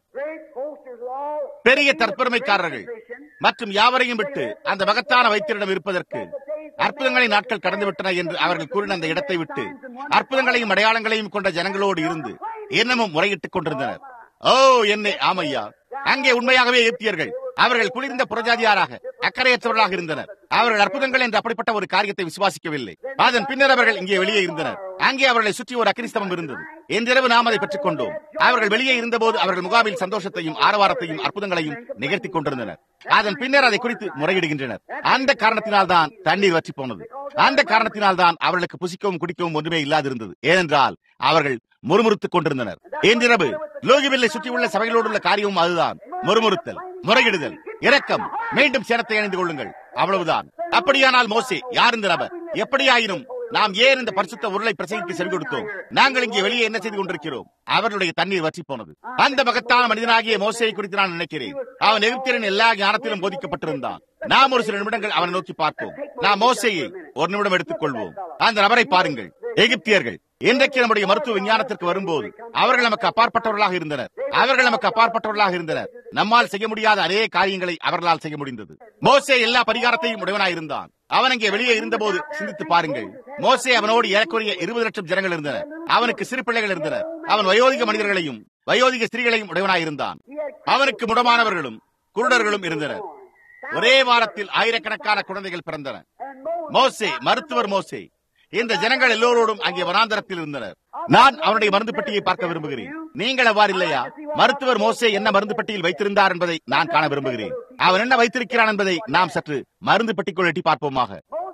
S1: பெரிய தற்பெருமைக்காரர்கள் மற்றும் யாவரையும் விட்டு அந்த மகத்தான வைத்தியரிடம் இருப்பதற்கு அற்புதங்களின் நாட்கள் கடந்துவிட்டன என்று அவர்கள் கூறின அந்த இடத்தை விட்டு அற்புதங்களையும் அடையாளங்களையும் கொண்ட ஜனங்களோடு இருந்து இன்னமும் முறையிட்டுக் கொண்டிருந்தனர். ஓ, என்னை ஆமையா, அங்கே உண்மையாகவே எகிப்தியர்கள் அவர்கள் குளிர்ந்த புறஜாதியாராக அக்கறையற்றவர்களாக இருந்தனர். அவர்கள் அற்புதங்கள் என்று அப்படிப்பட்ட ஒரு காரியத்தை விசுவாசிக்கவில்லை. அதன் பின்னர் அவர்கள் இங்கே வெளியே இருந்தனர். அங்கே அவர்களை சுற்றி ஒரு அக்கிரிஸ்தவம் இருந்தது. இன்றிரவு நாம் அதை பெற்றுக் கொண்டோம். அவர்கள் வெளியே இருந்தபோது அவர்கள் முகாமில் சந்தோஷத்தையும் ஆரவாரத்தையும் அற்புதங்களையும் நிகழ்த்திக் கொண்டிருந்தனர். அதன் பின்னர் அதை குறித்து முறையிடுகின்றனர். அந்த காரணத்தினால் தான் தண்ணீர் வற்றி போனது. அந்த காரணத்தினால் தான் அவர்களுக்கு புசிக்கவும் குடிக்கவும் ஒன்றுமே இல்லாதிருந்தது. ஏனென்றால் அவர்கள் முறுமுறுத்துக் கொண்டிருந்தனர். இன்றிரவு லூயிவில்லை சுற்றியுள்ள சபைகளோடு உள்ள காரியமும் அதுதான். முறுமுறுத்தல், முறையிடுதல், இரக்கம், மீண்டும் சேனத்தை அணிந்து கொள்ளுங்கள். அவ்வளவுதான். அப்படியானால் மோசே யார் இந்த நபர்? எப்படியாயினும் நாம் ஏன் இந்த பரிசுத்த உருளை பிரசங்கிக்கு செவி கொடுத்தோம்? நாங்கள் இங்கே வெளியே என்ன செய்து கொண்டிருக்கிறோம்? அவர்களுடைய தண்ணீர் வற்றி போனது. அந்த மகத்தான மனிதனாகிய மோசையை குறித்து நான் நினைக்கிறேன். அவன் எகிப்தியரின் எல்லா ஞானத்திலும் போதிக்கப்பட்டிருந்தான். நாம் ஒரு சில நிமிடங்கள் அவனை நோக்கி பார்ப்போம். நாம் மோசையை ஒரு நிமிடம் எடுத்துக் கொள்வோம். அந்த நபரை பாருங்கள். எகிப்தியர்கள் இன்றைக்கு நம்முடைய மருத்துவ விஞ்ஞானத்திற்கு வரும்போது அவர்கள் நமக்கு அப்பாற்பட்டவர்களாக இருந்தனர். அவர்கள் நமக்கு அப்பாற்பட்டவர்களாக இருந்தனர். நம்மால் செய்ய முடியாத அநேக காரியங்களை அவர்களால் செய்ய முடிந்தது. மோசே எல்லா பரிகாரத்தையும் உடையவனாய் இருந்தான். அவன் அங்கே வெளியே இருந்தபோது சிந்தித்து பாருங்கள். மோசே அவனோடு ஏறக்குறைய இருபது லட்சம் ஜனங்கள் இருந்தனர். அவனுக்கு சிறு பிள்ளைகள் இருந்தனர். அவன் வயோதிக மனிதர்களையும் வயோதிக ஸ்திரீகளையும் உடையவனாய் இருந்தான். அவனுக்கு முடமானவர்களும் குருடர்களும் இருந்தனர். ஒரே வாரத்தில் ஆயிரக்கணக்கான குழந்தைகள் பிறந்தன. மோசே, மருத்துவர் மோசே, இந்த ஜனங்கள் எல்லோரோடும் அங்கே வனாந்தரத்தில் இருந்தனர். நான் அவனுடைய மருந்து பெட்டியை பார்க்க விரும்புகிறேன். நீங்கள் அவ்வாறு இல்லையா? மருத்துவர் மோசே என்ன மருந்து பெட்டியில் வைத்திருந்தார் என்பதை நான் காண விரும்புகிறேன். அவன் என்ன வைத்திருக்கிறான் என்பதை நாம் சற்று மருந்து பெட்டிக்குள் எட்டி பார்ப்போமாக.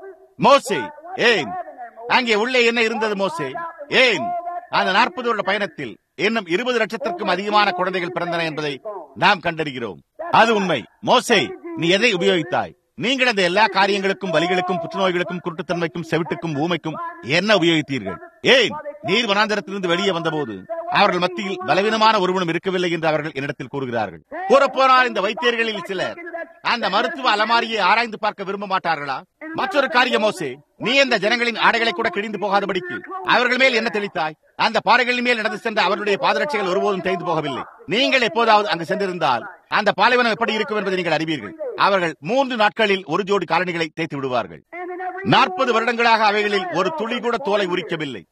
S1: மோசே, ஏன் அங்கே உள்ளே என்ன இருந்தது? மோசே, ஏன் அந்த நாற்பது வருட பயணத்தில் இன்னும் இருபது லட்சத்திற்கும் அதிகமான குழந்தைகள் பிறந்தன என்பதை நாம் கண்டறிகிறோம். அது உண்மை. மோசே, நீ எதை உபயோகித்தாய்? நீங்கள் அந்த எல்லா காரியங்களுக்கும், வலிகளுக்கும், புற்றுநோய்களுக்கும், குருட்டுத்தன்மைக்கும், செவிட்டுக்கும், ஊமைக்கும் என்ன உபயோகித்தீர்கள்? ஏன் நீர் வனாந்தரத்திலிருந்து வெளியே வந்தபோது அவர்கள் மத்தியில் பலவீனமான ஒருவனும் இருக்கவில்லை என்று அவர்கள் என்னிடத்தில் கூறுகிறார்கள். கூறப்போனால் இந்த வைத்தியர்களில் சிலர் அந்த மருத்துவ அலமாரியை ஆராய்ந்து பார்க்க விரும்ப மாட்டார்களா? மற்றொரு காரியம் மோசே, நீ அந்த ஜனங்களின் ஆடைகளை கூட கிழிந்து போகாதபடிக்கு அவர்கள் மேல் என்ன தெளித்தாய்? அந்த பாறைகளின் மேல் நடந்து சென்ற அவருடைய பாதரட்சைகள் ஒருபோதும் தேய்ந்து போகவில்லை. நீங்கள் எப்போதாவது அங்கு சென்றிருந்தால் அந்த பாலைவனம் எப்படி இருக்கும் என்பதை நீங்கள் அறிவீர்கள். அவர்கள் மூன்று நாட்களில் ஒரு ஜோடி காலணிகளை தேய்த்து விடுவார்கள். நாற்பது வருடங்களாக அவைகளில் ஒரு துளி கூட தோலை உரிக்கவில்லை.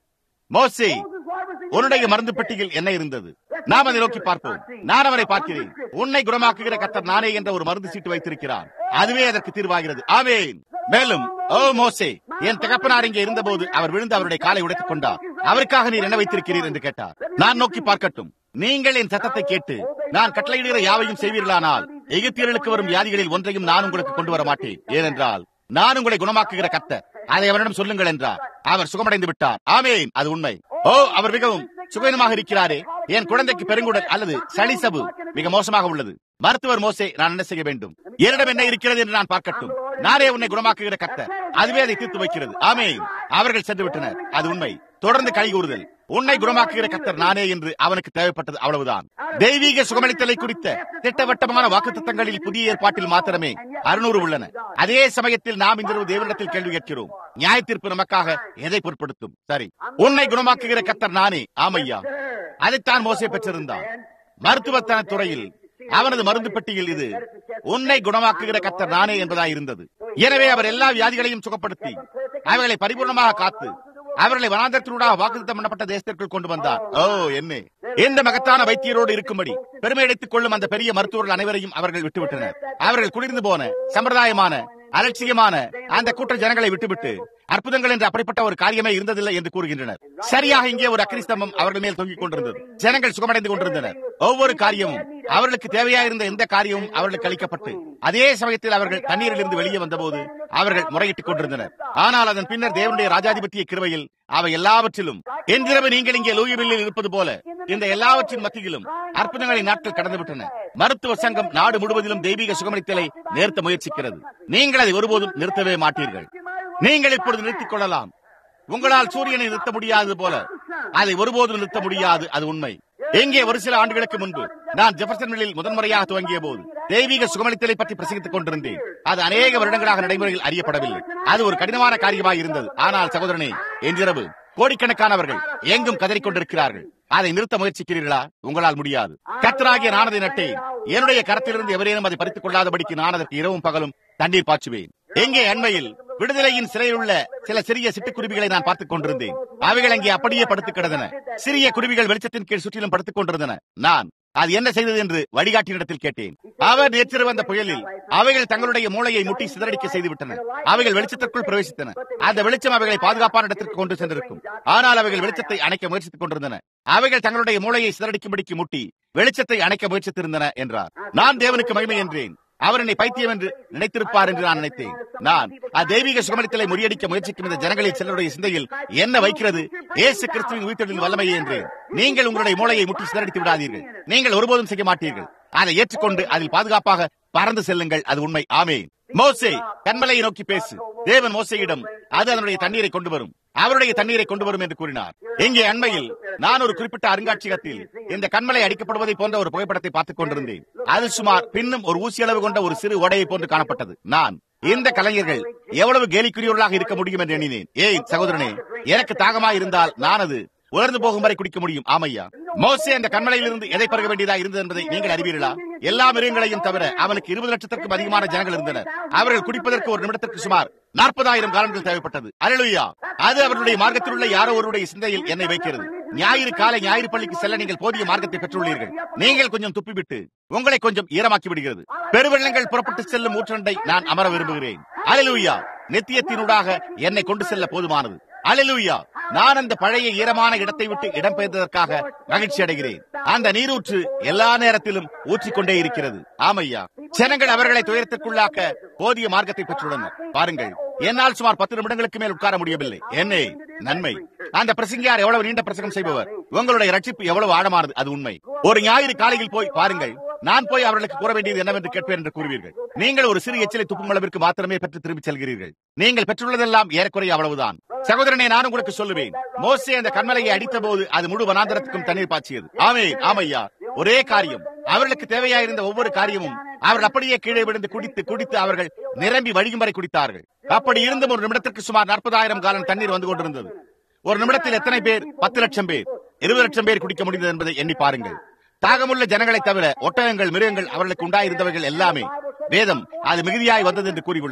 S1: மோசே, உன்னுடைய மருந்து பெட்டியில் என்ன இருந்தது? நாம் அதை நோக்கி பார்ப்போம். நான் அவரை பார்க்கிறேன். உன்னை குணமாக்குகிற கர்த்தர் நானே என்ற ஒரு மருந்து சீட்டு வைத்திருக்கிறார். அதுவே அதற்கு தீர்வாகிறது. ஆமென். மேலும், ஓ மோசே, என் தகப்பனார் இங்கே இருந்தபோது அவர் விழுந்து அவருடைய காலை உடைத்துக் கொண்டார். அவருக்காக நீர் என்ன வைத்திருக்கிறீர் என்று கேட்டார். நான் நோக்கி பார்க்கட்டும். நீங்கள் என் சத்தத்தை கேட்டு நான் கட்டளையிடுகிற யாவையும் செய்வீர்களானால் எகிப்தியர்களுக்கு வரும் வியாதிகளில் ஒன்றையும் நான் உங்களுக்கு கொண்டு வர மாட்டேன். ஏனென்றால் நான் உங்களை குணமாக்குகிற கர்த்தர். அதை அவரிடம் சொல்லுங்கள் என்றார். அவர் சுகமடைந்து விட்டார். ஆமென். அது உண்மை. ஓ, அவர் மிகவும் சுகவீனமாக இருக்கிறாரே. என் குழந்தைக்கு பெருங்குடல் அல்லது சளிசபு மிக மோசமாக உள்ளது. மருத்துவர் மோசே, நான் என்ன செய்ய வேண்டும்? என்னிடம் என்ன இருக்கிறது என்று நான் பார்க்கட்டும். நானே உன்னை குணமாக்குகிற கர்த்தர். அதுவே அதை தீர்த்து வைக்கிறது. ஆமென். அவர்கள் சென்று விட்டனர். அது உண்மை. தொடர்ந்து கை கூறுதல். உன்னை குணமாக்குகிற கர்த்தர் நானே என்று அவனுக்கு தேவைப்பட்டது அவ்வளவுதான். தெய்வீக சுகமளித்தலை குறித்த திட்டவட்டமான வாக்குத்தத்தங்களில் புதிய ஏற்பாட்டில் மாத்திரமே அறுநூறு உள்ளன. அதே சமயத்தில் நாம் இந்த தேவனிடத்தில் கேள்வி கேட்கிறோம். நியாய தீர்ப்பு நமக்காக எதை பொருட்படுத்தும்? சரி, உன்னை குணமாக்குகிற கர்த்தர் நானே. ஆமையா, அதைத்தான் மோசே பெற்றிருந்தான். மருத்துவத்தன துறையில் அவனது மருந்து பெட்டியில் இது உன்னை குணமாக்குகிற கர்த்தர் நானே என்பதாய் இருந்தது. எனவே அவர் எல்லா வியாதிகளையும் சுகப்படுத்தி அவைகளை பரிபூர்ணமாக காத்து அவர்களை வனாந்தரத்தினூடாக வாக்குத்தத்தம் பண்ணப்பட்ட தேசத்திற்குள் கொண்டு வந்தார். ஓ, என்ன இந்த மகத்தான வைத்தியரோடு இருக்கும்படி பெருமை அடைத்துக் கொள்ளும் அந்த பெரிய மருத்துவர்கள் அனைவரையும் அவர்கள் விட்டுவிட்டனர். அவர்கள் குளிர்ந்து போன சம்பிரதாயமான அலட்சியமான அந்த கூட்ட ஜனங்களை விட்டுவிட்டு அற்புதங்கள் என்று அப்படிப்பட்ட ஒரு காரியமே இருந்ததில்லை என்று கூறுகின்றனர். சரியாக இங்கே ஒரு அக்கினி ஸ்தம்பம் அவர்கள் மேல் தொங்கிக் கொண்டிருந்தது. ஜனங்கள் சுகமடைந்து கொண்டிருந்தனர். ஒவ்வொரு காரியமும் அவர்களுக்கு தேவையாயிருந்த எந்த காரியமும் அவர்களுக்கு அளிக்கப்பட்டு அதே சமயத்தில் அவர்கள் தண்ணீரில் இருந்து வெளியே வந்தபோது அவர்கள் முறையிட்டுக் கொண்டிருந்தனர். ஆனால் அதன் பின்னர் தேவனுடைய ராஜாதிபத்திய கிருபையில் அவை எல்லாவற்றிலும் என்றிரவு நீங்கள் இங்கே லூயிவில்லில் இருப்பது போல இந்த எல்லாவற்றின் மத்தியிலும் அற்புதங்களின் நாட்கள் கடந்துவிட்டன. மருத்துவ சங்கம் நாடு முழுவதிலும் தெய்வீக சுகமளித்தலை நிறுத்த முயற்சிக்கிறது. நீங்கள் அதை ஒருபோதும் நிறுத்தவே மாட்டீர்கள். நீங்கள் இப்பொழுது நிறுத்திக் கொள்ளலாம். உங்களால் சூரியனை நிறுத்த முடியாதது போல அதை ஒருபோதும் நிறுத்த முடியாது. அது உண்மை. எங்கே ஒரு சில ஆண்டுகளுக்கு முன்பு நான் ஜெபர்சன்வில்லில் முதன்முறையாக துவங்கிய போது தெய்வீக சுகமளித்தலை பற்றி பிரசங்கித்துக் கொண்டிருந்தேன். அது அநேக வருடங்களாக நடைமுறையில் அறியப்படவில்லை. அது ஒரு கடினமான காரியமாக இருந்தது. ஆனால் சகோதரனே, இன்றிரவு கோடிக்கணக்கானவர்கள் எங்கும் கதறிக் கொண்டிருக்கிறார்கள். அதை நிறுத்த முயற்சிக்கிறீர்களா? உங்களால் முடியாது. கர்த்தராகிய நான் அதை நட்டேன். என்னுடைய கரத்திலிருந்து எவரேனும் அதை பறித்துக் கொள்ளாதபடிக்கு நான் அதற்கு இரவும் பகலும் தண்ணீர் பாய்ச்சுவேன். எங்கே அண்மையில் விடுதலையின் சிறையில் உள்ள சில சிறிய சிட்டுக்குருவிகளை நான் பார்த்துக் கொண்டிருந்தேன். அவைகள் அங்கே அப்படியே படுத்துக் கிடந்தன. சிறிய குருவிகள் வெளிச்சத்தின் கீழ் சுற்றிலும் படுத்துக் கொண்டிருந்தன. நான் அது என்ன செய்தது என்று வழிகாட்டியிடத்தில் கேட்டேன். அவர் நேற்று வந்த புயலில் அவைகள் தங்களுடைய மூளையை முட்டி சிதறடிக்க செய்துவிட்டன. அவைகள் வெளிச்சத்திற்குள் பிரவேசித்தன. அந்த வெளிச்சம் அவைகளை பாதுகாப்பான இடத்திற்கு கொண்டு சென்றிருக்கும். ஆனால் அவைகள் வெளிச்சத்தை அணைக்க முயற்சித்துக் கொண்டிருந்தன. அவைகள் தங்களுடைய மூளையை சிதறடிக்கும்படிக்கு முட்டி வெளிச்சத்தை அணைக்க முயற்சித்திருந்தன என்றார். நான் தேவனுக்கு மகிமை என்றேன். அவர் என்னை பைத்தியம் என்று நினைத்திருப்பார் என்று நான் நினைத்தேன். நான் தெய்வீக சுகமளித்தலை முறியடிக்க முயற்சிக்கும் இந்த ஜனங்களில் சிலருடைய சிந்தையில் என்ன வைக்கிறது? இயேசு கிறிஸ்துவின் உயிர்த்தெழுதலின் வல்லமையே என்று. நீங்கள் உங்களுடைய மூளையை முட்டி சிதறடித்து விடாதீர்கள். நீங்கள் ஒருபோதும் செய்ய மாட்டீர்கள். அதை ஏற்றுக்கொண்டு அதில் பாதுகாப்பாக பறந்து செல்லுங்கள். அது உண்மை. ஆமென். மோசே, கன்மலையை நோக்கி பேசு. தேவன் மோசேயிடம் அது அதனுடைய தண்ணீரை கொண்டு வரும், அவருடைய தண்ணீரை கொண்டு வரும் என்று கூறினார். இங்கே அண்மையில் நான் ஒரு குறிப்பிட்ட அருங்காட்சியகத்தில் இந்த கன்மலை அடிக்கப்படுவதை போன்ற ஒரு புகைப்படத்தை பார்த்துக் கொண்டிருந்தேன். அது சுமார் பின்னும் ஒரு ஊசி அளவு கொண்ட ஒரு சிறு ஓடையை போன்று காணப்பட்டது. நான் இந்த கலைஞர்கள் எவ்வளவு கேலிக்குரியவர்களாக இருக்க முடியும் என்று எண்ணினேன். ஏய் சகோதரனே, எனக்கு தாகமாய் இருந்தால் நான் அது உலர்ந்து போகும் வரை குடிக்க முடியும். ஆமையா, மோசே அந்த கண்மலையிலிருந்து எதை பருக வேண்டியதா இருந்தது என்பதை நீங்கள் அறிவீர்களா? எல்லா மிருகங்களையும் தவிர அவனுக்கு இருபது லட்சத்திற்கும் அதிகமான ஜனங்கள் இருந்தனர். அவர்கள் குடிப்பதற்கு ஒரு நிமிடத்திற்கு சுமார் நாற்பதாயிரம் காலங்கள் தேவைப்பட்டது. அல்லேலூயா! அது அவருடைய மார்க்கத்தில் உள்ள யாரோ ஒருவருடைய சிந்தையில் என்னை வைக்கிறது. ஞாயிறு காலை ஞாயிறு பள்ளிக்கு செல்ல நீங்கள் போதிய மார்க்கத்தை பெற்றுள்ளீர்கள். நீங்கள் கொஞ்சம் துப்பிவிட்டு உங்களை கொஞ்சம் ஈரமாக்கி விடுகிறது. பெருவெள்ளங்கள் புறப்பட்டு செல்லும் ஊற்றண்டை நான் அமர விரும்புகிறேன். அல்லேலூயா! நித்தியத்தினூடாக என்னை கொண்டு செல்ல போதுமானது. அல்லேலூயா! நான் அந்த பழைய ஈரமான இடத்தை விட்டு இடம்பெயர்ந்ததற்காக மகிழ்ச்சி அடைகிறேன். அந்த நீரூற்று எல்லா நேரத்திலும் ஊற்றிக்கொண்டே இருக்கிறது. ஆமையா, ஜனங்கள் அவர்களை துயரத்திற்குள்ளாக்க போதிய மார்க்கத்தை பெற்றுள்ளனர். பாருங்கள், என்னால் சுமார் பத்து நிமிடங்களுக்கு மேல் உட்கார முடியவில்லை. என்னே நன்மை! அந்த பிரசங்கியார் எவ்வளவு நீண்ட பிரசங்கம் செய்பவர். உங்களுடைய ரட்சிப்பு எவ்வளவு ஆழமானது. அது உண்மை. ஒரு ஞாயிறு காலையில் போய் பாருங்கள். நான் போய் அவர்களுக்கு கூற வேண்டியது என்னவென்று கேட்பேன் என்று கூறுவீர்கள். நீங்கள் ஒரு சிறு எச்சிலை துப்பும் அளவிற்கு மாத்திரமே பெற்று திரும்பி செல்கிறீர்கள். நீங்கள் பெற்றுள்ளதெல்லாம் ஏறக்குறைய அவ்வளவுதான். சகோதரனே, நான் உங்களுக்கு சொல்லுவேன், மோசே அந்த கன்மலையை அடித்த போது அது முழு வனாந்தரத்துக்கும் தண்ணீர் பாய்ச்சியது. ஆமென். ஆமையா, ஒரே காரியம். அவர்களுக்கு தேவையாயிருந்த ஒவ்வொரு காரியமும் அவர்கள் அப்படியே கீழே விழுந்து குடித்து குடித்து அவர்கள் நிரம்பி வழியும் வரை குடித்தார்கள். அப்படி இருந்தும் ஒரு நிமிடத்திற்கு சுமார் நாற்பதாயிரம் காலம் தண்ணீர் வந்து கொண்டிருந்தது. ஒரு நிமிடத்தில் எத்தனை பேர்? பத்து லட்சம் பேர், இருபது லட்சம் பேர் குடிக்க முடிந்தது என்பதை எண்ணி பாருங்கள். தாகமுள்ள ஜனங்களை தவிர ஒட்டகங்கள், மிருகங்கள் அவர்களுக்கு உண்டாயிருந்தவர்கள் எல்லாமே வேதம் அது மிகுதியாய் வந்தது என்று கூறியுள்ளது.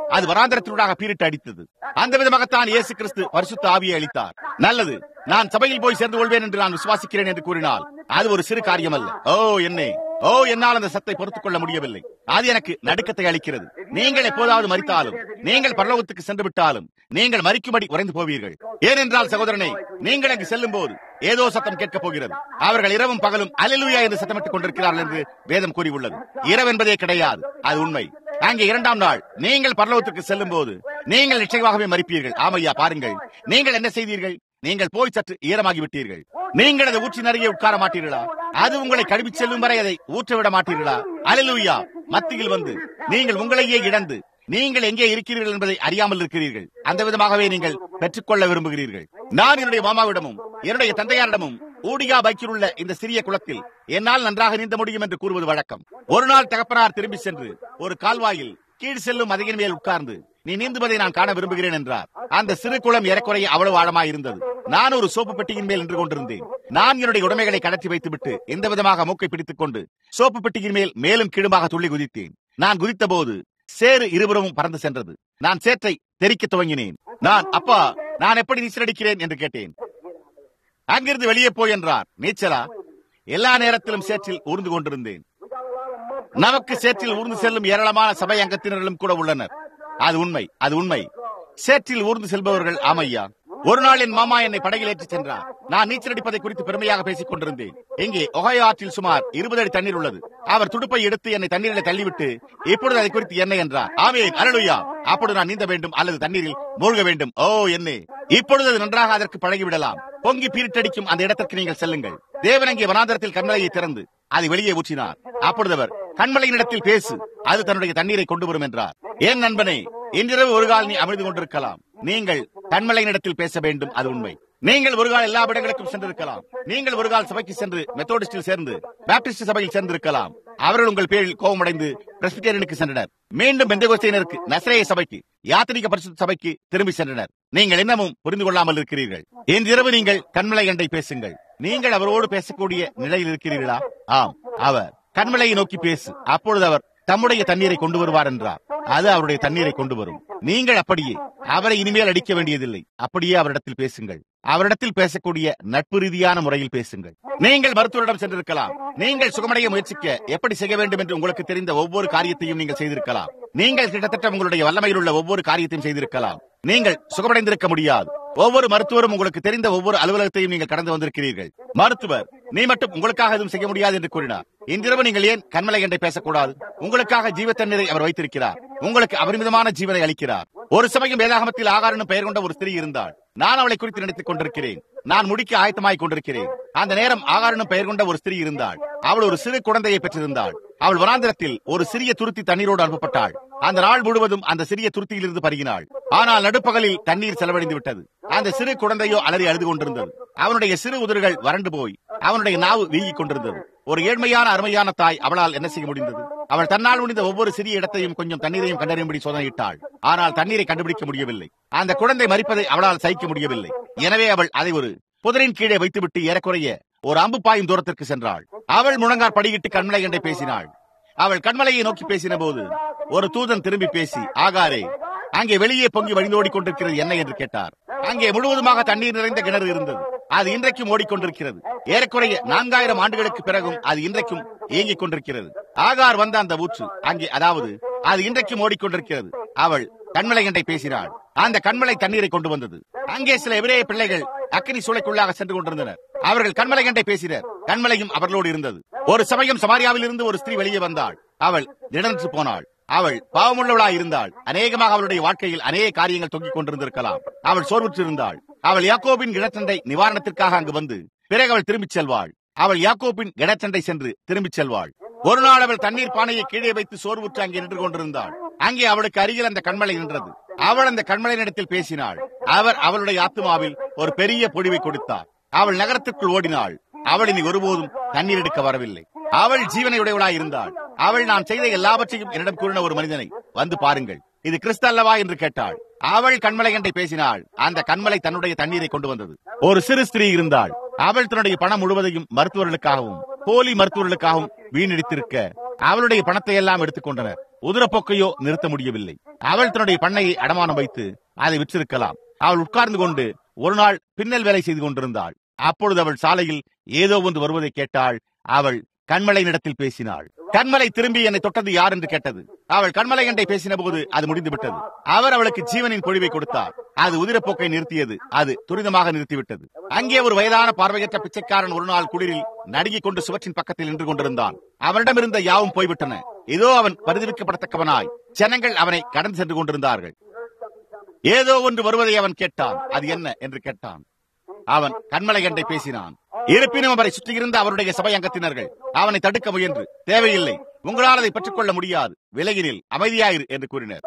S1: அது வராந்தரத்தினூடாக பீரிட்டு அடித்தது. அந்த விதமாகத்தான் இயேசு கிறிஸ்து பரிசுத்த ஆவியை அளித்தார். நல்லது, நான் சபையில் போய் சேர்ந்து கொள்வேன் என்று நான் விசுவாசிக்கிறேன் என்று கூறினால் அது ஒரு சிறு காரியம் அல்ல. ஓ என்னே, ஓ என்னால் அந்த சத்தை பொறுத்துக் கொள்ள முடியவில்லை. அது எனக்கு நடுக்கத்தை அளிக்கிறது. நீங்கள் எப்போதாவது மரித்தாலும், நீங்கள் பரலோகத்துக்கு சென்று விட்டாலும், நீங்கள் மரிக்கும்படி உறைந்து போவீர்கள். ஏனென்றால் சகோதரனே, நீங்கள் அங்கு செல்லும் போது ஏதோ சத்தம் கேட்கப் போகிறது. அவர்கள் இரவும் பகலும் அல்லேலூயா என்று சத்தமிட்டுக் கொண்டிருக்கிறார்கள் என்று வேதம் கூறியுள்ளது. இரவு என்பதே கிடையாது, அது உண்மை. அங்கே இரண்டாம் நாள் நீங்கள் பரலோகத்துக்கு செல்லும் போது நீங்கள் நிச்சயமாகவே மரிப்பீர்கள். ஆமையா, பாருங்கள், நீங்கள் என்ன செய்தீர்கள்? நீங்கள் போய் சற்று ஈரமாகிவிட்டீர்கள். நீங்கள் அதை ஊற்றி நிறைய உட்கார மாட்டீர்களா? அது உங்களை கழுவி செல்லும் வரை அதை ஊற்றவிட மாட்டீர்களா? அல்லேலூயா. மத்தியில் வந்து நீங்கள் உங்களையே இழந்து நீங்கள் எங்கே இருக்கிறீர்கள் என்பதை அறியாமல் இருக்கிறீர்கள். அந்த விதமாகவே நீங்கள் பெற்றுக்கொள்ள விரும்புகிறீர்கள். நான் என்னுடைய மாமாவிடமும் என்னுடைய தந்தையாரிடமும் ஊடியா பைக்கில் உள்ள இந்த சிறிய குளத்தில் என்னால் நன்றாக நீந்த முடியும் என்று கூறுவது வழக்கம். ஒரு நாள் தகப்பனார் திரும்பி சென்று ஒரு கால்வாயில் கீழ் செல்லும் அதிகின் மேல் உட்கார்ந்து, நீ நீந்துவதை நான் காண விரும்புகிறேன் என்றார். அந்த சிறு குளம் ஏறக்குறைய அவ்வளவு ஆழமாய் இருந்தது. நான் ஒரு சோப்பு பெட்டியின் மேல் நின்று கொண்டிருந்தேன். நான் என்னுடைய உடைமைகளை கடத்தி வைத்துவிட்டு இந்த விதமாக மூக்கை பிடித்துக் கொண்டு சோப்பு பெட்டியின் மேல் மேலும் கீழுமாக துள்ளி குதித்தேன். நான் குதித்த போது சேறு இருபுறமும் பறந்து சென்றது. நான் சேற்றை தெரிக்க துவங்கினேன். நான், அப்பா, நான் எப்படி நீச்சல் அடிக்கிறேன் என்று கேட்டேன். அங்கிருந்து வெளியே போய் என்றார். நீச்சலா? எல்லா நேரத்திலும் சேற்றில் ஊர்ந்து கொண்டிருந்தேன். நமக்கு சேற்றில் ஊர்ந்து செல்லும் ஏராளமான சபை அங்கத்தினர்களும் கூட உள்ளனர். அது உண்மை, அது உண்மை. சேற்றில் ஊர்ந்து செல்பவர்கள். ஆமையா. ஒரு நாள் என் மாமா என்னை படகில் ஏற்றிச் சென்றார். நான் நீச்சல் அடிப்பதை குறித்து பெருமையாக பேசிக் கொண்டிருந்தேன். இங்கே ஒஹாயோ ஆற்றில் சுமார் இருபது அடி தண்ணீர் உள்ளது. அவர் துடுப்பை எடுத்து என்னை தண்ணீரில் தள்ளிவிட்டு, இப்பொழுது அதை குறித்து என்ன என்றார். ஆமென், அல்லேலூயா. அப்பொழுது நான் நீந்த வேண்டும் அல்லது தண்ணீரில் மூழ்க வேண்டும். ஓ என்னே, இப்பொழுது அது நன்றாக அதற்கு பழகிவிடலாம். பொங்கி பீரிட்டடிக்கும் அந்த இடத்திற்கு நீங்கள் செல்லுங்கள். தேவன் அங்கே வனாந்தரத்தில் கண்மலையை திறந்து அதை வெளியே ஊற்றினார். அப்பொழுது அவர், கண்மலையினிடத்தில் பேசு, அது தன்னுடைய தண்ணீரை கொண்டு வரும் என்றார். என் நண்பனே, இன்றிரவு ஒரு கால் நீ அமிழ்ந்து கொண்டிருக்கலாம். நீங்கள் கண்மலையினிடத்தில் பேச வேண்டும், அது உண்மை. நீங்கள் ஒரு கால் எல்லா இடங்களுக்கும் சென்றிருக்கலாம். நீங்கள் ஒரு கால் சபைக்கு சென்று மெத்தோடிஸ்டில் சேர்ந்து பாப்டிஸ்ட் சபையில் சேர்ந்திருக்கலாம். அவர்கள் உங்கள் பேரில் கோபமடைந்து பிரெஸ்பிட்டேரியனுக்கு சென்றனர். மீண்டும் பெந்தேகோஸ்தேயருக்கு, நசரேய சபைக்கு, யாத்திரிக பரிசுத்த சபைக்கு திரும்பி சென்றனர். நீங்கள் இன்னமும் புரிந்து கொள்ளாமல் இருக்கிறீர்கள். இன்றிரவு நீங்கள் கண்மலை கண்டை பேசுங்கள். நீங்கள் அவரோடு பேசக்கூடிய நிலையில் இருக்கிறீர்களா? ஆம், அவர் கண்மலையை நோக்கி பேசு, அப்பொழுது அவர் தம்முடைய தண்ணீரை கொண்டு வருவார் என்றார். அது அவருடைய தண்ணீரை கொண்டு வரும். நீங்கள் அப்படியே அவரை இனிமேல் அடிக்க வேண்டியதில்லை. அப்படியே அவரிடத்தில் பேசுங்கள். அவரிடத்தில் பேசக்கூடிய நட்பு ரீதியான முறையில் பேசுங்கள். நீங்கள் மருத்துவரிடம் சென்றிருக்கலாம். நீங்கள் சுகமடைய முயற்சிக்க எப்படி செய்ய வேண்டும் என்று உங்களுக்கு தெரிந்த ஒவ்வொரு காரியத்தையும் நீங்கள் செய்திருக்கலாம். நீங்கள் கிட்டத்தட்ட உங்களுடைய வல்லமையில் உள்ள ஒவ்வொரு காரியத்தையும் செய்திருக்கலாம். நீங்கள் சுகமடைந்திருக்க முடியாது. ஒவ்வொரு மருத்துவரும் உங்களுக்கு தெரிந்த ஒவ்வொரு அலுவலகத்தையும் நீங்கள் கடந்து வந்திருக்கிறீர்கள். மருத்துவர், நீ மட்டும் உங்களுக்காக எதுவும் செய்ய முடியாது என்று கூறினார். இன்றிரவு நீங்கள் ஏன் கண்மலை கண்டை பேசக்கூடாது? உங்களுக்காக ஜீவ தண்ணீரை அவர் வைத்திருக்கிறார். உங்களுக்கு அபரிமிதமான ஜீவனை அளிக்கிறார். ஒரு சமயம் வேதாகமத்தில் ஆகார் என்னும் பெயர் கொண்ட ஒரு ஸ்திரீ இருந்தாள். நான் அவளை குறித்து நினைத்துக் கொண்டிருக்கிறேன். நான் முடிக்க ஆயத்தமாய் கொண்டிருக்கிறேன். அந்த நேரம் ஆகார் என்னும் பெயர் கொண்ட ஒரு ஸ்திரீ இருந்தாள். அவள் ஒரு சிறு குழந்தையை பெற்றிருந்தாள். அவள் வனாந்திரத்தில் ஒரு சிறிய துருத்தி தண்ணீரோடு அனுப்பப்பட்டாள். அந்த நாள் முழுவதும் அந்த சிறிய துருத்தியிலிருந்து பருகினாள். ஆனால் நடுப்பகலில் தண்ணீர் செலவழிந்து விட்டது. அந்த சிறு குழந்தையோ அலறி அழுது கொண்டிருந்தது. அவனுடைய சிறு உதடுகள் வறண்டு போய் அவனுடைய நாவு வீங்கிக் கொண்டிருந்தது. ஒரு ஏழ்மையான அருமையான தாய் அவளால் என்ன செய்ய முடிந்தது? அவள் தன்னால் முடிந்த ஒவ்வொரு சிறிய இடத்தையும் கொஞ்சம் தண்ணீரையும் கண்டறியும்படி சோதனையிட்டாள். ஆனால் தண்ணீரை கண்டுபிடிக்க முடியவில்லை. அந்த குழந்தை மரிப்பதை அவளால் சகிக்க முடியவில்லை. எனவே அவள் அதை ஒரு புதரின் கீழே வைத்துவிட்டு ஏறக்குறைய ஒரு அம்பு பாயும் தூரத்திற்கு சென்றாள். அவள் முழங்கார் படியிட்டு கண்மலை கண்டை பேசினாள். அவள் கண்மலையை நோக்கி பேசின போது ஒரு தூதன் திரும்பி பேசி, ஆகாரே, அங்கே வெளியே பொங்கி வழிந்தோடி கொண்டிருக்கிறது என்ன என்று கேட்டார். அங்கே முழுவதுமாக தண்ணீர் நிறைந்த கிணறு இருந்தது. அது இன்றைக்கும் ஓடிக்கொண்டிருக்கிறது. ஏறக்குறைய நான்காயிரம் ஆண்டுகளுக்கு பிறகும் அது இன்றைக்கும் இயங்கிக் கொண்டிருக்கிறது. ஆகார் வந்த அந்த ஊற்று அங்கே, அதாவது அது இன்றைக்கும் ஓடிக்கொண்டிருக்கிறது. அவள் கண்மலை கண்டை பேசினாள். அந்த கண்மலை தண்ணீரை கொண்டு வந்தது. அங்கே சில எபிரேய பிள்ளைகள் அக்கினி சூளைக்குள்ளாக சென்று கொண்டிருந்தனர். அவர்கள் கண்மலை கண்டை பேசினர். கண்மலையும் அவர்களோடு இருந்தது. ஒரு சமயம் சமாரியாவில் இருந்து ஒரு ஸ்திரீ வெளியே வந்தாள். அவள் திடனற்று போனாள். அவள் பாவமுள்ளவளாய் இருந்தாள். அநேகமாக அவளுடைய வாழ்க்கையில் அநேக காரியங்கள் தொங்கிக் கொண்டிருந்திருக்கலாம். அவள் சோர்வுற்று இருந்தாள். அவள் யாக்கோபின் கிணற்றண்டை நிவாரணத்திற்காக அங்கு வந்து பிறகு அவள் திரும்பிச் செல்வாள். அவள் யாக்கோபின் கிணற்றண்டை சென்று திரும்பிச் செல்வாள். ஒரு நாள் அவள் தண்ணீர் பானையை கீழே வைத்து சோர்வுற்று அங்கே நின்று கொண்டிருந்தாள். அங்கே அவளுக்கு அருகில் அந்த கண்மலை நின்றது. அவள் அந்த கண்மலையினிடத்தில் பேசினாள். அவர் அவளுடைய ஆத்மாவில் ஒரு பெரிய பொழிவை கொடுத்தார். அவள் நகரத்திற்குள் ஓடினாள். அவள் இனி ஒருபோதும் தண்ணீர் எடுக்க வரவில்லை. அவள் ஜீவனையுடையவளாய் இருந்தாள். அவள், நான் செய்த எல்லாவற்றையும் என்னிடம் கூறின ஒரு மனிதனை வந்து பாருங்கள், இது கிறிஸ்து அல்லவா என்று கேட்டாள். அவள் கண்மலை கண்டை பேசினாள். அந்த கண்மலை தன்னுடைய தண்ணீரை கொண்டு வந்தது. ஒரு சிறு ஸ்திரீ இருந்தாள். அவள் தன்னுடைய பணம் முழுவதையும் மருத்துவர்களுக்காகவும் போலி மருத்துவர்களுக்காகவும் வீணடித்திருக்க அவளுடைய பணத்தை எல்லாம் எடுத்துக் கொண்டனர். உதிரப்போக்கையோ நிறுத்த முடியவில்லை. அவள் தன்னுடைய பண்ணையை அடமானம் வைத்து அதை விற்றிருக்கலாம். அவள் உட்கார்ந்து கொண்டு ஒரு நாள் பின்னல் வேலை செய்து கொண்டிருந்தாள். அப்பொழுது அவள் சாலையில் ஏதோ ஒன்று வருவதை கேட்டாள். அவள் கண்மலையினிடத்தில் பேசினாள். கண்மலை திரும்பி என்னை தொட்டது யார் என்று கேட்டது. அவள் கண்மலை கண்டை பேசின போது அது முடிந்து விட்டது. அவர் அவளுக்கு ஜீவனின் பொழிவை கொடுத்தார். அது உதிரப்போக்கை நிறுத்தியது. அது துரிதமாக நிறுத்திவிட்டது. அங்கே ஒரு வயதான பார்வையற்ற பிச்சைக்காரன் ஒரு நாள் குளிரில் நடுங்கிக் கொண்டு சுவற்றின் பக்கத்தில் நின்று கொண்டிருந்தான். அவனிடம் இருந்த யாவும் போய்விட்டன. ஏதோ அவன் பரிதவிக்கப்படத்தக்கவனாய் ஜனங்கள் அவனை கடந்து சென்று கொண்டிருந்தார்கள். ஏதோ ஒன்று வருவதை அவன் கேட்டான். அது என்ன என்று கேட்டான். அவன் கண்மலை கண்டை பேசினான். இருப்பினும் அவரை சுற்றியிருந்த அவருடைய சபை அங்கத்தினர்கள் அவனை தடுக்க முயன்று, தேவையில்லை, உங்களால் அதை பெற்றுக் கொள்ள முடியாது, விலகினில், அமைதியாயிரு என்று கூறினர்.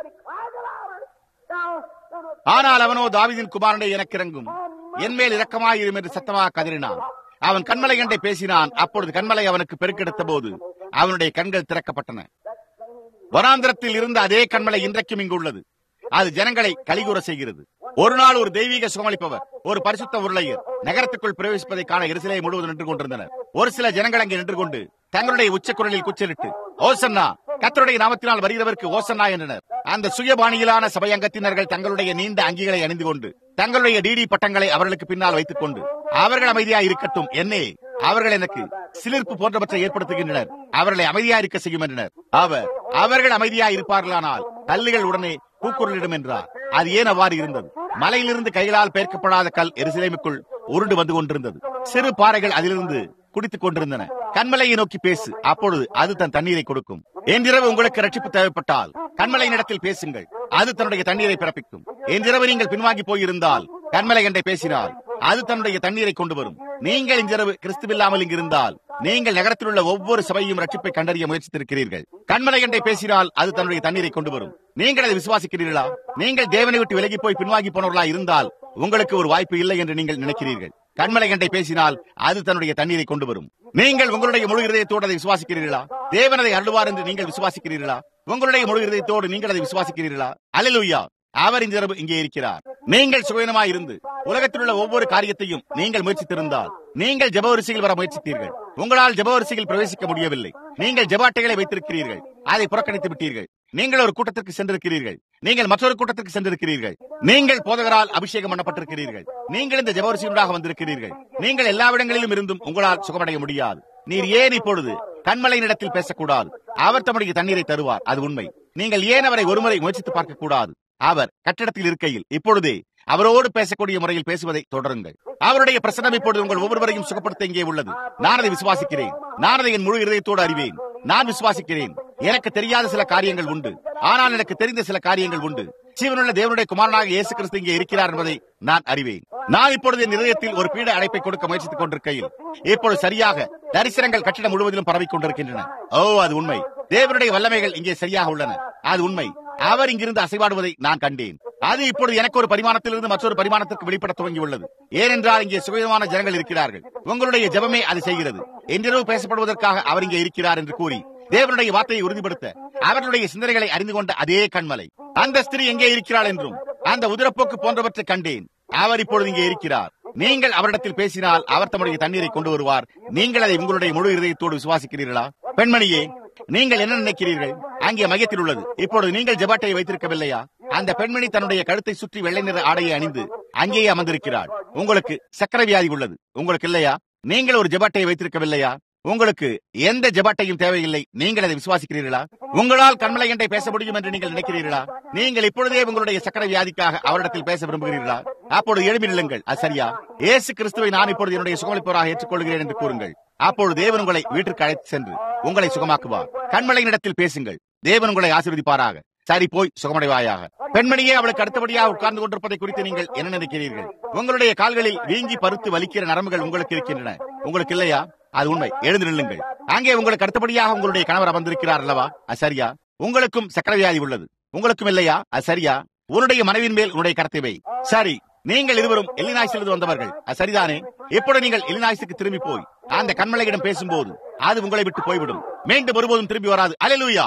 S1: ஆனால் அவனோ, தாவீதின் குமாரனை எனக்கு இறங்கும், என்மேல் இரக்கமாயிரும் என்று சத்தமாக கதறினான். அவன் கண்மலை கண்டை பேசினான். அப்பொழுது கண்மலை அவனுக்கு பெருக்கெடுத்த போது அவனுடைய கண்கள் திறக்கப்பட்டன. வனாந்திரத்தில் இருந்த அதே கண்மலை இன்றைக்கும் இங்கு உள்ளது. அது ஜனங்களை கலிகூற செய்கிறது. ஒரு நாள் ஒரு தெய்வீக சுகமளிப்பவர், ஒரு பரிசுத்த உருளையர் நகரத்துக்குள் பிரவேசிப்பதை காண எருசலேம் முழுவதும் நின்று கொண்டிருந்தனர். ஒரு சில ஜனங்கள் அங்கே நின்று கொண்டு தங்களுடைய உச்சக்குரலில் குச்சலிட்டு, ஓசன்னா, கர்த்தருடைய நாமத்தினால் வருகிறவருக்கு ஓசன்னா என்றனர். அந்த சுயபாணியிலான சபை அங்கத்தினர்கள் தங்களுடைய நீண்ட அங்கிகளை அணிந்து கொண்டு தங்களுடைய டிடி பட்டங்களை அவர்களுக்கு பின்னால் வைத்துக் கொண்டு, அவர்கள் அமைதியாக இருக்கட்டும், என்னே, அவர்கள் எனக்கு சிலிர்ப்பு போன்றவற்றை ஏற்படுத்துகின்றனர், அவர்களை அமைதியா இருக்க செய்யும் என்றனர். அவர் அவர்கள் அமைதியா இருப்பார்களானால் கல்லுகள் உடனே கூக்குரலிடும் என்றார். அது ஏன் அவ்வாறு இருந்தது? மலையிலிருந்து கைகளால் பெயர்க்கப்படாத கல் எருசலேமுக்குள் உருண்டு வந்து கொண்டிருந்தது. சிறு பாறைகள் அதிலிருந்து குடித்துக் கொண்டிருந்தன. கண்மலையை நோக்கி பேசு, அப்பொழுது அது தன் தண்ணீரை கொடுக்கும். என்றிரவு உங்களுக்கு ரட்சிப்பு தேவைப்பட்டால் கண்மலையின் இடத்தில் பேசுங்கள், அது தன்னுடைய தண்ணீரை பிறப்பிக்கும். என்றிரவு நீங்கள் பின்வாங்கி போயிருந்தால் கண்மலை கண்டை பேசினால் அது தன்னுடைய தண்ணீரை கொண்டு வரும். நீங்கள் இன்றிரவு கிறிஸ்துவில்லாமல் இங்கிருந்தால் நீங்கள் நகரத்தில் உள்ள ஒவ்வொரு சபையும் ரட்சிப்பை கண்டறிய முயற்சித்திருக்கிறீர்கள். கண்மலை கண்டை பேசினால் அது தன்னுடைய தண்ணீரை கொண்டு வரும். நீங்கள் அதை விசுவாசிக்கிறீர்களா? நீங்கள் தேவனை விட்டு விலகி போய் பின்வாங்கி போனவர்களா இருந்தால் உங்களுக்கு ஒரு வாய்ப்பு இல்லை என்று நீங்கள் நினைக்கிறீர்கள். கண்மலை கண்டை பேசினால் அது தன்னுடைய தண்ணீரை கொண்டு வரும். நீங்கள் உங்களுடைய முழு இதயத்தோடு அதை விசுவாசிக்கிறீர்களா? தேவன் அதை அருள்வார் என்று நீங்கள் விசுவாசிக்கிறீர்களா? உங்களுடைய முழு இதயத்தோடு நீங்கள் அதை விசுவாசிக்கிறீர்களா? அல்லேலூயா! அவர் இந்த இரவு இங்கே இருக்கிறார். நீங்கள் சுயநலமாய் இருந்து உலகத்தில் உள்ள ஒவ்வொரு காரியத்தையும் நீங்கள் முயற்சித்திருந்தால் நீங்கள் ஜெபவரிசையில் வர முயற்சித்தீர்கள். உங்களால் ஜெபவரிசையில் பிரவேசிக்க முடியவில்லை. நீங்கள் ஜெப அட்டைகளை வைத்திருக்கிறீர்கள், அதை புறக்கணித்து விட்டீர்கள். நீங்கள் ஒரு கூட்டத்திற்கு சென்றிருக்கிறீர்கள், நீங்கள் மற்றொரு கூட்டத்திற்கு சென்றிருக்கிறீர்கள். நீங்கள் போதகரால் அபிஷேகம் பண்ணப்பட்டிருக்கிறீர்கள். நீங்கள் இந்த ஜெபவரிசையூடாக வந்திருக்கிறீர்கள். நீங்கள் எல்லா இடங்களிலும் இருந்தும் உங்களால் சுகமடைய முடியாது. நீர் ஏன் இப்பொழுது கண்மலையினிடத்தில் பேசக்கூடாது? அவர் தம்முடைய தண்ணீரை தருவார், அது உண்மை. நீங்கள் ஏன் அவரை ஒருமுறை முயற்சித்து பார்க்க கூடாது? அவர் கட்டிடத்தில் இருக்கையில் இப்பொழுதே அவரோடு பேசக்கூடிய முறையில் பேசுவதை தொடருங்கள். அவருடைய பிரசன்னம் இப்பொழுது உங்கள் ஒவ்வொருவரையும் சுகப்படுத்த இங்கே உள்ளது. நான் அதை விசுவாசிக்கிறேன். நான் அதை என் முழு இதயத்தோடு அறிவேன். நான் விசுவாசிக்கிறேன். எனக்கு தெரியாத சில காரியங்கள் உண்டு, ஆனால் எனக்கு தெரிந்த சில காரியங்கள் உண்டு. ஜீவனுள்ள தேவனுடைய குமாரனாக இயேசு கிறிஸ்து இங்கே இருக்கிறார் என்பதை நான் அறிவேன். நான் இப்பொழுது என் இதயத்தில் ஒரு பீட அடைப்பை கொடுக்க முயற்சித்துக் கொண்டிருக்கையில் இப்பொழுது சரியாக தரிசனங்கள் கட்டிடம் முழுவதிலும் பரவிக் கொண்டிருக்கின்றன. ஓ, அது உண்மை. தேவனுடைய வல்லமைகள் இங்கே சரியாக உள்ளன. அது உண்மை. அவர் இங்கிருந்து அசைவாடுவதை நான் கண்டேன். அது இப்பொழுது எனக்கு ஒரு பரிமாணத்திலிருந்து மற்றொரு பரிமாணத்திற்கு வெளிப்பட துவங்கியுள்ளது. ஏனென்றால் இங்கே சுயமான ஜனங்கள் இருக்கிறார்கள். உங்களுடைய ஜெபமே அது செய்கிறது. என்றிரவு பேசப்படுவதற்காக அவர் இங்கே இருக்கிறார் என்று கூறி தேவனுடைய வார்த்தையை உறுதிப்படுத்த அவர்களுடைய சிந்தனைகளை அறிந்து கொண்ட அதே கண்மலை, அந்த ஸ்திரீ எங்கே இருக்கிறாள் என்றும் அந்த உதிரப்போக்கு போன்றவற்றை கண்டேன். அவர் இப்பொழுது இங்கே இருக்கிறார். நீங்கள் அவரிடத்தில் பேசினால் அவர் தம்முடைய தண்ணீரை கொண்டு வருவார். நீங்கள் அதை உங்களுடைய முழு இதயத்தோடு விசுவாசிக்கிறீர்களா? பெண்மணியே, நீங்கள் என்ன நினைக்கிறீர்கள்? அங்கே மையத்தில் உள்ளது. இப்பொழுது நீங்கள் ஜெபாட்டையை வைத்திருக்கவில்லையா? அந்த பெண்மணி தன்னுடைய கழுத்தை சுற்றி வெள்ளை நிற ஆடையை அணிந்து அங்கேயே அமர்ந்திருக்கிறாள். உங்களுக்கு சக்கரை வியாதி உள்ளது, உங்களுக்கு இல்லையா? நீங்கள் ஒரு ஜெபாட்டையை வைத்திருக்கவில்லையா? உங்களுக்கு எந்த ஜெபாட்டையும் தேவையில்லை. நீங்கள் அதை விசுவாசிக்கிறீர்களா? உங்களால் கண்மலை கண்டை பேச முடியும் என்று நீங்கள் நினைக்கிறீர்களா? நீங்கள் இப்பொழுதே உங்களுடைய சக்கரை வியாதிக்காக அவரிடத்தில் பேச விரும்புகிறீர்களா? அப்பொழுது எழுப்பி நில்லுங்கள். அது சரியா? இயேசு கிறிஸ்துவை நான் இப்பொழுது என்னுடைய சுகமளிப்பவராக ஏற்றுக்கொள்கிறேன் என்று கூறுங்கள். அப்பொழுது தேவன் உங்களை வீட்டிற்கு அழைத்து சென்று உங்களை சுகமாக்குவார். கண்மலையினிடத்தில் பேசுங்கள். தேவன் உங்களை ஆசீர்வதிப்பாராக. சரி, போய் சுகமடைவாயாக. பெண்மணியே, அவளுக்கு அடுத்தபடியாக உட்கார்ந்து கொண்டிருப்பதை குறித்து நீங்கள் என்ன நினைக்கிறீர்கள்? உங்களுடைய கால்களில் வீங்கி பருத்து வலிக்கிற நரம்புகள் உங்களுக்கு இருக்கின்றன, உங்களுக்கு இல்லையா? அது உண்மை. எழுந்து நில்லுங்கள். அங்கே உங்களுக்கு அடுத்தபடியாக உங்களுடைய கணவர் அமர்ந்திருக்கிறார் அல்லவா? அது சரியா? உங்களுக்கும் சக்கரை வியாதி உள்ளது, உங்களுக்கும் இல்லையா? அது சரியா? உன்னுடைய மனைவின் மேல் உன்னுடைய கரத்தை வை. சரி, நீங்கள் இருவரும் எலினாய்ஸிலிருந்து வந்தவர்கள், அது சரிதானே? இப்பொழுது நீங்கள் எலினாய்ஸுக்கு திரும்பி போய் அந்த கண்மலையிடம் பேசும்போது அது உங்களை விட்டு போய்விடும். மீண்டும் ஒருபோதும் திரும்பி வராது. அல்லேலூயா!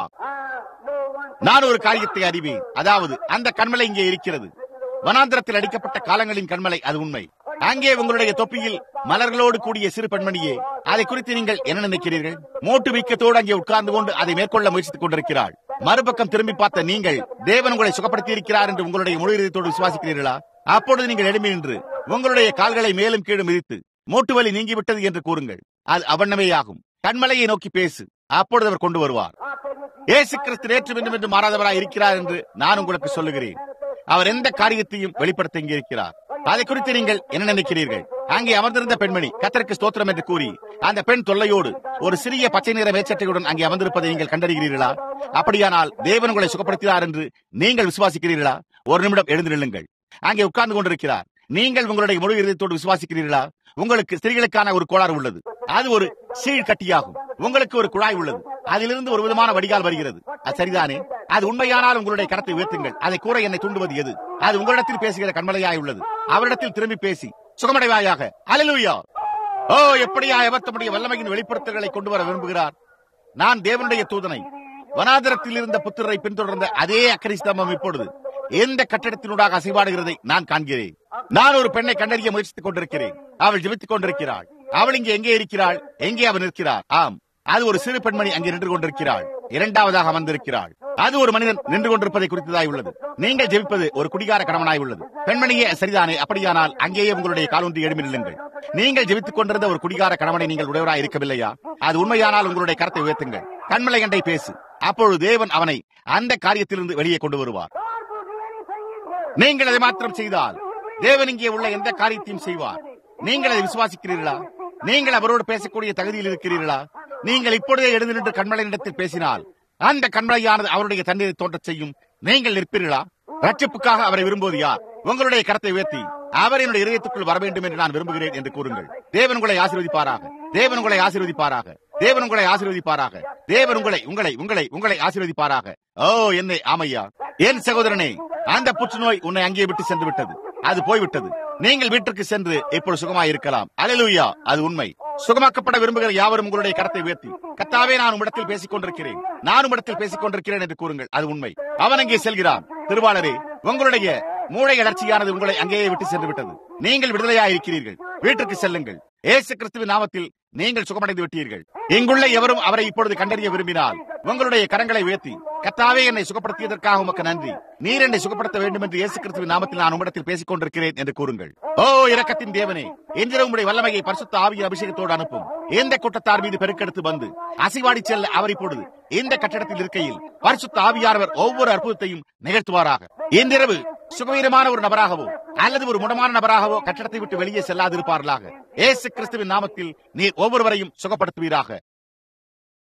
S1: நான் ஒரு காரியத்தை அறிவேன். அதாவது அந்த கண்மலை இங்கே இருக்கிறது. வனாந்திரத்தில் அடிக்கப்பட்ட காலங்களின் கண்மலை, அது உண்மை. அங்கே உங்களுடைய தொப்பியில் மலர்களோடு கூடிய சிறு பெண்மணியே, அதை குறித்து நீங்கள் என்ன நினைக்கிறீர்கள்? மோட்டு வீக்கத்தோடு அங்கே உட்கார்ந்து கொண்டு அதை மேற்கொள்ள முயற்சித்துக் கொண்டிருக்கிறாள். மறுபக்கம் திரும்பி பார்த்த நீங்கள் தேவன் உங்களை சுகப்படுத்தி இருக்கிறார் என்று உங்களுடைய முழு இதயத்தோடு விசுவாசிக்கிறீர்களா? அப்பொழுது நீங்கள் எழும்பி நின்று உங்களுடைய கால்களை மேலும் கீழும் மிதித்து மூட்டு வலி நீங்கிவிட்டது என்று கூறுங்கள். அது அவண்ணமேயாகும். கண்மலையை நோக்கி பேசு. அப்பொழுது அவர் கொண்டு வருவார். இயேசு கிறிஸ்து நேற்று மீண்டும் என்று மாறாதவராய் இருக்கிறார் என்று நான் உங்களுக்கு சொல்லுகிறேன். அவர் எந்த காரியத்தையும் வெளிப்படுத்த இங்கே இருக்கிறார். அதை குறித்து நீங்கள் என்ன நினைக்கிறீர்கள்? அங்கே அமர்ந்திருந்த பெண்மணி கர்த்தருக்கு ஸ்தோத்திரம் என்று கூறி அந்த பெண் தொல்லையோடு ஒரு சிறிய பச்சை நிற மேற்சட்டையுடன் அங்கே அமர்ந்திருப்பதை நீங்கள் கண்டறிகிறீர்களா? அப்படியானால் தேவன் உங்களை சுகப்படுத்தினார் என்று நீங்கள் விசுவாசிக்கிறீர்களா? ஒரு நிமிடம் எழுந்து நில்லுங்கள். அங்கே உட்கார்ந்து கொண்டிருக்கிறார். நீங்கள் உங்களுடைய முழு இதயத்தோடு விசுவாசிக்கிறீர்களா? உங்களுக்கு ஸ்திரீகளுக்கான ஒரு கோளாறு உள்ளது. அது ஒரு சீழ் கட்டியாகும். உங்களுக்கு ஒரு குழாய் உள்ளது. அதிலிருந்து ஒரு விதமான வடிகால் வருகிறது. அது சரிதானே? அது உண்மையானால் உங்களுடைய கரத்தை உயர்த்துங்கள். அதை கூற என்னை தூண்டுவது எது? அது உங்களிடத்தில் பேசுகிற கண்மலையாய் உள்ளது. அவரிடத்தில் திரும்பி பேசி சுகமடைவாயாக. அல்லேலூயா! ஓ, எப்படியா அவர் தம்முடைய வல்லமையின் வெளிப்படுத்தல்களை கொண்டு வர விரும்புகிறார். நான் தேவனுடைய தூதனை வனாந்தரத்தில் இருந்த புத்திரரை பின்தொடர்ந்த அதே அக்கறை ஸ்தம்பம் இப்பொழுது எந்த கட்டிடத்தினூடாக அசைவாடுகிறதை நான் காண்கிறேன். நான் ஒரு பெண்ணை கண்டறிய முயற்சித்துக் கொண்டிருக்கிறேன். அவள் ஜெபித்துக் கொண்டிருக்கிறாள். அவள் இங்கே எங்கே இருக்கிறாள்? எங்கே அவள் நிற்கிறார்? ஆம், அது ஒரு சிறு பெண்மணி அங்கே நின்று கொண்டிருக்கிறாள். இரண்டாவதாக அமர்ந்திருக்கிறாள். அது ஒரு மனிதன் நின்று கொண்டிருப்பதை குறித்ததாய் உள்ளது. நீங்கள் ஜெபிப்பது ஒரு குடிகார கணவனாய் உள்ளது. பெண்மணியே, சரிதானே? அப்படியானால் அங்கேயே உங்களுடைய காலூன்றி எழுப்பி நில்லுங்கள். நீங்கள் ஜெபித்துக் கொண்டிருந்த ஒரு குடிகார கணவனை நீங்கள் உடையவராய் இருக்கவில்லையா? அது உண்மையானால் உங்களுடைய கரத்தை உயர்த்துங்கள். கண்மலை கண்டை பேசு. அப்பொழுது தேவன் அவனை அந்த காரியத்திலிருந்து வெளியே கொண்டு வருவார். நீங்கள் அதை மாத்திரம் செய்தால் தேவன் இங்கே உள்ள எந்த காரியத்தையும் செய்வார். நீங்கள் அதை விசுவாசிக்கிறீர்களா? நீங்கள் அவரோடு பேசக்கூடிய தகுதியில் இருக்கிறீர்களா? நீங்கள் இப்பொழுதே எழுந்து நின்று கண்மலையிடத்தில் பேசினால் அந்த கண்மலையானது அவருடைய தண்ணீரை தோன்றச் செய்யும். நீங்கள் நிற்பீர்களா? ரட்சிப்புக்காக அவரை விரும்புவது யார்? உங்களுடைய கரத்தை உயர்த்தி அவர் என்னுடைய இதயத்துக்குள் வர வேண்டும் என்று நான் விரும்புகிறேன் என்று கூறுங்கள். தேவன் உங்களை ஆசீர்வதிப்பாராக. தேவன் உங்களை ஆசீர்வதிப்பாராக. தேவன் உங்களை ஆசீர்வதிப்பாராக. தேவன் உங்களை உங்களை உங்களை உங்களை ஆசீர்வதிப்பாராக. ஓ, என்னை ஆமையா, என் சகோதரனே, அந்த புற்றுநோய் உன்னை அங்கே விட்டு சென்று விட்டது. அது போய்விட்டது. நீங்கள் வீட்டிற்கு சென்று இப்பொழுது சுகமாய் இருக்கலாம். அல்லேலூயா! அது உண்மை. சுகமாக்கப்பட விரும்புகிற யாவரும் உங்களுடைய கரத்தை உயர்த்தி, கர்த்தாவே, நான் உம்மிடத்தில் பேசிக் கொண்டிருக்கிறேன், நான் உம்மிடத்தில் பேசிக் கொண்டிருக்கிறேன் என்று கூறுங்கள். அது உண்மை. அவன் அங்கே செல்கிறான். திருவாளரே, உங்களுடைய மூளை அலர்ச்சியானது உங்களை அங்கேயே விட்டு சென்று விட்டது. நீங்கள் விடுதலையாக இருக்கிறீர்கள். வீட்டிற்கு செல்லுங்கள். இயேசு கிறிஸ்துவின் நாமத்தில் நீங்கள் சுகமடைந்து விட்டீர்கள். இங்குள்ள எவரும் அவரை இப்பொழுது கண்டறிய விரும்பினால் உங்களுடைய கரங்களை உயர்த்தி, கர்த்தாவே, என்னை சுகப்படுத்தியதற்காக உமக்கு நன்றி. நீர் என்னை சுகப்படுத்த வேண்டும் என்று இயேசு கிறிஸ்துவின் நாமத்தில் நான் உம்மிடத்தில் பேசிக் கொண்டிருக்கிறேன் என்று கூறுங்கள். ஓ, இரக்கத்தின் தேவனே, இன்று உம்முடைய வல்லமையை பரிசுத்த ஆவியின் அபிஷேகத்தோடு அனுப்பும். எந்த கூட்டத்தார் மீது பெருக்கெடுத்து வந்து அசைவாடி செல்ல அவர் இப்பொழுது இந்த கட்டடத்தில் இருக்கையில் பரிசுத்த ஆவியானவர் ஒவ்வொரு அற்புதத்தையும் நிகழ்த்துவாராக. இன்றிரவு சுகவீரமான ஒரு நபராகவோ அல்லது ஒரு முடமான நபராகவோ கட்டடத்தை விட்டு வெளியே செல்லாதிருப்பார்களாக. இயேசு கிறிஸ்துவின் நாமத்தில் நீர் ஒவ்வொருவரையும் சுகப்படுத்துவீராக.